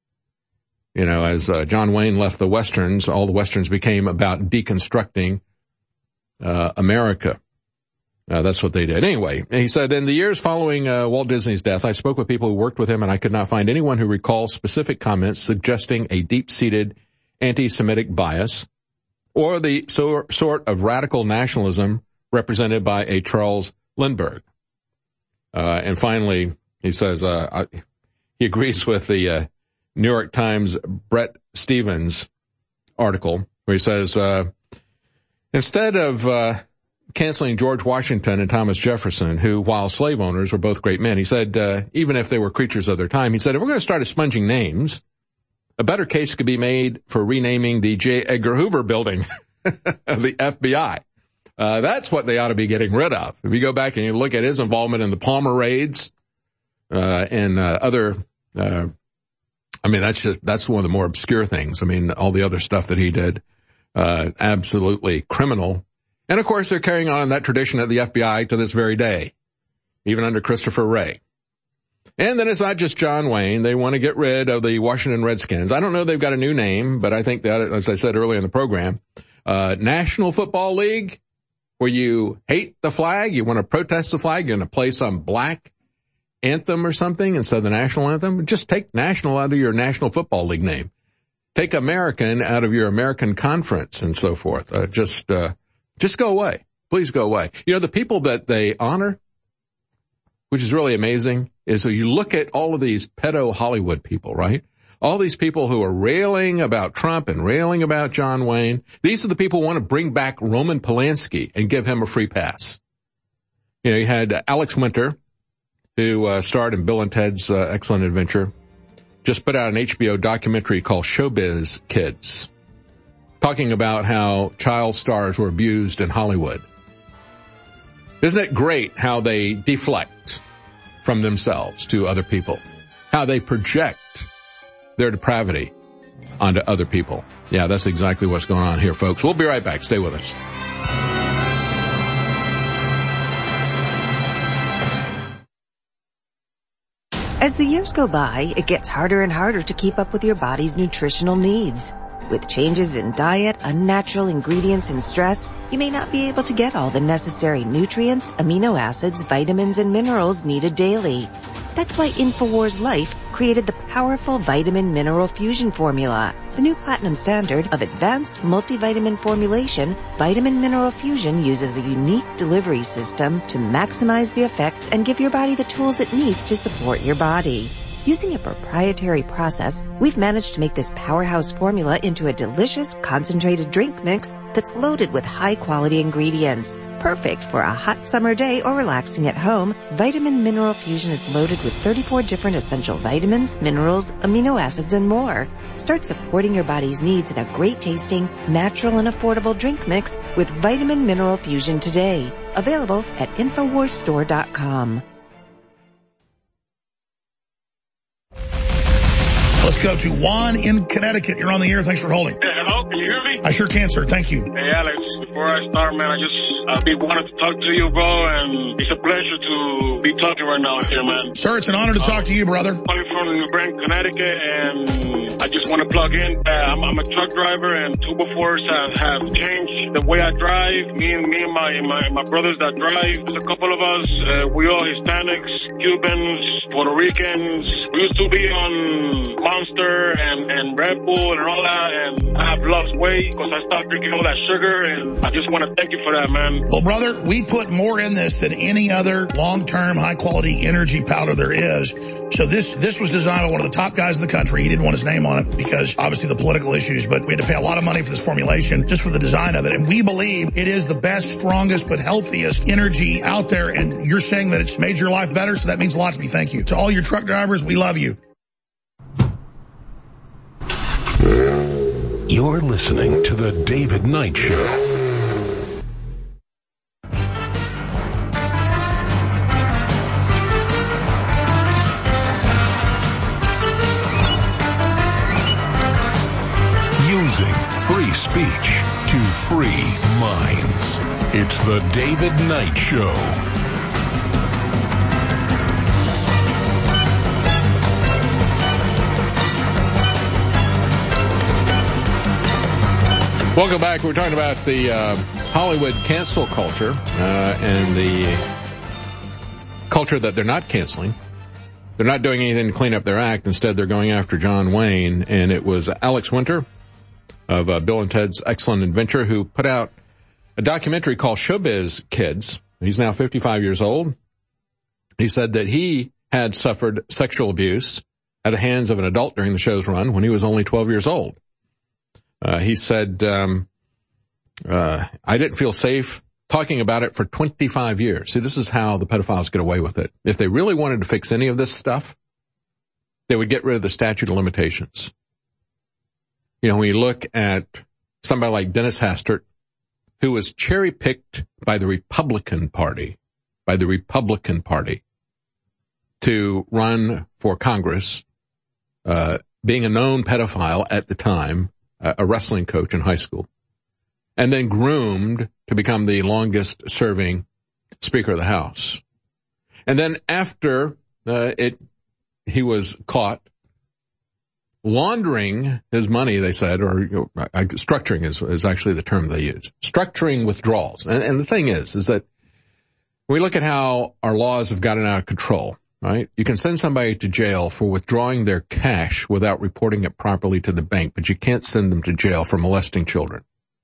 You know, as uh, John Wayne left the Westerns, all the Westerns became about deconstructing uh, America. Uh, that's what they did. Anyway, he said, in the years following uh, Walt Disney's death, I spoke with people who worked with him, and I could not find anyone who recalls specific comments suggesting a deep-seated anti-Semitic bias or the so, sort of radical nationalism represented by a Charles Lindbergh. Uh, and finally, he says, uh, I, he agrees with the uh, New York Times Brett Stevens article where he says, uh, instead of uh, canceling George Washington and Thomas Jefferson, who, while slave owners, were both great men, he said, uh, even if they were creatures of their time, he said, if we're going to start expunging names, a better case could be made for renaming the J. Edgar Hoover building of the F B I. Uh, that's what they ought to be getting rid of. If you go back and you look at his involvement in the Palmer raids, uh, and, uh, other, uh, I mean, that's just, that's one of the more obscure things. I mean, all the other stuff that he did, uh, absolutely criminal. And of course, they're carrying on in that tradition at the F B I to this very day, even under Christopher Wray. And then it's not just John Wayne. They want to get rid of the Washington Redskins. I don't know if they've got a new name, but I think that, as I said earlier in the program, uh, National Football League, where you hate the flag, you want to protest the flag, you're going to play some black anthem or something instead of the national anthem. Just take national out of your National Football League name. Take American out of your American Conference and so forth. Uh, just, uh, just go away. Please go away. You know, the people that they honor, which is really amazing, is so you look at all of these pedo Hollywood people, right? All these people who are railing about Trump and railing about John Wayne. These are the people who want to bring back Roman Polanski and give him a free pass. You know, you had Alex Winter, who uh, starred in Bill and Ted's uh, Excellent Adventure, just put out an H B O documentary called Showbiz Kids, talking about how child stars were abused in Hollywood. Isn't it great how they deflect from themselves to other people, how they project their depravity onto other people? Yeah, that's exactly what's going on here, folks. We'll be right back. Stay with us. As the years go by, it gets harder and harder to keep up with your body's nutritional needs. With changes in diet, unnatural ingredients, and stress, you may not be able to get all the necessary nutrients, amino acids, vitamins, and minerals needed daily. That's why InfoWars Life created the powerful Vitamin Mineral Fusion formula. The new platinum standard of advanced multivitamin formulation, Vitamin Mineral Fusion uses a unique delivery system to maximize the effects and give your body the tools it needs to support your body. Using a proprietary process, we've managed to make this powerhouse formula into a delicious concentrated drink mix that's loaded with high-quality ingredients. Perfect for a hot summer day or relaxing at home, Vitamin Mineral Fusion is loaded with thirty-four different essential vitamins, minerals, amino acids, and more. Start supporting your body's needs in a great-tasting, natural, and affordable drink mix with Vitamin Mineral Fusion today. Available at infowars store dot com. Let's go to Juan in Connecticut. You're on the air. Thanks for holding. Hey, hello, can you hear me? I sure can, sir. Thank you. Hey, Alex, before I start, man, I just I be wanted to talk to you, bro, and it's a pleasure to be talking right now here, man. Sir, it's an honor to talk to you, brother. I'm calling from New Brain, Connecticut, and I just want to plug in. Uh, I'm, I'm a truck driver, and Tuba Force have, have changed the way I drive. Me and me and my my, my brothers that drive. There's a couple of us. Uh, we all Hispanics, Cubans, Puerto Ricans. We used to be on Monster and, and Red Bull and all that, and I have lost weight because I stopped drinking all that sugar, and I just want to thank you for that, man. Well, brother, we put more in this than any other long-term, high-quality energy powder there is. So this this was designed by one of the top guys in the country. He didn't want his name on it because, obviously, the political issues, but we had to pay a lot of money for this formulation just for the design of it. And we believe it is the best, strongest, but healthiest energy out there. And you're saying that it's made your life better, so that means a lot to me. Thank you. To all your truck drivers, we love you. You're listening to The David Knight Show. Using free speech to free minds. It's The David Knight Show. Welcome back. We're talking about the uh, Hollywood cancel culture uh, and the culture that they're not canceling. They're not doing anything to clean up their act. Instead, they're going after John Wayne. And it was Alex Winter of uh, Bill and Ted's Excellent Adventure who put out a documentary called Showbiz Kids. He's now fifty-five years old. He said that he had suffered sexual abuse at the hands of an adult during the show's run when he was only twelve years old. Uh, he said, um, uh, I didn't feel safe talking about it for twenty-five years. See, this is how the pedophiles get away with it. If they really wanted to fix any of this stuff, they would get rid of the statute of limitations. You know, when you look at somebody like Dennis Hastert, who was cherry-picked by the Republican Party, by the Republican Party, to run for Congress, uh, being a known pedophile at the time, a wrestling coach in high school, and then groomed to become the longest serving Speaker of the House. And then after uh, it, he was caught laundering his money, they said, or you know, uh, structuring is, is actually the term they use, structuring withdrawals. And, and the thing is, is that when we look at how our laws have gotten out of control, right? You can send somebody to jail for withdrawing their cash without reporting it properly to the bank, but you can't send them to jail for molesting children.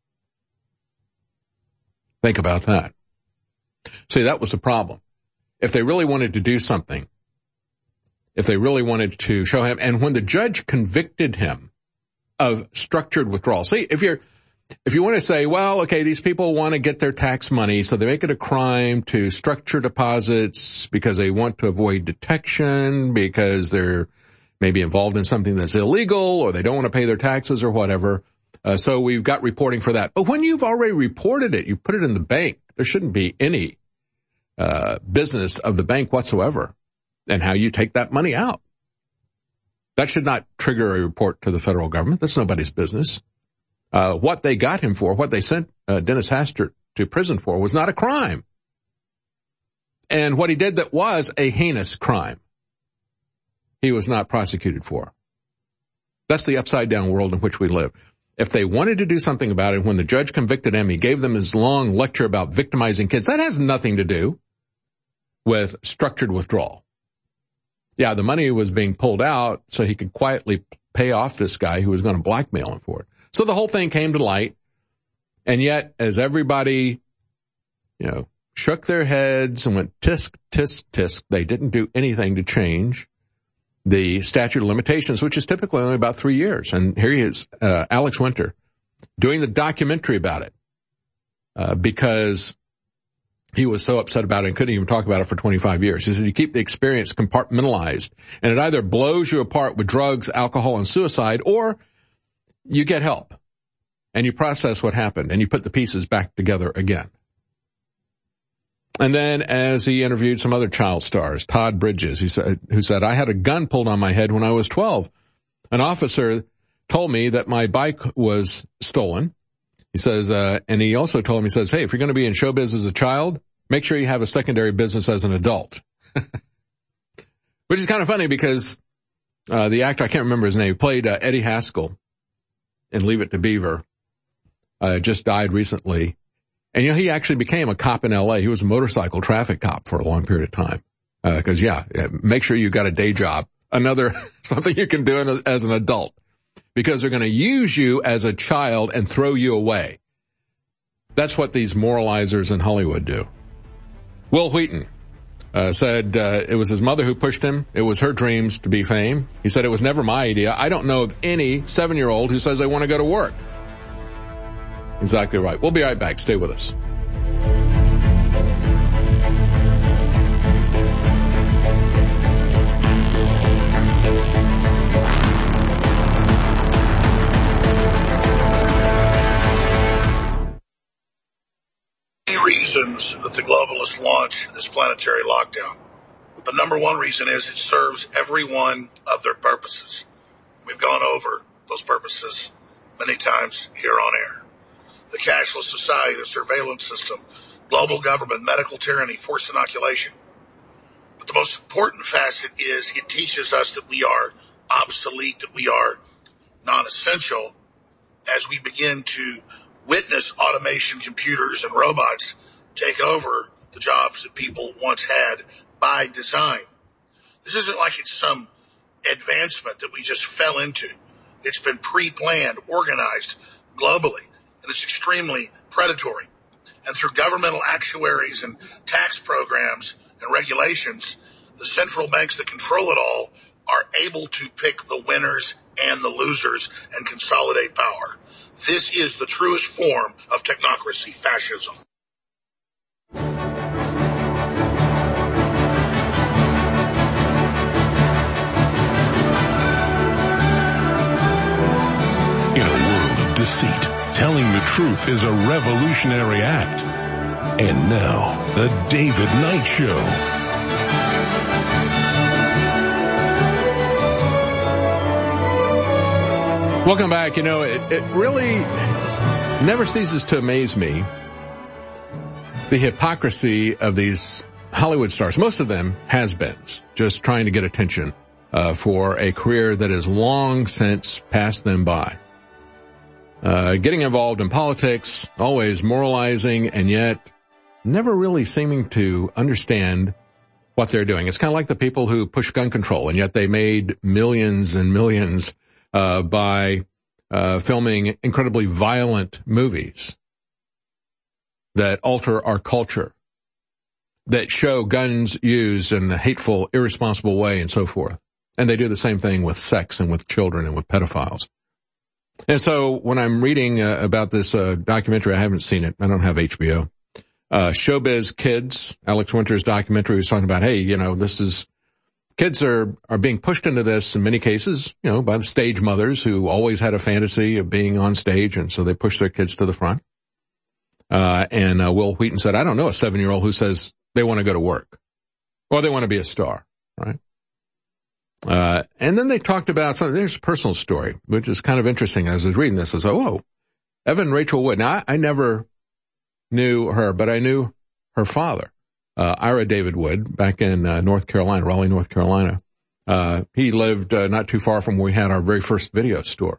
Think about that. See, that was the problem. If they really wanted to do something, if they really wanted to show him, and when the judge convicted him of structured withdrawal, see, if you're, if you want to say, well, okay, these people want to get their tax money, so they make it a crime to structure deposits because they want to avoid detection, because they're maybe involved in something that's illegal, or they don't want to pay their taxes or whatever. Uh, so we've got reporting for that. But when you've already reported it, you've put it in the bank, there shouldn't be any uh business of the bank whatsoever and how you take that money out. That should not trigger a report to the federal government. That's nobody's business. Uh, what they got him for, what they sent uh, Dennis Hastert to prison for, was not a crime. And what he did that was a heinous crime, he was not prosecuted for. That's the upside-down world in which we live. If they wanted to do something about it, when the judge convicted him, he gave them his long lecture about victimizing kids. That has nothing to do with structured withdrawal. Yeah, the money was being pulled out so he could quietly pay off this guy who was going to blackmail him for it. So the whole thing came to light, and yet as everybody, you know, shook their heads and went tisk, tisk, tisk, they didn't do anything to change the statute of limitations, which is typically only about three years. And here he is, uh, Alex Winter, doing the documentary about it, uh, because he was so upset about it and couldn't even talk about it for twenty-five years. He said, you keep the experience compartmentalized, and it either blows you apart with drugs, alcohol, and suicide, or you get help, and you process what happened, and you put the pieces back together again. And then as he interviewed some other child stars, Todd Bridges, he said, who said, I had a gun pulled on my head when I was twelve. An officer told me that my bike was stolen. He says, uh, and he also told him, he says, hey, if you're going to be in showbiz as a child, make sure you have a secondary business as an adult. Which is kind of funny because uh, the actor, I can't remember his name, played uh, Eddie Haskell in Leave It to Beaver, uh, just died recently. And, you know, he actually became a cop in L A. He was a motorcycle traffic cop for a long period of time. Uh, cause yeah, make sure you got a day job, another, something you can do as an adult, because they're going to use you as a child and throw you away. That's what these moralizers in Hollywood do. Will Wheaton, uh, said, uh, it was his mother who pushed him. It was her dreams to be fame. He said, it was never my idea. I don't know of any seven-year-old who says they want to go to work. Exactly right. We'll be right back. Stay with us. Reasons that the globalists launch this planetary lockdown. The number one reason is it serves every one of their purposes. We've gone over those purposes many times here on air. The cashless society, the surveillance system, global government, medical tyranny, forced inoculation. But the most important facet is it teaches us that we are obsolete, that we are non-essential as we begin to witness automation, computers, and robots take over the jobs that people once had by design. This isn't like it's some advancement that we just fell into. It's been pre-planned, organized globally, and it's extremely predatory. And through governmental actuaries and tax programs and regulations, the central banks that control it all are able to pick the winners and the losers and consolidate power. This is the truest form of technocracy, fascism. In a world of deceit, telling the truth is a revolutionary act. And now, the David Knight Show. Welcome back. You know, it, it really never ceases to amaze me, the hypocrisy of these Hollywood stars. Most of them has-beens, just trying to get attention uh, for a career that has long since passed them by. Uh, getting involved in politics, always moralizing, and yet never really seeming to understand what they're doing. It's kind of like the people who push gun control, and yet they made millions and millions uh, by uh, filming incredibly violent movies that alter our culture, that show guns used in a hateful, irresponsible way, and so forth. And they do the same thing with sex and with children and with pedophiles. And so when I'm reading uh, about this uh, documentary, I haven't seen it. I don't have H B O. Uh, Showbiz Kids, Alex Winter's documentary, was talking about, hey, you know, this is, kids are, are being pushed into this in many cases, you know, by the stage mothers who always had a fantasy of being on stage, and so they push their kids to the front. Uh, and uh, Will Wheaton said, I don't know a seven-year-old who says they want to go to work or they want to be a star, right? Uh, and then they talked about something, there's a personal story, which is kind of interesting. As I was reading this, I was like, oh, Evan Rachel Wood. Now, I, I never knew her, but I knew her father, uh, Ira David Wood, back in uh, North Carolina, Raleigh, North Carolina. Uh, he lived uh, not too far from where we had our very first video store.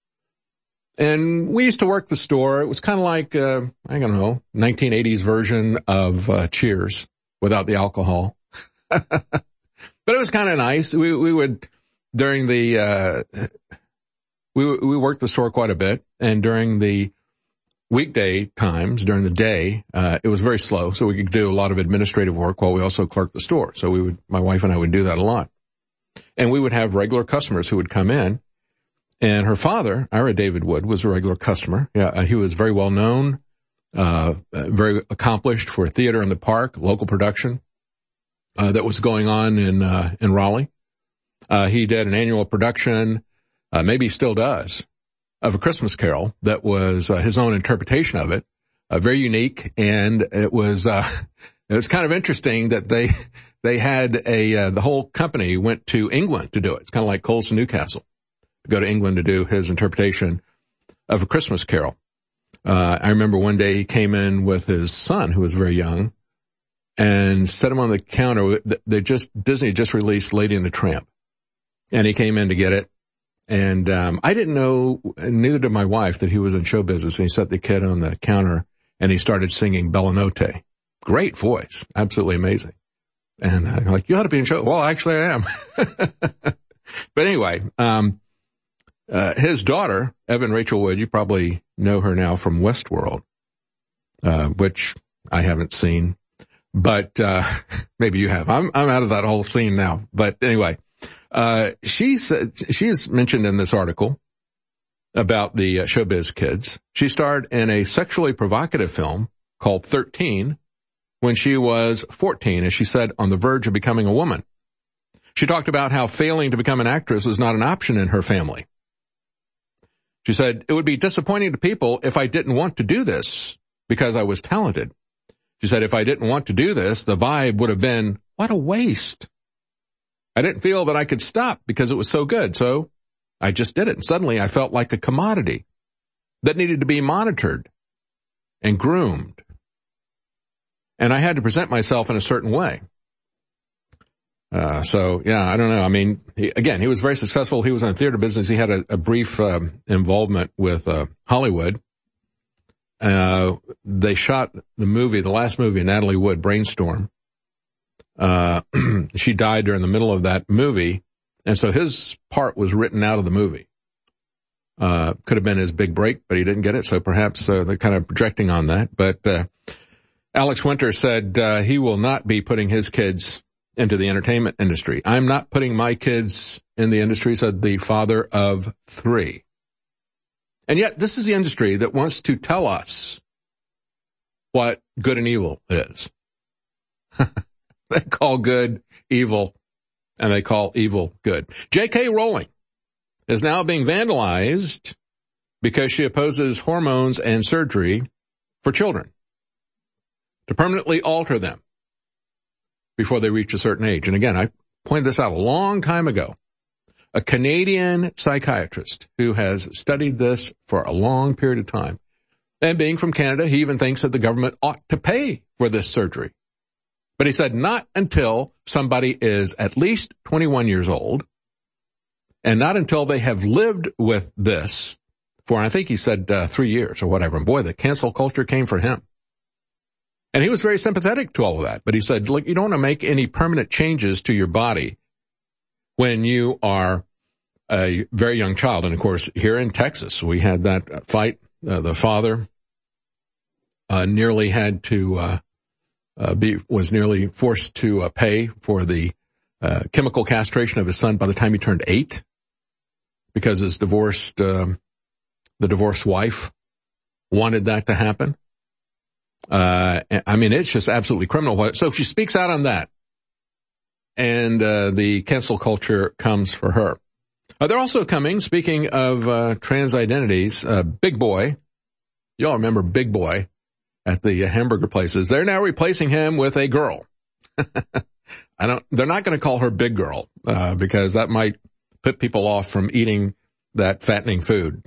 And we used to work the store. It was kind of like, uh, I don't know, nineteen eighties version of uh, Cheers without the alcohol. But it was kind of nice. We, we would, during the, uh, we, we worked the store quite a bit, and during the weekday times, during the day, uh, it was very slow, so we could do a lot of administrative work while we also clerked the store. So we would, my wife and I would do that a lot. And we would have regular customers who would come in, and her father, Ira David Wood, was a regular customer. Yeah, he was very well known, uh, very accomplished for theater in the park, local production. Uh, that was going on in, uh, in Raleigh. Uh, he did an annual production, uh, maybe he still does, of A Christmas Carol that was, uh, his own interpretation of it, uh, very unique. And it was, uh, it was kind of interesting that they, they had a, uh, the whole company went to England to do it. It's kind of like Colson Newcastle, to go to England to do his interpretation of A Christmas Carol. Uh, I remember one day he came in with his son, who was very young, and set him on the counter. They just, Disney just released Lady and the Tramp, and he came in to get it. And, um, I didn't know, and neither did my wife, that he was in show business. And he set the kid on the counter and he started singing Bella Notte. Great voice. Absolutely amazing. And I'm like, you ought to be in show. Well, actually I am. But anyway, um, uh, his daughter, Evan Rachel Wood, you probably know her now from Westworld, uh, which I haven't seen. But, uh, maybe you have. I'm, I'm out of that whole scene now. But anyway, uh, she said, she is mentioned in this article about the uh, Showbiz Kids. She starred in a sexually provocative film called thirteen when she was fourteen, as she said, on the verge of becoming a woman. She talked about how failing to become an actress was not an option in her family. She said, it would be disappointing to people if I didn't want to do this because I was talented. She said, if I didn't want to do this, the vibe would have been, what a waste. I didn't feel that I could stop because it was so good, so I just did it. And suddenly I felt like a commodity that needed to be monitored and groomed. And I had to present myself in a certain way. Uh, so, yeah, I don't know. I mean, he, again, he was very successful. He was in theater business. He had a, a brief um, involvement with uh, Hollywood. uh, they shot the movie, the last movie, Natalie Wood, Brainstorm. Uh, she died during the middle of that movie, and so his part was written out of the movie. Uh, could have been his big break, but he didn't get it, so perhaps uh, they're kind of projecting on that. But uh, Alex Winter said uh, he will not be putting his kids into the entertainment industry. I'm not putting my kids in the industry, said the father of three. And yet, this is the industry that wants to tell us what good and evil is. They call good evil, and they call evil good. J K. Rowling is now being vandalized because she opposes hormones and surgery for children to permanently alter them before they reach a certain age. And again, I pointed this out a long time ago. A Canadian psychiatrist who has studied this for a long period of time. And being from Canada, he even thinks that the government ought to pay for this surgery. But he said not until somebody is at least twenty-one years old, and not until they have lived with this for, I think he said, uh, three years or whatever. And boy, the cancel culture came for him. And he was very sympathetic to all of that. But he said, look, you don't want to make any permanent changes to your body when you are a very young child. And of course, here in Texas, we had that fight. Uh, the father uh, nearly had to uh, uh, be, was nearly forced to uh, pay for the uh, chemical castration of his son by the time he turned eight, because his divorced, um, the divorced wife wanted that to happen. Uh, I mean, it's just absolutely criminal. So she speaks out on that, and uh, the cancel culture comes for her. Uh, they're also coming, speaking of uh, trans identities, uh, Big Boy. Y'all remember Big Boy at the hamburger places. They're now replacing him with a girl. I don't, they're not going to call her Big Girl, uh, because that might put people off from eating that fattening food.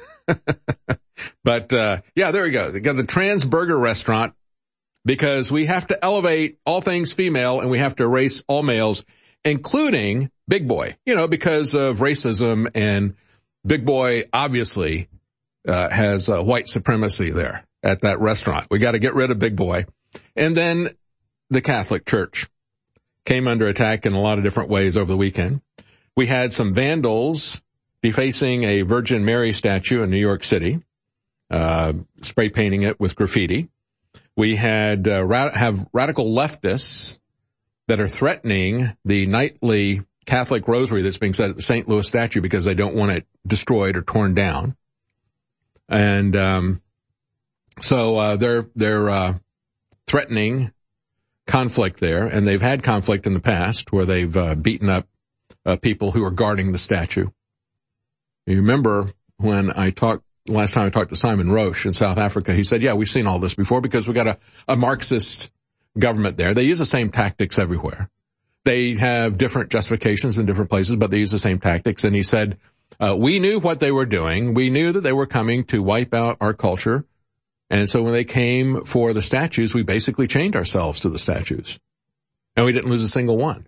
But, uh, yeah, there we go. They got the trans burger restaurant, because we have to elevate all things female and we have to erase all males, including Big Boy, you know, because of racism, and Big Boy obviously, uh, has uh, white supremacy there at that restaurant. We got to get rid of Big Boy. And then the Catholic Church came under attack in a lot of different ways over the weekend. We had some vandals defacing a Virgin Mary statue in New York City, uh, spray painting it with graffiti. We had, uh, ra- have radical leftists that are threatening the nightly Catholic rosary that's being said at the Saint Louis statue because they don't want it destroyed or torn down. And, um, so, uh, they're, they're, uh, threatening conflict there, and they've had conflict in the past where they've, uh, beaten up, uh, people who are guarding the statue. You remember when I talked, last time I talked to Simon Roche in South Africa, he said, yeah, we've seen all this before because we got a, a Marxist government there. They use the same tactics everywhere. They have different justifications in different places, but they use the same tactics. And he said, uh, we knew what they were doing. We knew that they were coming to wipe out our culture. And so when they came for the statues, we basically chained ourselves to the statues. And we didn't lose a single one.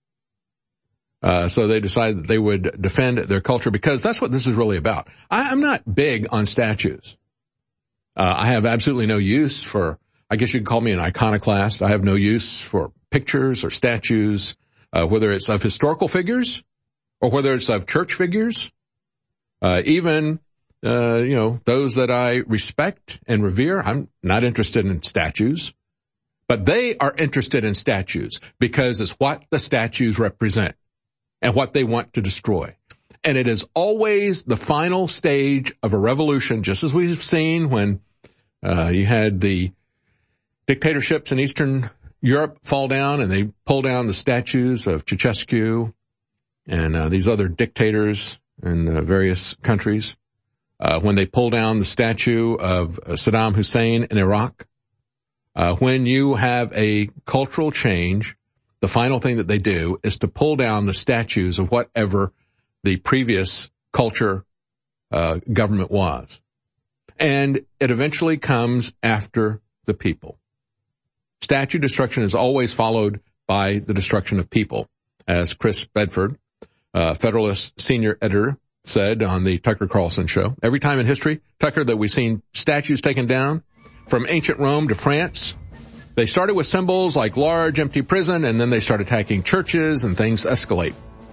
Uh, so they decided that they would defend their culture, because that's what this is really about. I, I'm not big on statues. Uh, I have absolutely no use for, I guess you could call me an iconoclast. I have no use for pictures or statues, uh, whether it's of historical figures or whether it's of church figures, uh, even, uh, you know, those that I respect and revere. I'm not interested in statues, but they are interested in statues because it's what the statues represent and what they want to destroy. And it is always the final stage of a revolution, just as we've seen when uh, you had the dictatorships in Eastern Europe fall down, and they pull down the statues of Ceausescu and uh, these other dictators in uh, various countries. Uh, when they pull down the statue of uh, Saddam Hussein in Iraq. Uh, when you have a cultural change, the final thing that they do is to pull down the statues of whatever the previous culture, uh, government was. And it eventually comes after the people. Statue destruction is always followed by the destruction of people. As Chris Bedford, uh, Federalist senior editor, said on the Tucker Carlson show. Every time in history, Tucker, that we've seen statues taken down from ancient Rome to France, they started with symbols like large empty prison, and then they start attacking churches and things escalate.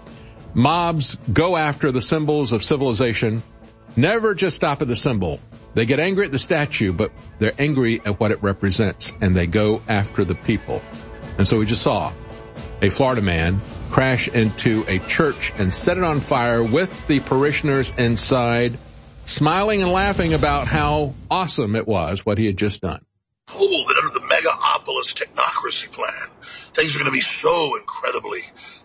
Mobs go after the symbols of civilization, never just stop at the symbol. They get angry at the statue, but they're angry at what it represents, and they go after the people. And so we just saw a Florida man crash into a church and set it on fire with the parishioners inside, smiling and laughing about how awesome it was, what he had just done. Cool that under the Megapolis technocracy plan, things are going to be so incredibly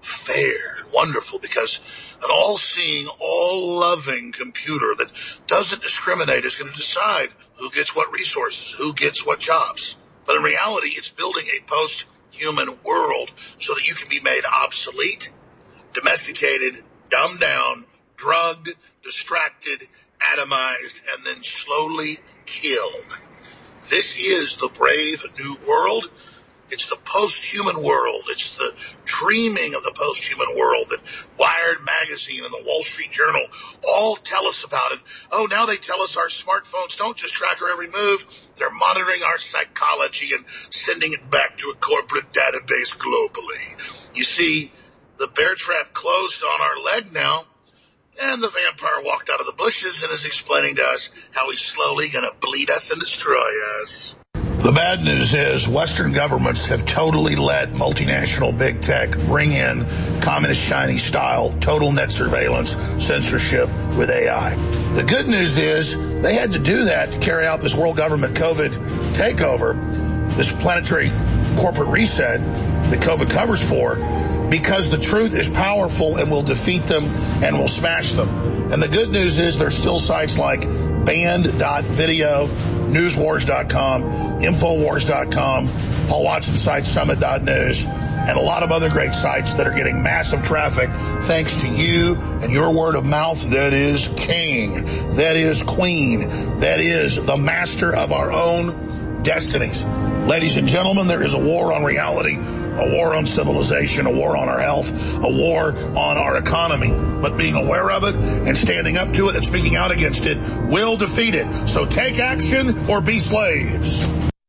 fair and wonderful because an all-seeing, all-loving computer that doesn't discriminate is going to decide who gets what resources, who gets what jobs. But in reality, it's building a post-human world so that you can be made obsolete, domesticated, dumbed down, drugged, distracted, atomized, and then slowly killed. This is the brave new world. It's the post-human world. It's the dreaming of the post-human world that Wired Magazine and the Wall Street Journal all tell us about it. Oh, now they tell us our smartphones don't just track our every move. They're monitoring our psychology and sending it back to a corporate database globally. You see, the bear trap closed on our leg now, and the vampire walked out of the bushes and is explaining to us how he's slowly going to bleed us and destroy us. The bad news is Western governments have totally let multinational big tech bring in communist Chinese style total net surveillance censorship with A I. The good news is they had to do that to carry out this world government COVID takeover, this planetary corporate reset that COVID covers for, because the truth is powerful and will defeat them and will smash them. And the good news is there's still sites like band dot video, newswars dot com, infowars dot com, Paul Watson site summit dot news, and a lot of other great sites that are getting massive traffic thanks to you and your word of mouth that is king, that is queen, that is the master of our own destinies. Ladies and gentlemen, there is a war on reality, a war on civilization, a war on our health, a war on our economy. But being aware of it and standing up to it and speaking out against it will defeat it. So take action or be slaves.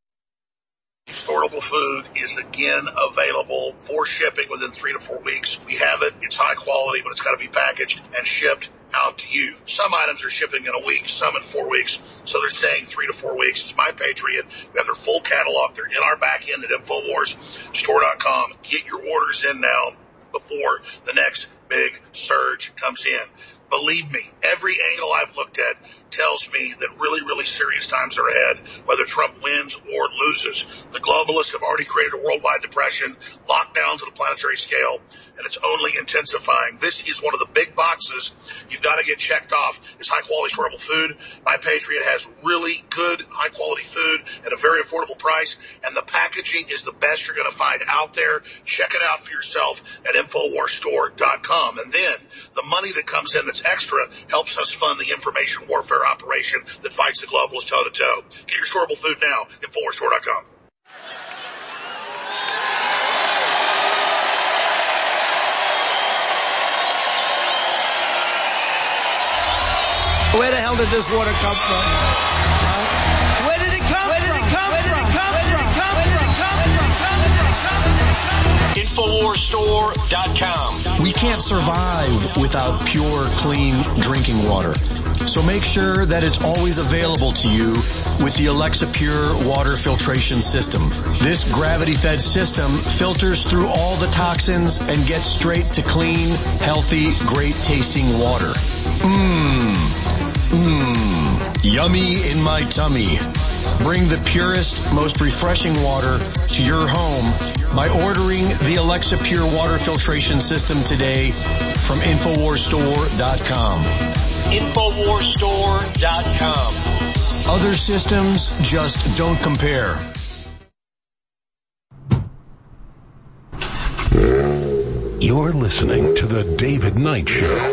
Storable food is again available for shipping within three to four weeks. We have it. It's high quality, but it's got to be packaged and shipped out to you. Some items are shipping in a week, some in four weeks. So they're saying three to four weeks. It's My Patriot. We have their full catalog. They're in our back end at infowars store dot com. Get your orders in now before the next big surge comes in. Believe me, every angle I've looked at tells me that really, really serious times are ahead, whether Trump wins or loses. The globalists have already created a worldwide depression, lockdowns at a planetary scale, and it's only intensifying. This is one of the big boxes you've got to get checked off is high-quality storable food. My Patriot has really good, high-quality food at a very affordable price, and the packaging is the best you're going to find out there. Check it out for yourself at infowars store dot com. And then the money that comes in that's extra helps us fund the information warfare operation that fights the globalists toe-to-toe. Get your storable food now, infowars store dot com. Where the hell did this water come from? Huh? Where did it come Where did it come Where did it come Where did it come Where did it come Where did it come Where did it come Where did it come infowars store dot com. We can't survive without pure, clean drinking water. So make sure that it's always available to you with the Alexa Pure water filtration system. This gravity-fed system filters through all the toxins and gets straight to clean, healthy, great-tasting water. Mmm. Mmm. Yummy in my tummy. Bring the purest, most refreshing water to your home by ordering the Alexa Pure water filtration system today from infowars store dot com. infowars store dot com. Other systems just don't compare. You're listening to The David Knight Show.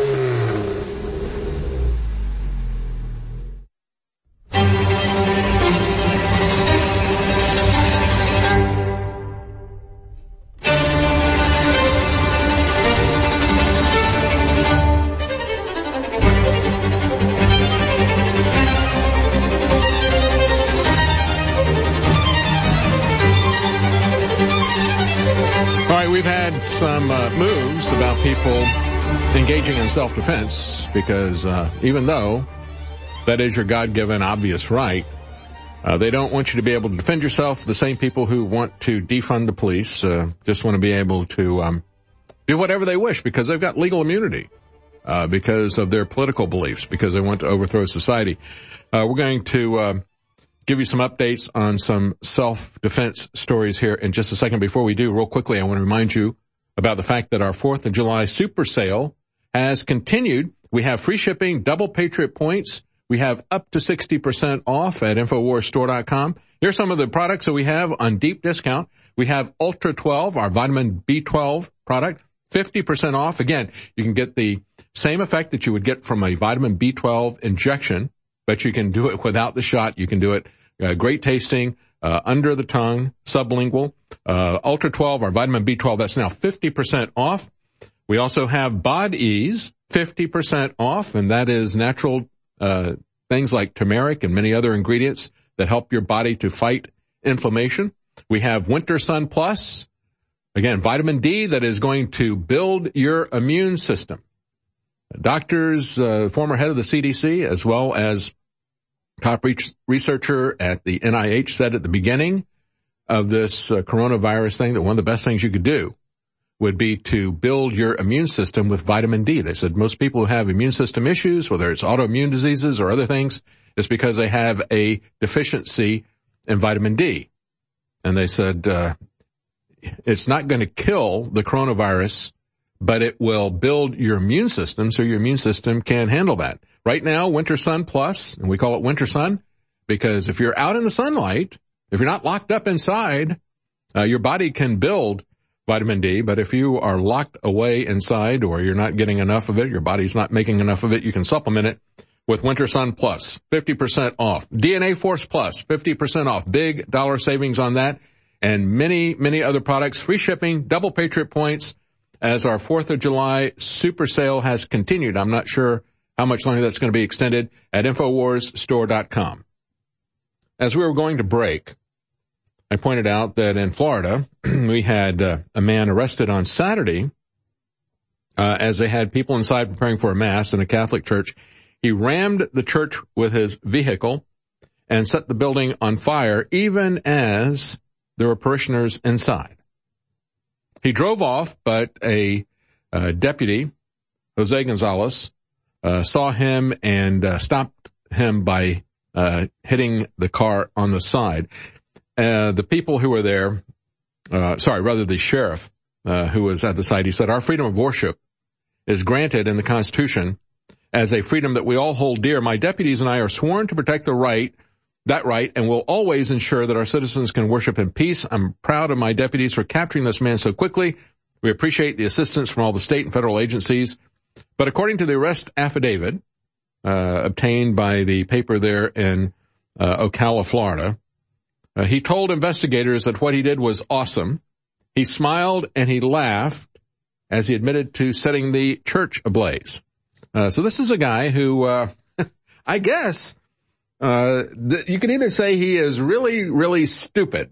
some uh, moves about people engaging in self-defense because uh, even though that is your God-given obvious right, uh, they don't want you to be able to defend yourself. The same people who want to defund the police uh, just want to be able to um, do whatever they wish because they've got legal immunity uh, because of their political beliefs, because they want to overthrow society. Uh, we're going to uh, give you some updates on some self-defense stories here in just a second. Before we do, real quickly, I want to remind you about the fact that our fourth of July super sale has continued. We have free shipping, double Patriot points. We have up to sixty percent off at Infowars Store dot com. Here's some of the products that we have on deep discount. We have Ultra twelve, our vitamin B twelve product, fifty percent off. Again, you can get the same effect that you would get from a vitamin B twelve injection, but you can do it without the shot. You can do it uh, great tasting, uh, under the tongue, sublingual. Uh, Ultra twelve, our vitamin B twelve, that's now fifty percent off. We also have Bod Ease, fifty percent off, and that is natural uh things like turmeric and many other ingredients that help your body to fight inflammation. We have Winter Sun Plus, again, vitamin D that is going to build your immune system. Doctors, uh, former head of the C D C, as well as top re- researcher at the N I H said at the beginning of this uh, coronavirus thing that one of the best things you could do would be to build your immune system with vitamin D. They said most people who have immune system issues, whether it's autoimmune diseases or other things, it's because they have a deficiency in vitamin D. And they said uh, it's not going to kill the coronavirus, but it will build your immune system so your immune system can handle that. Right now, Winter Sun Plus, and we call it Winter Sun because if you're out in the sunlight, if you're not locked up inside, uh, your body can build vitamin D, but if you are locked away inside or you're not getting enough of it, your body's not making enough of it, you can supplement it with Winter Sun Plus, fifty percent off. D N A Force Plus, fifty percent off. Big dollar savings on that. And many, many other products. Free shipping, double Patriot points as our fourth of July super sale has continued. I'm not sure how much longer that's going to be extended at Infowars Store dot com. As we were going to break, I pointed out that in Florida, we had uh, a man arrested on Saturday uh, as they had people inside preparing for a mass in a Catholic church. He rammed the church with his vehicle and set the building on fire, even as there were parishioners inside. He drove off, but a uh, deputy, Jose Gonzalez, uh, saw him and uh, stopped him by uh, hitting the car on the side. Uh, the people who were there, uh, sorry, rather the sheriff, uh, who was at the site, he said, our freedom of worship is granted in the Constitution as a freedom that we all hold dear. My deputies and I are sworn to protect the right, that right, and will always ensure that our citizens can worship in peace. I'm proud of my deputies for capturing this man so quickly. We appreciate the assistance from all the state and federal agencies. But according to the arrest affidavit, uh, obtained by the paper there in, uh, Ocala, Florida, Uh, he told investigators that what he did was awesome. He smiled and he laughed as he admitted to setting the church ablaze. Uh, so this is a guy who, uh, I guess, uh, th- you can either say he is really, really stupid,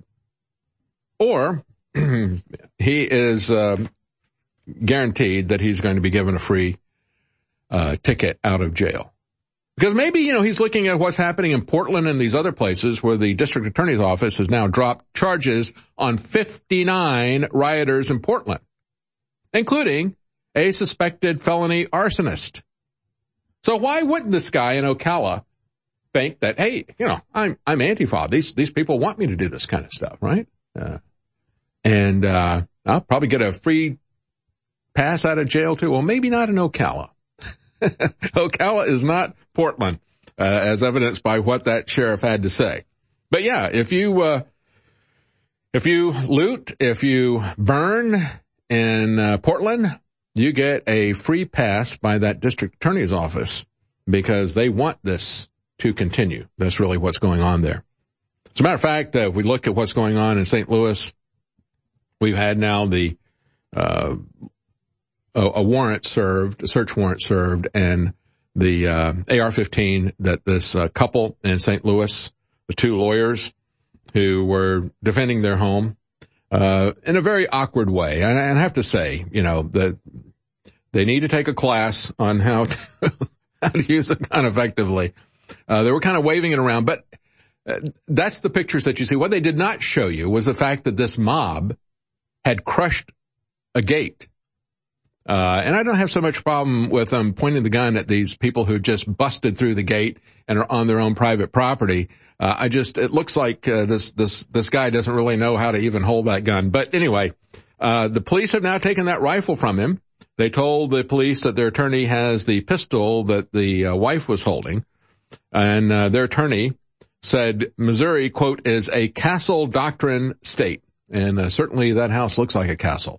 or he is uh, guaranteed that he's going to be given a free uh, ticket out of jail. Because maybe, you know, he's looking at what's happening in Portland and these other places where the district attorney's office has now dropped charges on fifty-nine rioters in Portland, including a suspected felony arsonist. So why wouldn't this guy in Ocala think that, hey, you know, I'm, I'm Antifa. These, these people want me to do this kind of stuff, right? Uh, and, uh, I'll probably get a free pass out of jail too. Well, maybe not in Ocala. Ocala is not Portland, uh, as evidenced by what that sheriff had to say. But yeah, if you, uh, if you loot, if you burn in uh, Portland, you get a free pass by that district attorney's office because they want this to continue. That's really what's going on there. As a matter of fact, uh, if we look at what's going on in Saint Louis, we've had now the, uh, a, a warrant served, a search warrant served, and the uh, A R fifteen that this uh, couple in Saint Louis, the two lawyers who were defending their home, uh, in a very awkward way. And I have to say, you know, that they need to take a class on how to, how to use a gun effectively. Uh, they were kind of waving it around, but uh, that's the pictures that you see. What they did not show you was the fact that this mob had crushed a gate. Uh, and I don't have so much problem with them um, pointing the gun at these people who just busted through the gate and are on their own private property. Uh, I just, it looks like, uh, this, this, this guy doesn't really know how to even hold that gun. But anyway, uh, the police have now taken that rifle from him. They told the police that their attorney has the pistol that the uh, wife was holding. And, uh, their attorney said Missouri, quote, is a castle doctrine state. And, uh, certainly that house looks like a castle.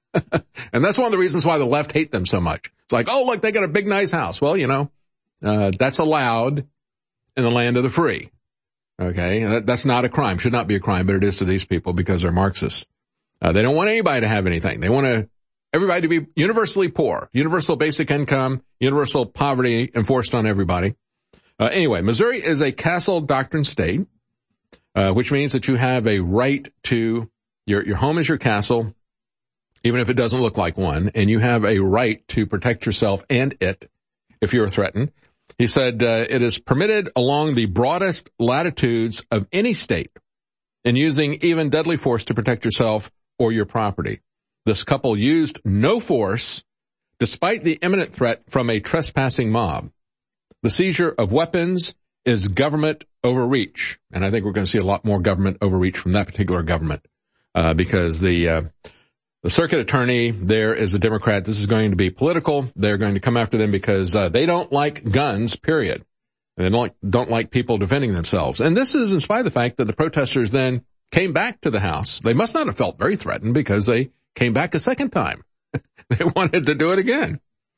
And that's one of the reasons why the left hate them so much. It's like, oh, look, they got a big, nice house. Well, you know, uh, that's allowed in the land of the free. Okay. That, that's not a crime. Should not be a crime, but it is to these people because they're Marxists. Uh, they don't want anybody to have anything. They want to, everybody to be universally poor, universal basic income, universal poverty enforced on everybody. Uh, anyway, Missouri is a castle doctrine state, uh, which means that you have a right to, your, your home is your castle, even if it doesn't look like one, and you have a right to protect yourself and it if you're threatened. He said uh, it is permitted along the broadest latitudes of any state in using even deadly force to protect yourself or your property. This couple used no force despite the imminent threat from a trespassing mob. The seizure of weapons is government overreach, and I think we're going to see a lot more government overreach from that particular government uh, because the uh, The circuit attorney there is a Democrat. This is going to be political. They're going to come after them because uh, they don't like guns, period. And they don't like, don't like people defending themselves. And this is in spite of the fact that the protesters then came back to the house. They must not have felt very threatened because they came back a second time. They wanted to do it again.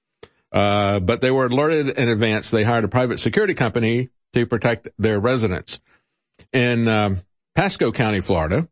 Uh, but they were alerted in advance. They hired a private security company to protect their residents. In um, Pasco County, Florida,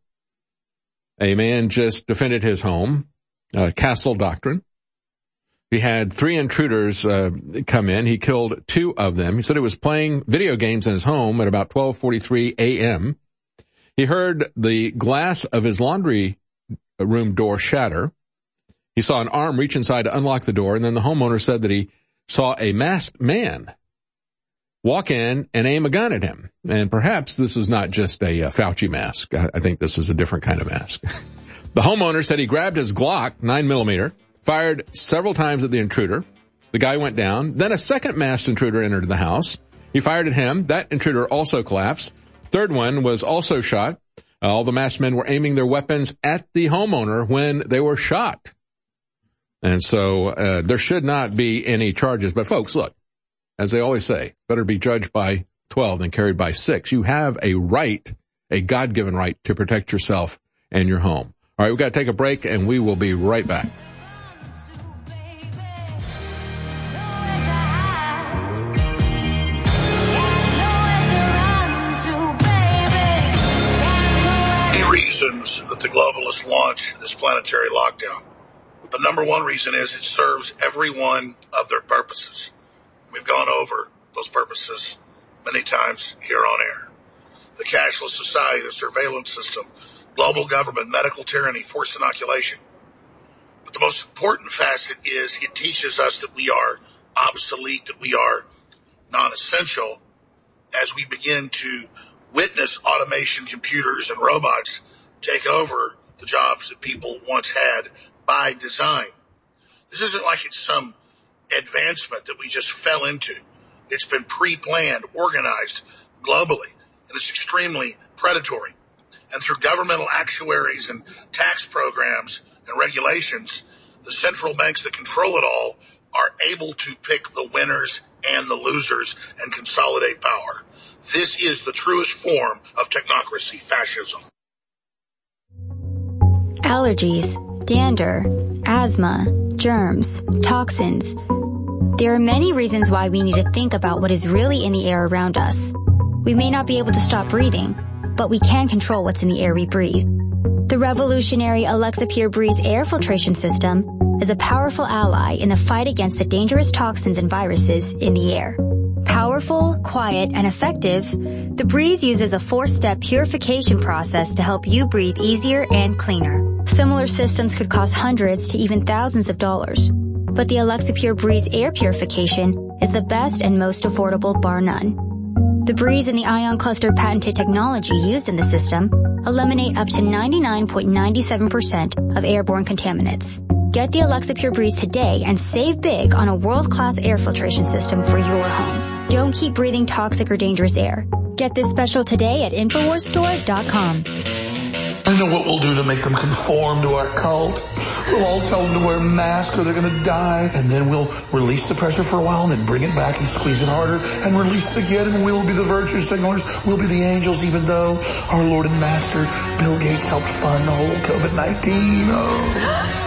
a man just defended his home, uh, castle doctrine. He had three intruders uh, come in. He killed two of them. He said he was playing video games in his home at about twelve forty-three a.m. He heard the glass of his laundry room door shatter. He saw an arm reach inside to unlock the door, and then the homeowner said that he saw a masked man walk in and aim a gun at him. And perhaps this is not just a uh, Fauci mask. I, I think this is a different kind of mask. The homeowner said he grabbed his Glock nine millimeter, fired several times at the intruder. The guy went down. Then a second masked intruder entered the house. He fired at him. That intruder also collapsed. Third one was also shot. Uh, all the masked men were aiming their weapons at the homeowner when they were shot. And so uh, there should not be any charges. But folks, look, as they always say, better be judged by twelve than carried by six. You have a right, a God-given right to protect yourself and your home. All right, we've got to take a break, and we will be right back. Many reasons that the globalists launch this planetary lockdown. The number one reason is it serves every one of their purposes. We've gone over those purposes many times here on air. The cashless society, the surveillance system, global government, medical tyranny, forced inoculation. But the most important facet is it teaches us that we are obsolete, that we are non-essential as we begin to witness automation, computers, and robots take over the jobs that people once had by design. This isn't like it's some advancement that we just fell into. It's been pre-planned, organized globally, and it's extremely predatory. And through governmental actuaries and tax programs and regulations, the central banks that control it all are able to pick the winners and the losers and consolidate power. This is the truest form of technocracy, fascism. Allergies, dander, asthma, germs, toxins. There are many reasons why we need to think about what is really in the air around us. We may not be able to stop breathing, but we can control what's in the air we breathe. The revolutionary Alexa Pure Breeze air filtration system is a powerful ally in the fight against the dangerous toxins and viruses in the air. Power Powerful, quiet, and effective, the Breeze uses a four-step purification process to help you breathe easier and cleaner. Similar systems could cost hundreds to even thousands of dollars, but the Alexa Pure Breeze air purification is the best and most affordable, bar none. The Breeze and the Ion Cluster patented technology used in the system eliminate up to ninety-nine point nine seven percent of airborne contaminants. Get the Alexa Pure Breeze today and save big on a world-class air filtration system for your home. Don't keep breathing toxic or dangerous air. Get this special today at Infowars Store dot com. I know what we'll do to make them conform to our cult. We'll all tell them to wear masks or they're going to die. And then we'll release the pressure for a while and then bring it back and squeeze it harder and release it again. And we'll be the virtue signalers. We'll be the angels, even though our Lord and Master Bill Gates helped fund the whole COVID nineteen. Oh.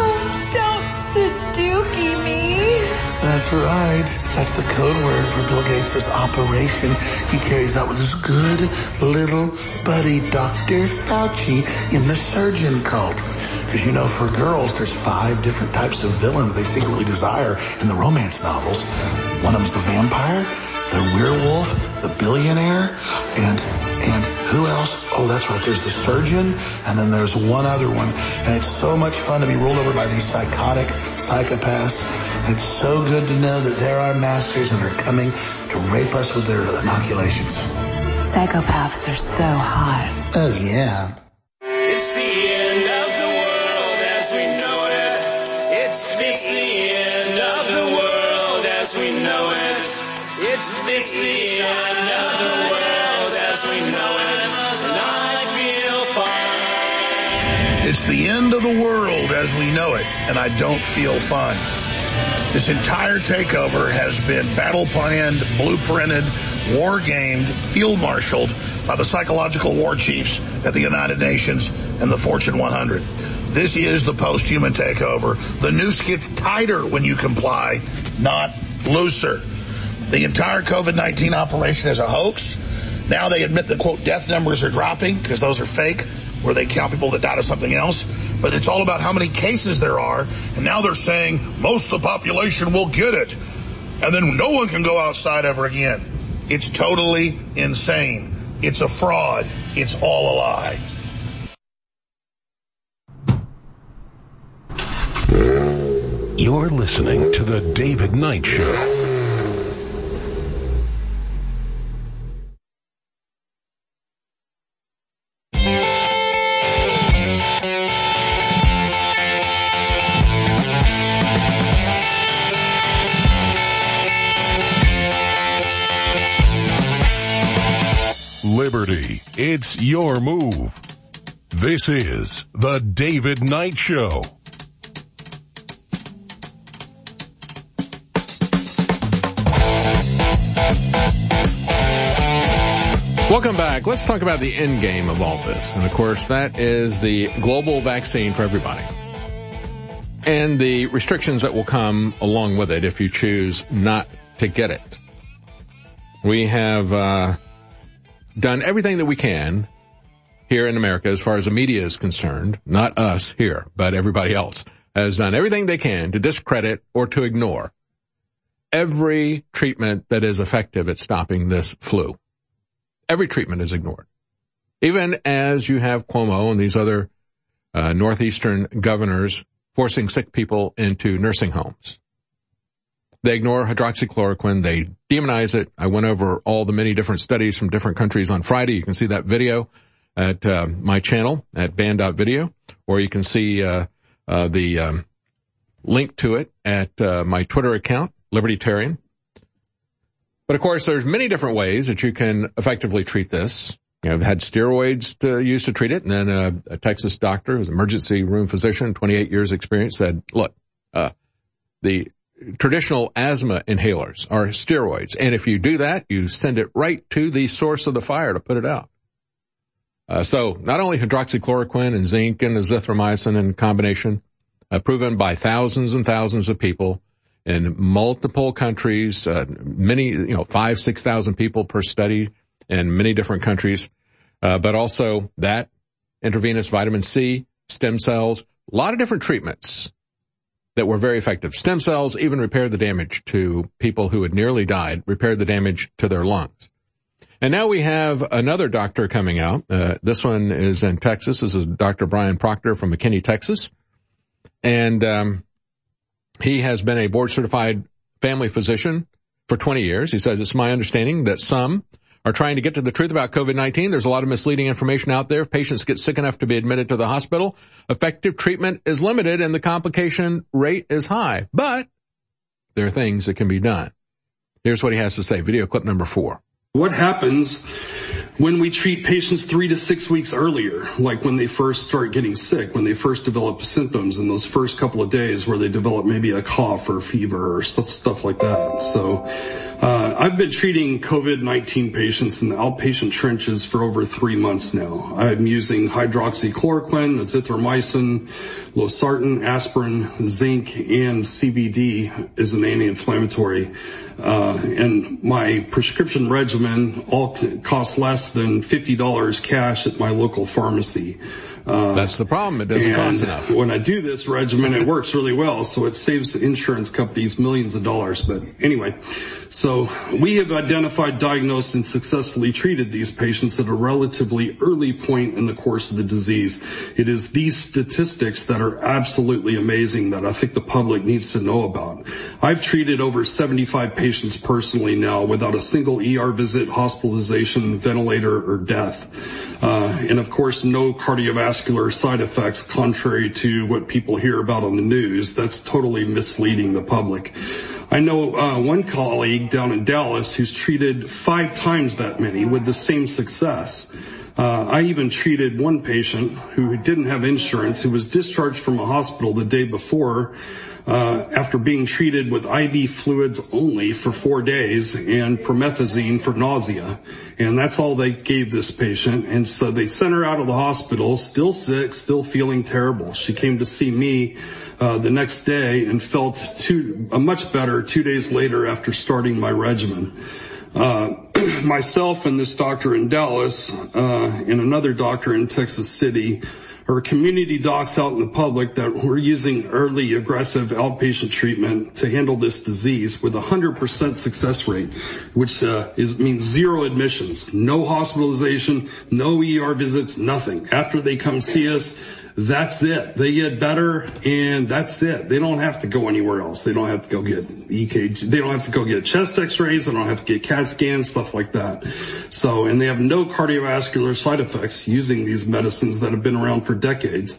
Dookie me. That's right. That's the code word for Bill Gates' operation. He carries out with his good little buddy, Doctor Fauci, in the surgeon cult. Because, you know, for girls, there's five different types of villains they secretly desire in the romance novels. One of them's the vampire, the werewolf, the billionaire, and and who else? Oh, that's right. There's the surgeon, and then there's one other one. And it's so much fun to be rolled over by these psychotic psychopaths. And it's so good to know that they're our masters and are coming to rape us with their inoculations. Psychopaths are so hot. Oh, yeah. It's the end of the world as we know it. It's, it's the end of the world as we know it. It's, it's the end of the world as we know it. And I feel fine. It's the end of the world as we know it, and I don't feel fine. This entire takeover has been battle-planned, blueprinted, war-gamed, field-marshaled by the psychological war chiefs at the United Nations and the Fortune one hundred. This is the post-human takeover. The noose gets tighter when you comply, not looser. The entire COVID nineteen operation is a hoax. Now they admit that, quote, death numbers are dropping because those are fake, where they count people that died of something else. But it's all about how many cases there are. And now they're saying most of the population will get it. And then no one can go outside ever again. It's totally insane. It's a fraud. It's all a lie. You're listening to The David Knight Show. Liberty, it's your move. This is The David Knight Show. Welcome back. Let's talk about the end game of all this. And of course, that is the global vaccine for everybody. And the restrictions that will come along with it if you choose not to get it. We have uh done everything that we can here in America as far as the media is concerned, not us here, but everybody else has done everything they can to discredit or to ignore every treatment that is effective at stopping this flu. Every treatment is ignored. Even as you have Cuomo and these other uh, northeastern governors forcing sick people into nursing homes. They ignore hydroxychloroquine. They demonize it. I went over all the many different studies from different countries on Friday. You can see that video at uh, my channel at band dot video, or you can see uh, uh, the um, link to it at uh, my Twitter account, Libertarian. But, of course, there's many different ways that you can effectively treat this. You know, I've had steroids to use to treat it, and then uh, a Texas doctor who's an emergency room physician, twenty-eight years experience, said, look, uh, the traditional asthma inhalers are steroids. And if you do that, you send it right to the source of the fire to put it out. Uh, so not only hydroxychloroquine and zinc and azithromycin in combination, uh, proven by thousands and thousands of people in multiple countries, uh, many, you know, five, six thousand people per study in many different countries. Uh, but also that intravenous vitamin C, stem cells, a lot of different treatments that were very effective. Stem cells even repaired the damage to people who had nearly died, repaired the damage to their lungs. And now we have another doctor coming out. Uh, this one is in Texas. This is Doctor Brian Proctor from McKinney, Texas. And um, he has been a board-certified family physician for twenty years. He says, it's my understanding that some are trying to get to the truth about COVID nineteen. There's a lot of misleading information out there. If patients get sick enough to be admitted to the hospital, effective treatment is limited and the complication rate is high. But there are things that can be done. Here's what he has to say. Video clip number four. What happens when we treat patients three to six weeks earlier, like when they first start getting sick, when they first develop symptoms in those first couple of days where they develop maybe a cough or fever or stuff like that. So uh I've been treating COVID nineteen patients in the outpatient trenches for over three months now. I'm using hydroxychloroquine, azithromycin, losartan, aspirin, zinc, and C B D is an anti-inflammatory. Uh, and my prescription regimen all costs less than fifty dollars cash at my local pharmacy. Uh, That's the problem. It doesn't cost enough. When I do this regimen, it works really well, so it saves insurance companies millions of dollars. But anyway, so we have identified, diagnosed, and successfully treated these patients at a relatively early point in the course of the disease. It is these statistics that are absolutely amazing that I think the public needs to know about. I've treated over seventy-five patients personally now without a single E R visit, hospitalization, ventilator, or death. Uh, and of course, no cardiovascular side effects, contrary to what people hear about on the news. That's totally misleading the public. I know uh, one colleague down in Dallas who's treated five times that many with the same success. Uh, I even treated one patient who didn't have insurance, who was discharged from a hospital the day before, uh, after being treated with I V fluids only for four days and promethazine for nausea. And that's all they gave this patient. And so they sent her out of the hospital, still sick, still feeling terrible. She came to see me uh, the next day and felt two, uh, much better two days later after starting my regimen. Uh, myself and this doctor in Dallas, uh, and another doctor in Texas City are community docs out in the public that were using early aggressive outpatient treatment to handle this disease with a hundred percent success rate, which, uh, is, means zero admissions, no hospitalization, no E R visits, nothing. After they come see us, that's it. They get better and that's it. They don't have to go anywhere else. They don't have to go get E K G. They don't have to go get chest x-rays. They don't have to get CAT scans, stuff like that. So, and they have no cardiovascular side effects using these medicines that have been around for decades.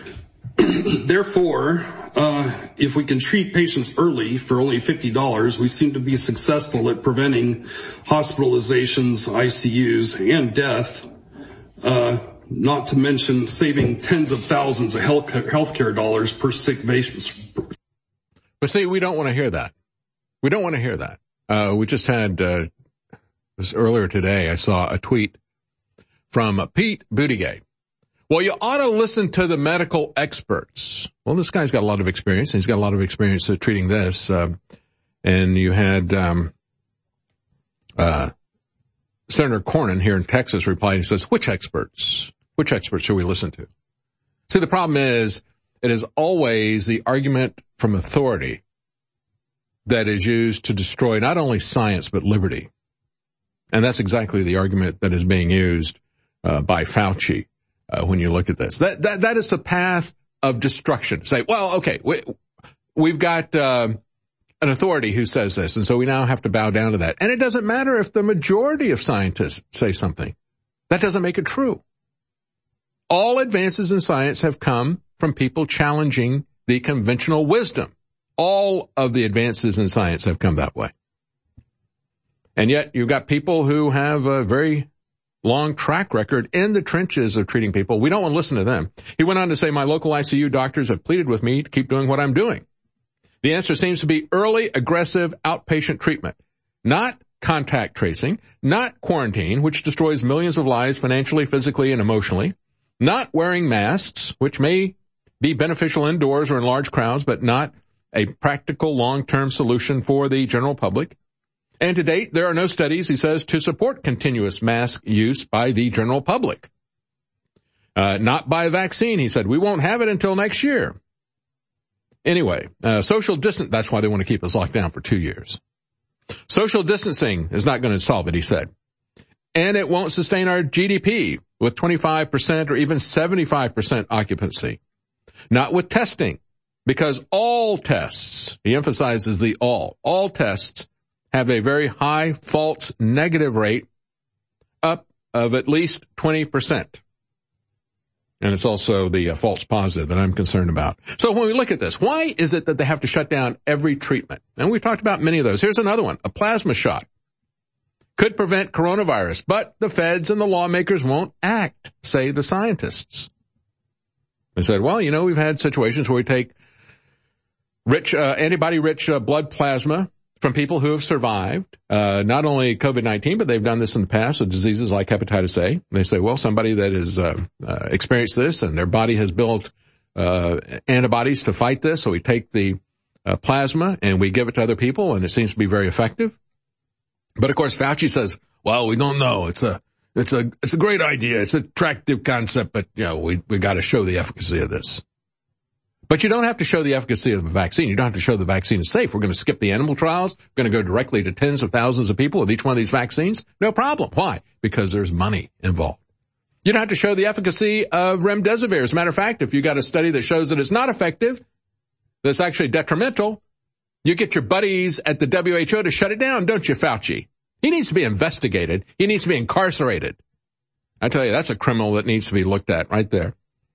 Therefore, uh, if we can treat patients early for only fifty dollars, we seem to be successful at preventing hospitalizations, I C Us, and death, uh, not to mention saving tens of thousands of health healthcare dollars per sick patient. But see, we don't want to hear that. We don't want to hear that. Uh, we just had, uh, this earlier today, I saw a tweet from Pete Buttigieg. Well, you ought to listen to the medical experts. Well, this guy's got a lot of experience. He's got a lot of experience at treating this. Uh, and you had, um, uh, Senator Cornyn here in Texas replied, he says, which experts? Which experts should we listen to? See, the problem is, it is always the argument from authority that is used to destroy not only science, but liberty. And that's exactly the argument that is being used uh, by Fauci uh, when you look at this. That, that, that is the path of destruction. Say, well, okay, we, we've got uh, an authority who says this, and so we now have to bow down to that. And it doesn't matter if the majority of scientists say something. That doesn't make it true. All advances in science have come from people challenging the conventional wisdom. All of the advances in science have come that way. And yet you've got people who have a very long track record in the trenches of treating people. We don't want to listen to them. He went on to say, my local I C U doctors have pleaded with me to keep doing what I'm doing. The answer seems to be early, aggressive outpatient treatment, not contact tracing, not quarantine, which destroys millions of lives financially, physically, and emotionally, not wearing masks, which may be beneficial indoors or in large crowds, but not a practical long-term solution for the general public. And to date, there are no studies, he says, to support continuous mask use by the general public. Uh, not by a vaccine, he said. We won't have it until next year. Anyway, uh, social distance, that's why they want to keep us locked down for two years. Social distancing is not going to solve it, he said. And it won't sustain our G D P with twenty-five percent or even seventy-five percent occupancy. Not with testing, because all tests, he emphasizes the all, all tests have a very high false negative rate up of at least twenty percent. And it's also the uh, false positive that I'm concerned about. So when we look at this, why is it that they have to shut down every treatment? And we've talked about many of those. Here's another one, a plasma shot. Could prevent coronavirus, but the feds and the lawmakers won't act, say the scientists. They said, well, you know, we've had situations where we take rich, uh, antibody-rich uh, blood plasma from people who have survived, uh, not only COVID nineteen, but they've done this in the past with diseases like hepatitis A. They say, well, somebody that has uh, uh, experienced this and their body has built uh, antibodies to fight this, so we take the uh, plasma and we give it to other people, and it seems to be very effective. But of course, Fauci says, well, we don't know. It's a, it's a, it's a great idea. It's an attractive concept, but, you know, we, we got to show the efficacy of this. But you don't have to show the efficacy of the vaccine. You don't have to show the vaccine is safe. We're going to skip the animal trials. We're going to go directly to tens of thousands of people with each one of these vaccines. No problem. Why? Because there's money involved. You don't have to show the efficacy of remdesivir. As a matter of fact, if you got a study that shows that it's not effective, that's actually detrimental, you get your buddies at the W H O to shut it down, don't you, Fauci? He needs to be investigated. He needs to be incarcerated. I tell you, that's a criminal that needs to be looked at right there.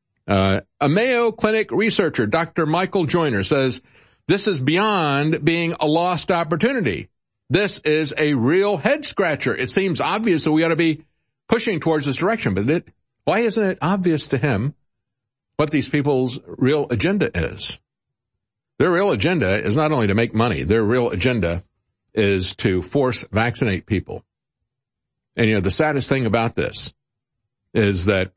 Uh, a Mayo Clinic researcher, Doctor Michael Joyner, says this is beyond being a lost opportunity. This is a real head scratcher. It seems obvious that we ought to be pushing towards this direction, but it, why isn't it obvious to him what these people's real agenda is? Their real agenda is not only to make money. Their real agenda is to force vaccinate people. And, you know, the saddest thing about this is that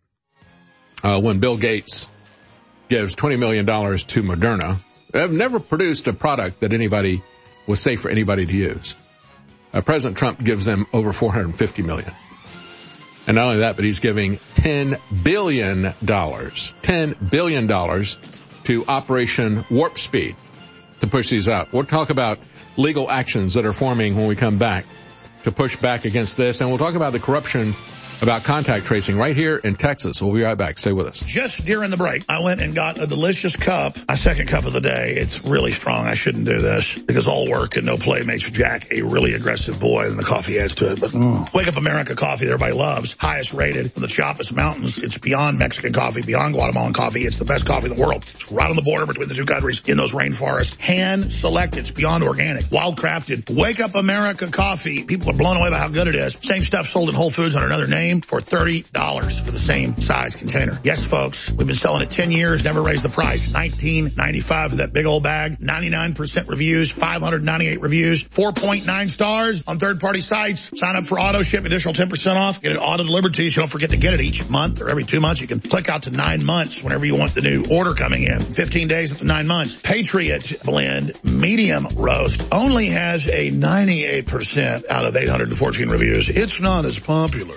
Uh, when Bill Gates gives twenty million dollars to Moderna, they've never produced a product that anybody was safe for anybody to use. Uh, President Trump gives them over four hundred fifty million dollars. And not only that, but he's giving ten billion dollars, ten billion dollars to Operation Warp Speed to push these out. We'll talk about legal actions that are forming when we come back to push back against this. And we'll talk about the corruption about contact tracing right here in Texas. We'll be right back. Stay with us. Just during the break, I went and got a delicious cup, my second cup of the day. It's really strong. I shouldn't do this because all work and no play makes Jack a really aggressive boy, and the coffee adds to it. But mm. Wake Up America coffee that everybody loves, highest rated from the Chiapas Mountains. It's beyond Mexican coffee, beyond Guatemalan coffee. It's the best coffee in the world. It's right on the border between the two countries in those rainforests. Hand selected. It's beyond organic, wild crafted. Wake Up America coffee. People are blown away by how good it is. Same stuff sold in Whole Foods under another name for thirty dollars for the same size container. Yes, folks, we've been selling it ten years, never raised the price. nineteen ninety-five for that big old bag. ninety-nine percent reviews, five hundred ninety-eight reviews, four point nine stars on third-party sites. Sign up for auto ship, additional ten percent off. Get it auto delivered to you, so don't forget to get it each month or every two months. You can click out to nine months whenever you want the new order coming in. fifteen days up to nine months. Patriot Blend Medium Roast only has a ninety-eight percent out of eight hundred fourteen reviews. It's not as popular.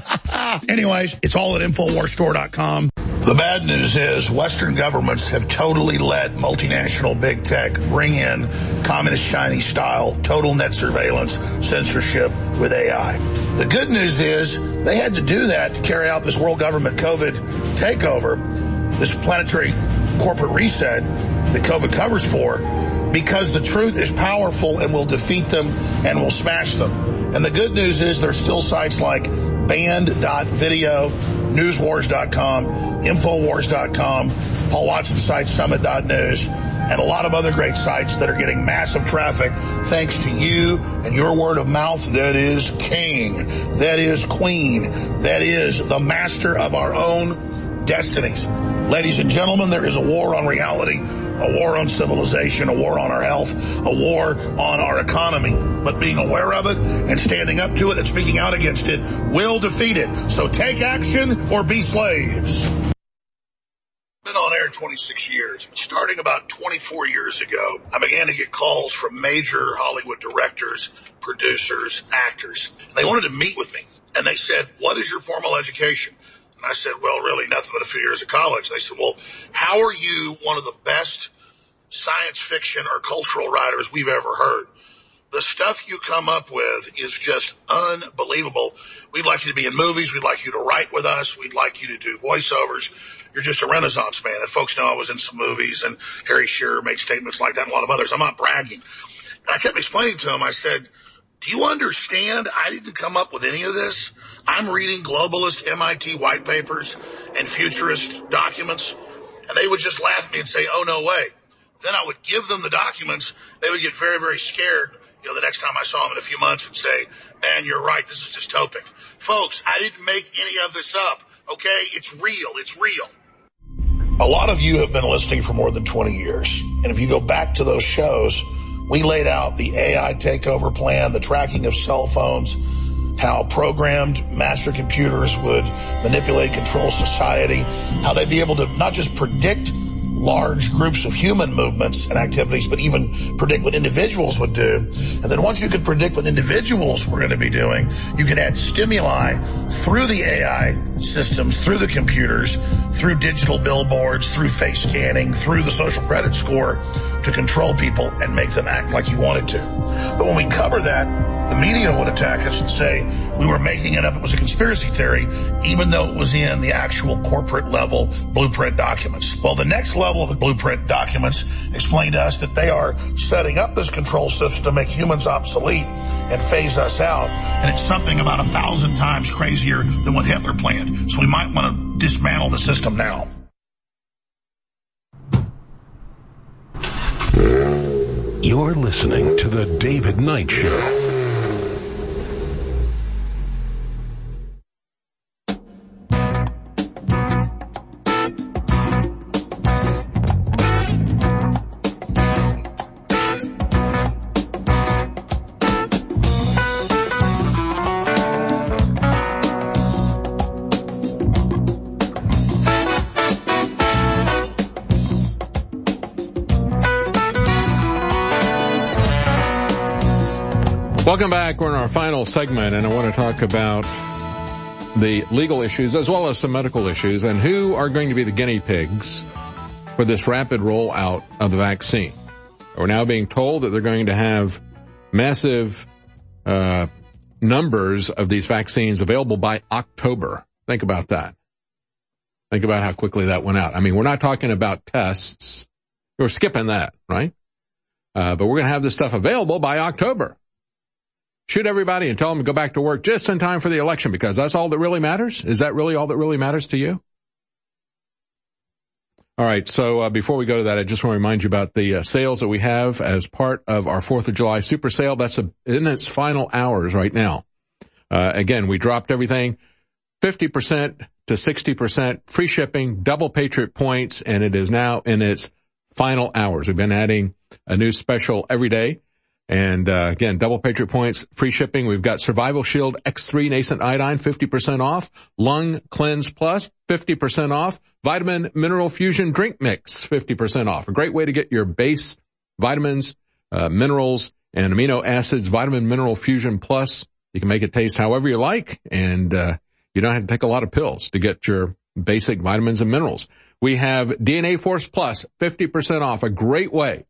Anyways, it's all at Infowars Store dot com. The bad news is Western governments have totally let multinational big tech bring in communist Chinese style total net surveillance censorship with A I. The good news is they had to do that to carry out this world government COVID takeover, this planetary corporate reset that COVID covers for, because the truth is powerful and will defeat them and will smash them. And the good news is there's still sites like band dot video, newswars dot com, infowars dot com, Paul Watson site, summit dot news, and a lot of other great sites that are getting massive traffic thanks to you and your word of mouth. That is king. That is queen. That is the master of our own destinies. Ladies and gentlemen, there is a war on reality, a war on civilization, a war on our health, a war on our economy. But being aware of it and standing up to it and speaking out against it will defeat it. So take action or be slaves. Been on air twenty-six years, but starting about twenty-four years ago, I began to get calls from major Hollywood directors, producers, actors. They wanted to meet with me, and they said, what is your formal education? And I said, well, really nothing but a few years of college. They said, well, how are you one of the best science fiction or cultural writers we've ever heard. The stuff you come up with is just unbelievable. We'd like you to be in movies. We'd like you to write with us. We'd like you to do voiceovers. You're just a Renaissance man. And folks know I was in some movies, and Harry Shearer made statements like that and a lot of others. I'm not bragging. And I kept explaining to him, I said, do you understand? I didn't come up with any of this. I'm reading globalist M I T white papers and futurist documents, and they would just laugh at me and say, oh, no way. Then I would give them the documents. They would get very, very scared. You know, the next time I saw them in a few months and say, man, you're right. This is dystopic. Folks, I didn't make any of this up. Okay? It's real. It's real. A lot of you have been listening for more than twenty years. And if you go back to those shows, we laid out the A I takeover plan, the tracking of cell phones, how programmed master computers would manipulate, control society, how they'd be able to not just predict large groups of human movements and activities, but even predict what individuals would do. And then once you could predict what individuals were going to be doing, you could add stimuli through the A I systems, through the computers, through digital billboards, through face scanning, through the social credit score to control people and make them act like you wanted to. But when we cover that, the media would attack us and say we were making it up, it was a conspiracy theory, even though it was in the actual corporate level blueprint documents. Well, the next level of the blueprint documents explain to us that they are setting up this control system to make humans obsolete and phase us out. And it's something about a thousand times crazier than what Hitler planned. So we might want to dismantle the system now. You're listening to The David Knight Show. Welcome back. We're in our final segment, and I want to talk about the legal issues as well as some medical issues and who are going to be the guinea pigs for this rapid rollout of the vaccine. We're now being told that they're going to have massive uh numbers of these vaccines available by October. Think about that. Think about how quickly that went out. I mean, we're not talking about tests. We're skipping that, right? Uh, but we're going to have this stuff available by October. Shoot everybody and tell them to go back to work just in time for the election, because that's all that really matters. Is that really all that really matters to you? All right. So uh, before we go to that, I just want to remind you about the uh, sales that we have as part of our fourth of July super sale. That's a, in its final hours right now. Uh, again, we dropped everything fifty percent to sixty percent, free shipping, double Patriot points, and it is now in its final hours. We've been adding a new special every day. And, uh, again, double Patriot points, free shipping. We've got Survival Shield X three Nascent Iodine, fifty percent off. Lung Cleanse Plus, fifty percent off. Vitamin Mineral Fusion Drink Mix, fifty percent off. A great way to get your base vitamins, uh, minerals, and amino acids. Vitamin Mineral Fusion Plus. You can make it taste however you like, and, uh, you don't have to take a lot of pills to get your basic vitamins and minerals. We have D N A Force Plus, fifty percent off. A great way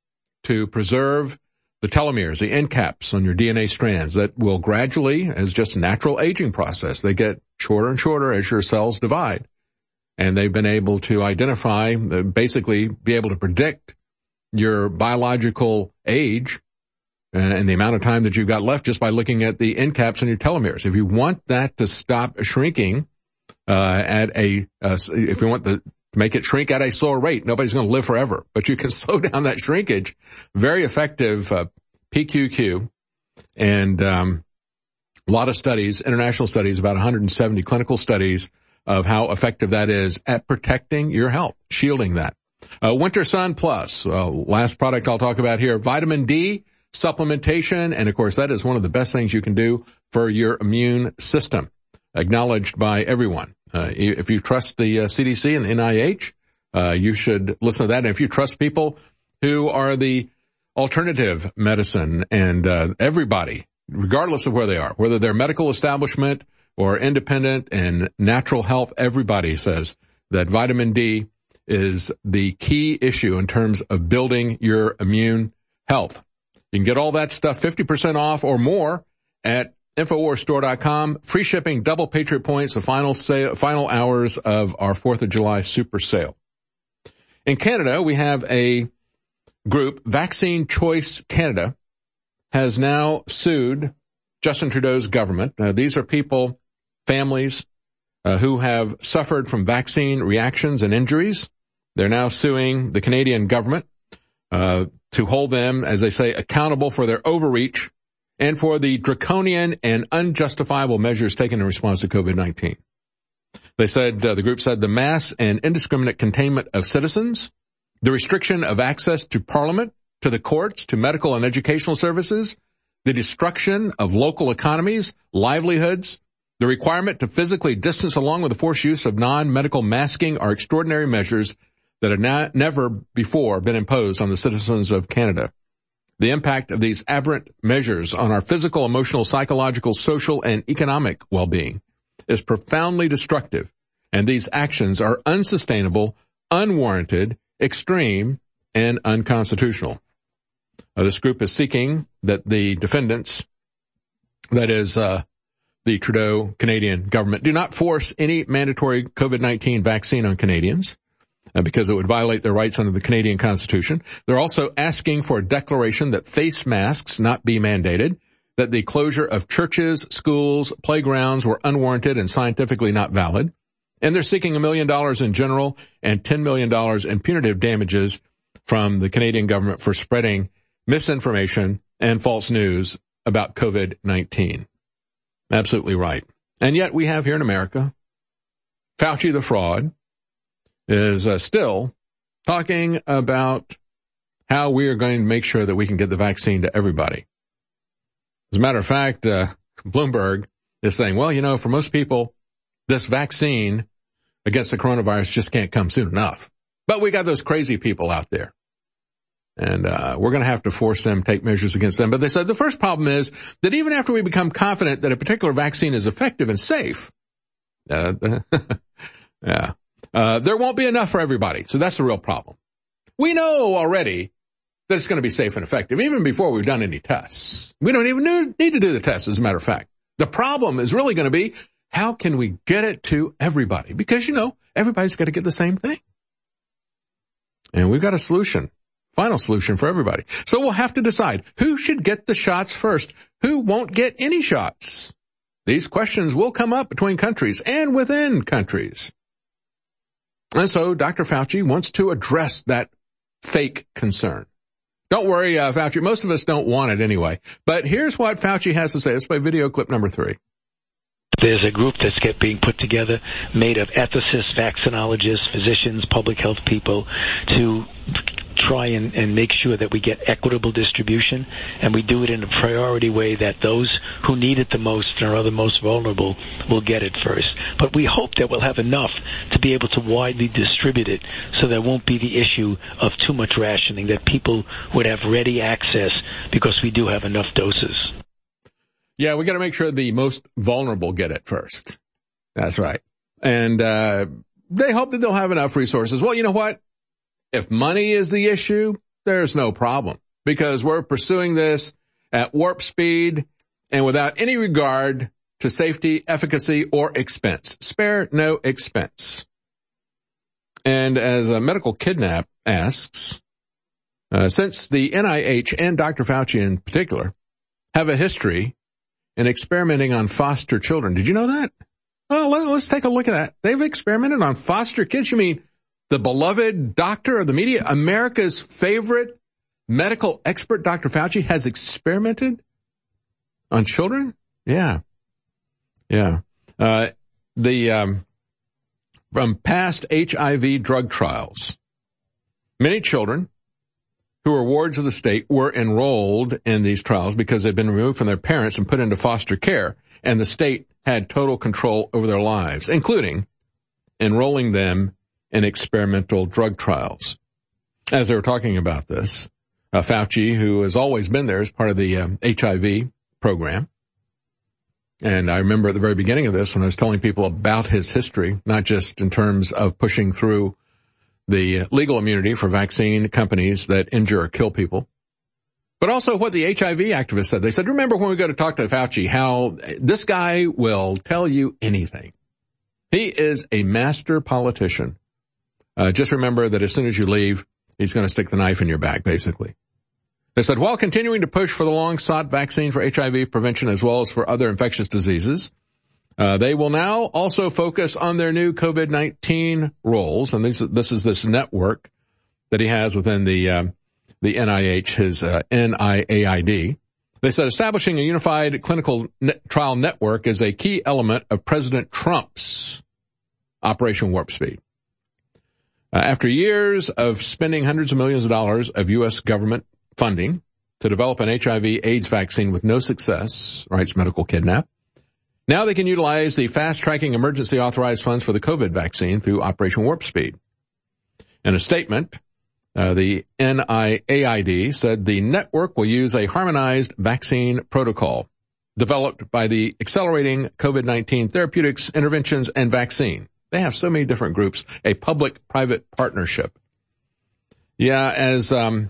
to preserve the telomeres, the end caps on your D N A strands that will gradually, as just a natural aging process, they get shorter and shorter as your cells divide. And they've been able to identify, uh, basically be able to predict your biological age uh, and the amount of time that you've got left just by looking at the end caps on your telomeres. If you want that to stop shrinking uh, at a, uh, if you want the make it shrink at a slower rate, nobody's going to live forever, but you can slow down that shrinkage. Very effective uh, P Q Q, and um, a lot of studies, international studies, about one hundred seventy clinical studies of how effective that is at protecting your health, shielding that. Uh, Winter Sun Plus, uh, last product I'll talk about here, vitamin D supplementation, and of course that is one of the best things you can do for your immune system, acknowledged by everyone. Uh, if you trust the uh, C D C and the N I H, uh, you should listen to that. And if you trust people who are the alternative medicine and uh, everybody, regardless of where they are, whether they're medical establishment or independent and natural health, everybody says that vitamin D is the key issue in terms of building your immune health. You can get all that stuff fifty percent off or more at infowars store dot com. Free shipping, double Patriot points, the final sale, final hours of our fourth of July super sale. In Canada, we have a group, Vaccine Choice Canada, has now sued Justin Trudeau's government. Uh, these are people, families, uh, who have suffered from vaccine reactions and injuries. They're now suing the Canadian government uh, to hold them, as they say, accountable for their overreach and for the draconian and unjustifiable measures taken in response to COVID nineteen. They said, uh, the group said, the mass and indiscriminate containment of citizens, the restriction of access to Parliament, to the courts, to medical and educational services, the destruction of local economies, livelihoods, the requirement to physically distance along with the forced use of non-medical masking are extraordinary measures that have not, never before been imposed on the citizens of Canada. The impact of these aberrant measures on our physical, emotional, psychological, social, and economic well-being is profoundly destructive, and these actions are unsustainable, unwarranted, extreme, and unconstitutional. Uh, this group is seeking that the defendants, that is, uh, the Trudeau Canadian government, do not force any mandatory COVID nineteen vaccine on Canadians, uh, because it would violate their rights under the Canadian Constitution. They're also asking for a declaration that face masks not be mandated, that the closure of churches, schools, playgrounds were unwarranted and scientifically not valid. And they're seeking a million dollars in general and ten million dollars in punitive damages from the Canadian government for spreading misinformation and false news about COVID nineteen. Absolutely right. And yet we have here in America, Fauci the fraud is uh, still talking about how we are going to make sure that we can get the vaccine to everybody. As a matter of fact, uh, Bloomberg is saying, well, you know, for most people, this vaccine against the coronavirus just can't come soon enough. But we got those crazy people out there. And uh we're going to have to force them, take measures against them. But they said the first problem is that even after we become confident that a particular vaccine is effective and safe, uh, yeah, uh, there won't be enough for everybody. So that's the real problem. We know already that it's going to be safe and effective, even before we've done any tests. We don't even need to do the tests, as a matter of fact. The problem is really going to be, how can we get it to everybody? Because, you know, everybody's got to get the same thing. And we've got a solution. Final solution for everybody. So we'll have to decide who should get the shots first, who won't get any shots. These questions will come up between countries and within countries. And so Doctor Fauci wants to address that fake concern. Don't worry, uh, Fauci, most of us don't want it anyway. But here's what Fauci has to say. Let's play video clip number three. There's a group that's get, being put together made of ethicists, vaccinologists, physicians, public health people to try and, and make sure that we get equitable distribution, and we do it in a priority way that those who need it the most and are the most vulnerable will get it first. But we hope that we'll have enough to be able to widely distribute it so there won't be the issue of too much rationing, that people would have ready access because we do have enough doses. Yeah, we got to make sure the most vulnerable get it first. That's right. And uh they hope that they'll have enough resources. Well, you know what? If money is the issue, there's no problem, because we're pursuing this at warp speed and without any regard to safety, efficacy, or expense. Spare no expense. And as a Medical Kidnap asks, uh, since the N I H and Doctor Fauci in particular have a history in experimenting on foster children. Did you know that? Well, let's take a look at that. They've experimented on foster kids. You mean the beloved doctor of the media, America's favorite medical expert, Doctor Fauci, has experimented on children? Yeah. Yeah. Uh, the, um, from past H I V drug trials, many children who were wards of the state were enrolled in these trials because they'd been removed from their parents and put into foster care, and the state had total control over their lives, including enrolling them in experimental drug trials. As they were talking about this, uh, Fauci, who has always been there as part of the um, H I V program, and I remember at the very beginning of this when I was telling people about his history, not just in terms of pushing through the legal immunity for vaccine companies that injure or kill people, but also what the H I V activists said. They said, remember when we go to talk to Fauci, how this guy will tell you anything. He is a master politician. Uh, just remember that as soon as you leave, he's going to stick the knife in your back, basically. They said, while continuing to push for the long-sought vaccine for H I V prevention as well as for other infectious diseases, uh, they will now also focus on their new COVID nineteen roles. And this, this is this network that he has within the, um, the N I H, his uh, N I A I D. They said establishing a unified clinical net trial network is a key element of President Trump's Operation Warp Speed. Uh, after years of spending hundreds of millions of dollars of U S government funding to develop an H I V AIDS vaccine with no success, writes Medical Kidnap, now they can utilize the fast-tracking emergency authorized funds for the COVID vaccine through Operation Warp Speed. In a statement, uh, the N I A I D said the network will use a harmonized vaccine protocol developed by the Accelerating COVID nineteen Therapeutics, Interventions, and Vaccine. They have so many different groups, a public-private partnership. Yeah, as um,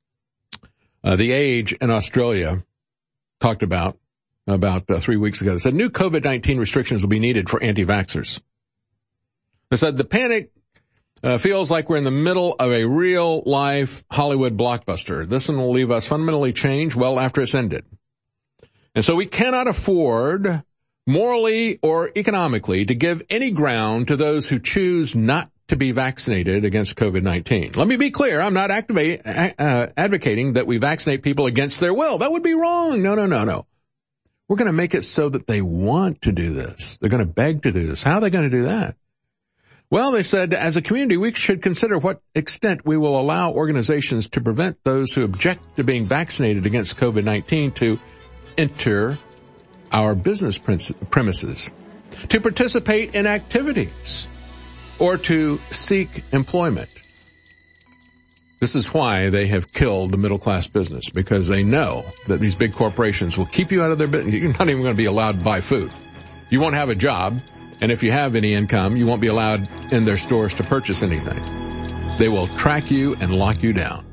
uh, The Age in Australia talked about, about uh, three weeks ago, they said new COVID nineteen restrictions will be needed for anti-vaxxers. They said the panic uh, feels like we're in the middle of a real-life Hollywood blockbuster. This one will leave us fundamentally changed well after it's ended. And so we cannot afford morally or economically to give any ground to those who choose not to be vaccinated against COVID nineteen. Let me be clear. I'm not activate, uh, advocating that we vaccinate people against their will. That would be wrong. No, no, no, no. We're going to make it so that they want to do this. They're going to beg to do this. How are they going to do that? Well, they said, as a community, we should consider what extent we will allow organizations to prevent those who object to being vaccinated against COVID nineteen to enter our business premises, to participate in activities, or to seek employment. This is why they have killed the middle-class business, because they know that these big corporations will keep you out of their business. You're not even going to be allowed to buy food. You won't have a job, and if you have any income, you won't be allowed in their stores to purchase anything. They will track you and lock you down.